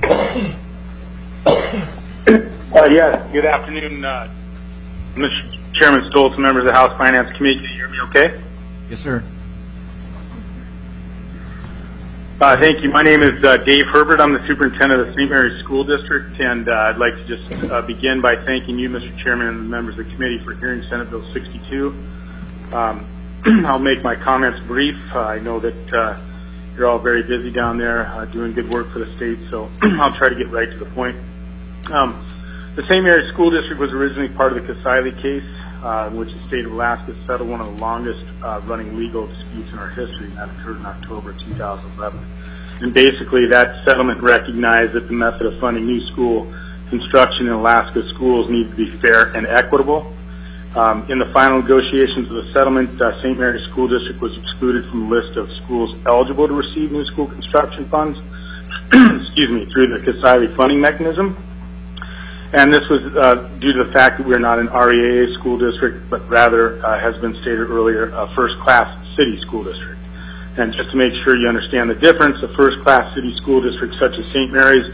Yes, good afternoon, Mr. Chairman Stoltz, members of the House Finance Committee. Can you hear me okay? Yes, sir. Thank you. My name is Dave Herbert. I'm the superintendent of the St. Mary's School District, and I'd like to just begin by thanking you, Mr. Chairman, and the members of the committee for hearing Senate Bill 62. I'll make my comments brief. I know that you're all very busy down there doing good work for the state, so I'll try to get right to the point. The St. Mary's School District was originally part of the Kasaili case, in which the state of Alaska settled one of the longest running legal disputes in our history, and that occurred in October 2011. And basically, that settlement recognized that the method of funding new school construction in Alaska schools needs to be fair and equitable. In the final negotiations of the settlement, St. Mary's School District was excluded from the list of schools eligible to receive new school construction funds, through the Kasaili funding mechanism. And this was due to the fact that we are not an REAA school district, but rather, has been stated earlier, a first-class city school district. And just to make sure you understand the difference, a first-class city school district such as St. Mary's,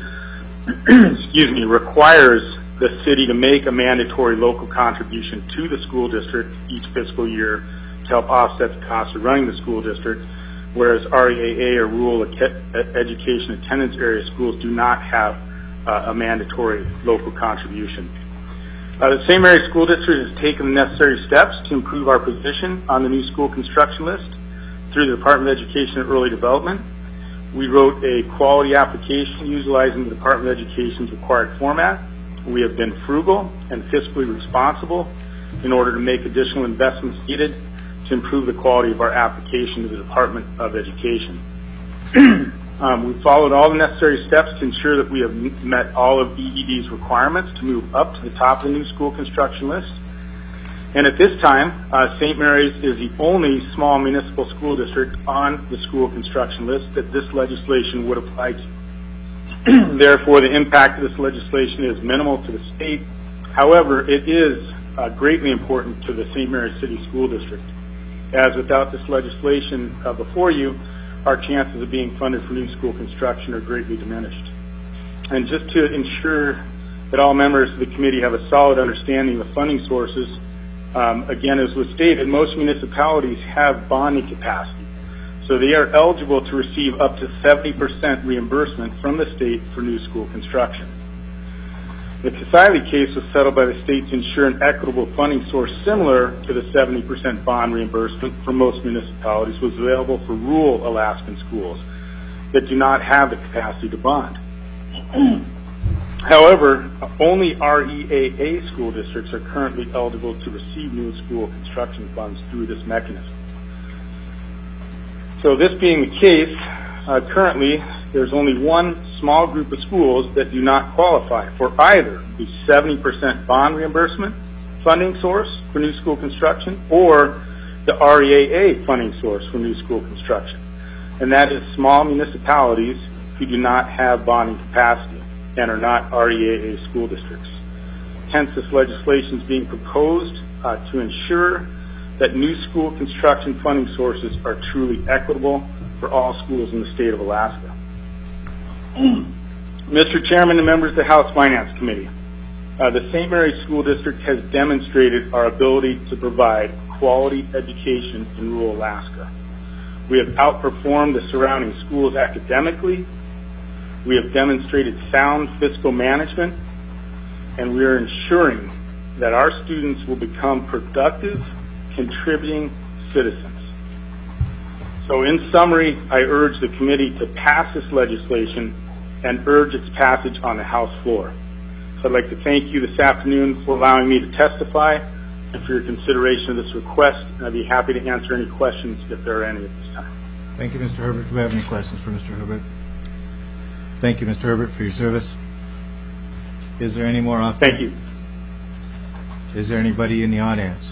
requires the city to make a mandatory local contribution to the school district each fiscal year to help offset the cost of running the school district, whereas REAA or rural education attendance area schools do not have a mandatory local contribution. The St. Mary's School District has taken the necessary steps to improve our position on the new school construction list through the Department of Education and Early Development. We wrote a quality application utilizing the Department of Education's required format. We have been frugal and fiscally responsible in order to make additional investments needed to improve the quality of our application to the Department of Education. We followed all the necessary steps to ensure that we have met all of EED's requirements to move up to the top of the new school construction list. And at this time, St. Mary's is the only small municipal school district on the school construction list that this legislation would apply to. Therefore, the impact of this legislation is minimal to the state. However, it is greatly important to the St. Mary's City School District, as without this legislation before you, our chances of being funded for new school construction are greatly diminished. And just to ensure that all members of the committee have a solid understanding of the funding sources, again, as was stated, most municipalities have bonding capacity. So they are eligible to receive up to 70% reimbursement from the state for new school construction. The Kasaili case was settled by the state to ensure an equitable funding source similar to the 70% bond reimbursement for most municipalities was available for rural Alaskan schools that do not have the capacity to bond. However, only REAA school districts are currently eligible to receive new school construction funds through this mechanism. So this being the case, currently there's only one small group of schools that do not qualify for either the 70% bond reimbursement funding source for new school construction or the REAA funding source for new school construction. And that is small municipalities who do not have bonding capacity and are not REAA school districts. Hence, this legislation is being proposed to ensure that new school construction funding sources are truly equitable for all schools in the state of Alaska. Mr. Chairman and members of the House Finance Committee, the St. Mary's School District has demonstrated our ability to provide quality education in rural Alaska. We have outperformed the surrounding schools academically. We have demonstrated sound fiscal management, and we are ensuring that our students will become productive, contributing citizens. So in summary, I urge the committee to pass this legislation and urge its passage on the House floor. So I'd like to thank you this afternoon for allowing me to testify and for your consideration of this request, and I'd be happy to answer any questions if there are any at this time. Thank you, Mr. Herbert. Do we have any questions for Mr. Herbert? Thank you, Mr. Herbert, for your service. Is there any more? Thank you. Is there anybody in the audience?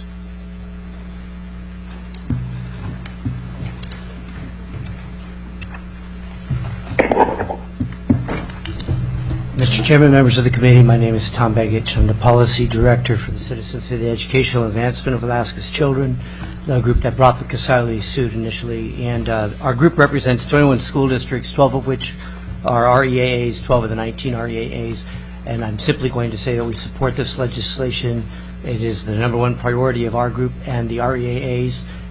Mr. Chairman, members of the committee, my name is Tom Begich. I'm the Policy Director for the Citizens for the Educational Advancement of Alaska's Children, the group that brought the Kasaili suit initially. And our group represents 21 school districts, 12 of which are REAAs, 12 of the 19 REAAs. And I'm simply going to say that we support this legislation. It is the number one priority of our group and the REAAs.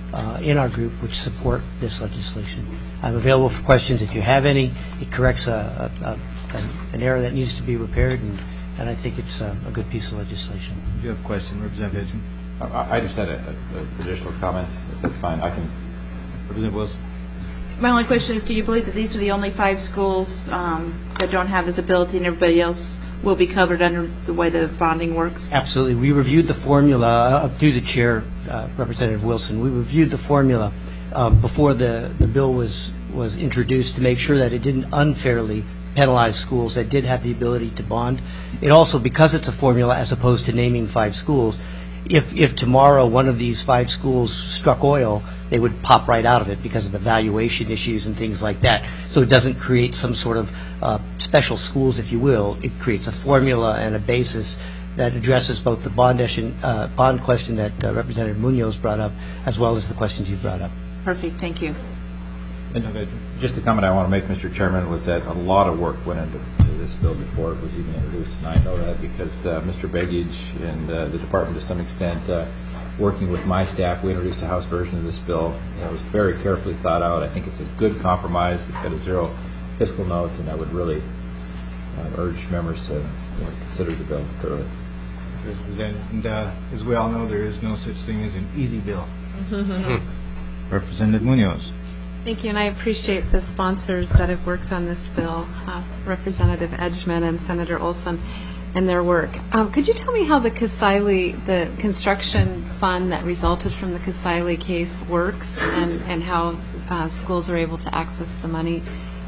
in our group which support this legislation. I'm available for questions if you have any. It corrects an error that needs to be repaired, and I think it's a good piece of legislation. Do you have a question, Representative Edgman? I just had an additional comment, if that's fine. I can. Representative Wilson? My only question is, do you believe that these are the only 5 schools that don't have this ability and everybody else will be covered under the way the bonding works? Absolutely. We reviewed the formula through the chair, Representative Wilson. We reviewed the formula before the bill was introduced to make sure that it didn't unfairly penalize schools that did have the ability to bond. It also, because it's a formula as opposed to naming 5 schools, if tomorrow one of these 5 schools struck oil, they would pop right out of it because of the valuation issues and things like that. So it doesn't create some sort of special schools, if you will. It creates a formula and a basis that addresses both the bond question that Representative Munoz brought up, as well as the questions you brought up. Perfect. Thank you. Just a comment I want to make, Mr. Chairman, was that a lot of work went into this bill before it was even introduced, and I know that because Mr. Begich and the department, to some extent, working with my staff, we introduced a House version of this bill. It was very carefully thought out. I think it's a good compromise. It's got a 0 fiscal note, and I would really urge members to consider the bill thoroughly. And as we all know, there is no such thing as an easy bill. Representative Munoz. Thank you, and I appreciate the sponsors that have worked on this bill, Representative Edgman and Senator Olson, and their work. Could you tell me how the construction fund that resulted from the Kasaili case works, and how schools are able to access the money?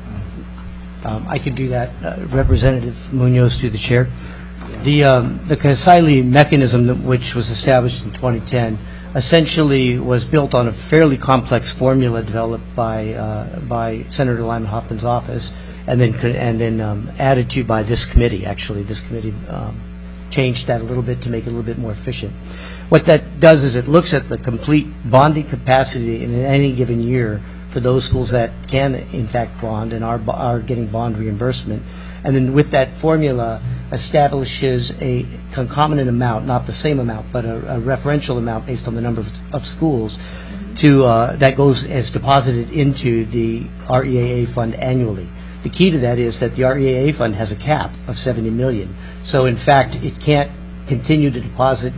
I can do that. Representative Munoz, through the chair. The Kasaili mechanism, which was established in 2010, essentially was built on a fairly complex formula developed by Senator Lyman Hoffman's office, and then added to by this committee. Actually, this committee changed that a little bit to make it a little bit more efficient. What that does is it looks at the complete bonding capacity in any given year for those schools that can, in fact, bond and are getting bond reimbursement, and then with that formula establishes a concomitant amount, not the same amount, but a referential amount based on the number of schools that goes as deposited into the REAA fund annually. The key to that is that the REAA fund has a cap of $70 million. So in fact, it can't continue to deposit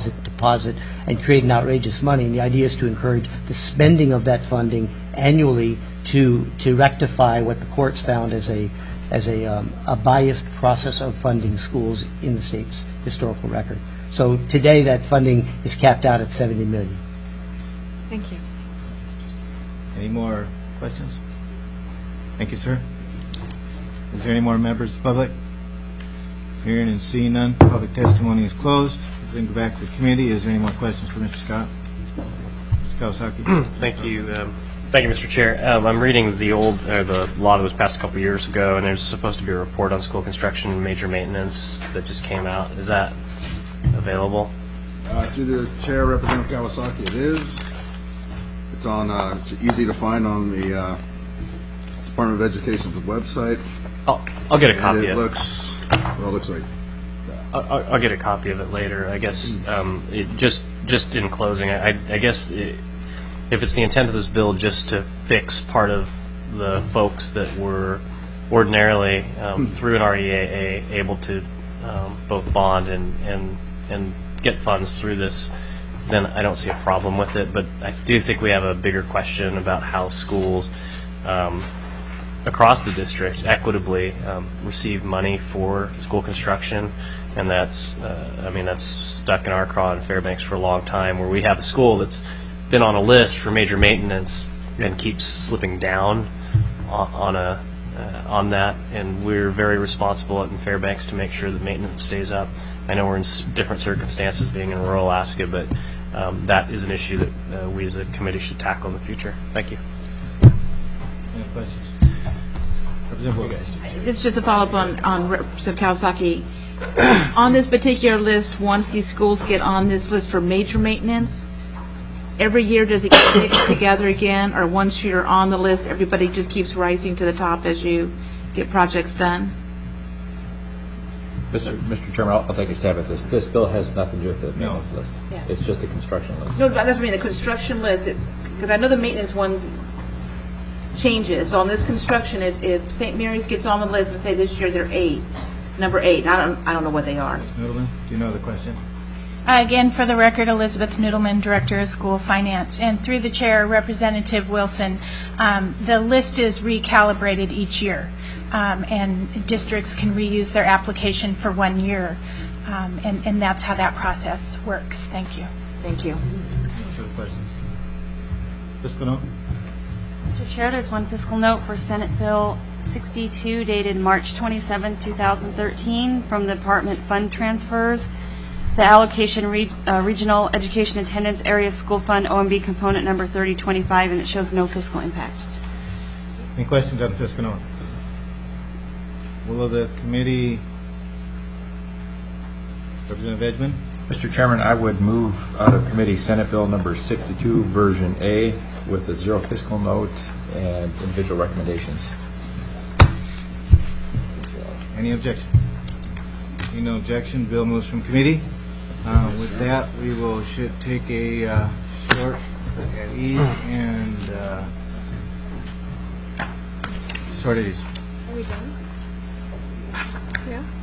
and create an outrageous money. And the idea is to encourage the spending of that funding annually to rectify what the courts found as a biased process of funding schools in the state's historical record. So today that funding is capped out at $70 million. Thank you. Any more questions? Thank you, sir. Is there any more members of the public? Hearing and seeing none, public testimony is closed. Then go back to the committee. Is there any more questions for Mr. Scott? Mr. Kawasaki. Thank you. Thank you, Mr. Chair. I'm reading the law that was passed a couple years ago, and there's supposed to be a report on school construction and major maintenance that just came out. Is that available? Through the chair, Representative Kawasaki, it is. It's on. It's easy to find on the Department of Education's website. I'll get a copy. It looks like. I'll get a copy of it later. I guess just in closing, I guess. If it's the intent of this bill just to fix part of the folks that were ordinarily through an REAA able to both bond and get funds through this, then I don't see a problem with it. But I do think we have a bigger question about how schools across the district equitably receive money for school construction, and that's stuck in our craw in Fairbanks for a long time, where we have a school that's been on a list for major maintenance and keeps slipping down on that, and we're very responsible in Fairbanks to make sure that maintenance stays up. I know we're in different circumstances being in rural Alaska, but that is an issue that we as a committee should tackle in the future. Thank you. Any questions? This is just a follow-up on Representative Kawasaki. On this particular list, once these schools get on this list for major maintenance, every year does it get mixed together again, or once you're on the list, everybody just keeps rising to the top as you get projects done? Mr. Chairman, I'll take a stab at this. This bill has nothing to do with the maintenance list. Yeah. It's just a construction list. No, that's what I mean, the construction list, because I know the maintenance one changes. So on this construction, if St. Mary's gets on the list and say this year they're number 8, I don't know what they are. Ms. Noodleman, do you know the question? Again, for the record, Elizabeth Noodleman, Director of School Finance. And through the chair, Representative Wilson, the list is recalibrated each year, and districts can reuse their application for 1 year, and that's how that process works. Thank you. Thank you. No further questions. Fiscal note? Mr. Chair, there's one fiscal note for Senate Bill 62 dated March 27, 2013, from the Department Fund Transfers. The allocation Regional Education Attendance Area School Fund OMB component number 3025, and it shows no fiscal impact. Any questions on the fiscal note? Will of the committee, Representative Edgman? Mr. Chairman, I would move out of committee Senate Bill number 62, version A, with a 0 fiscal note and individual recommendations. Any objection? Seeing no objection, bill moves from committee. With that, we should take a short at ease and short at ease. Are we done? Yeah.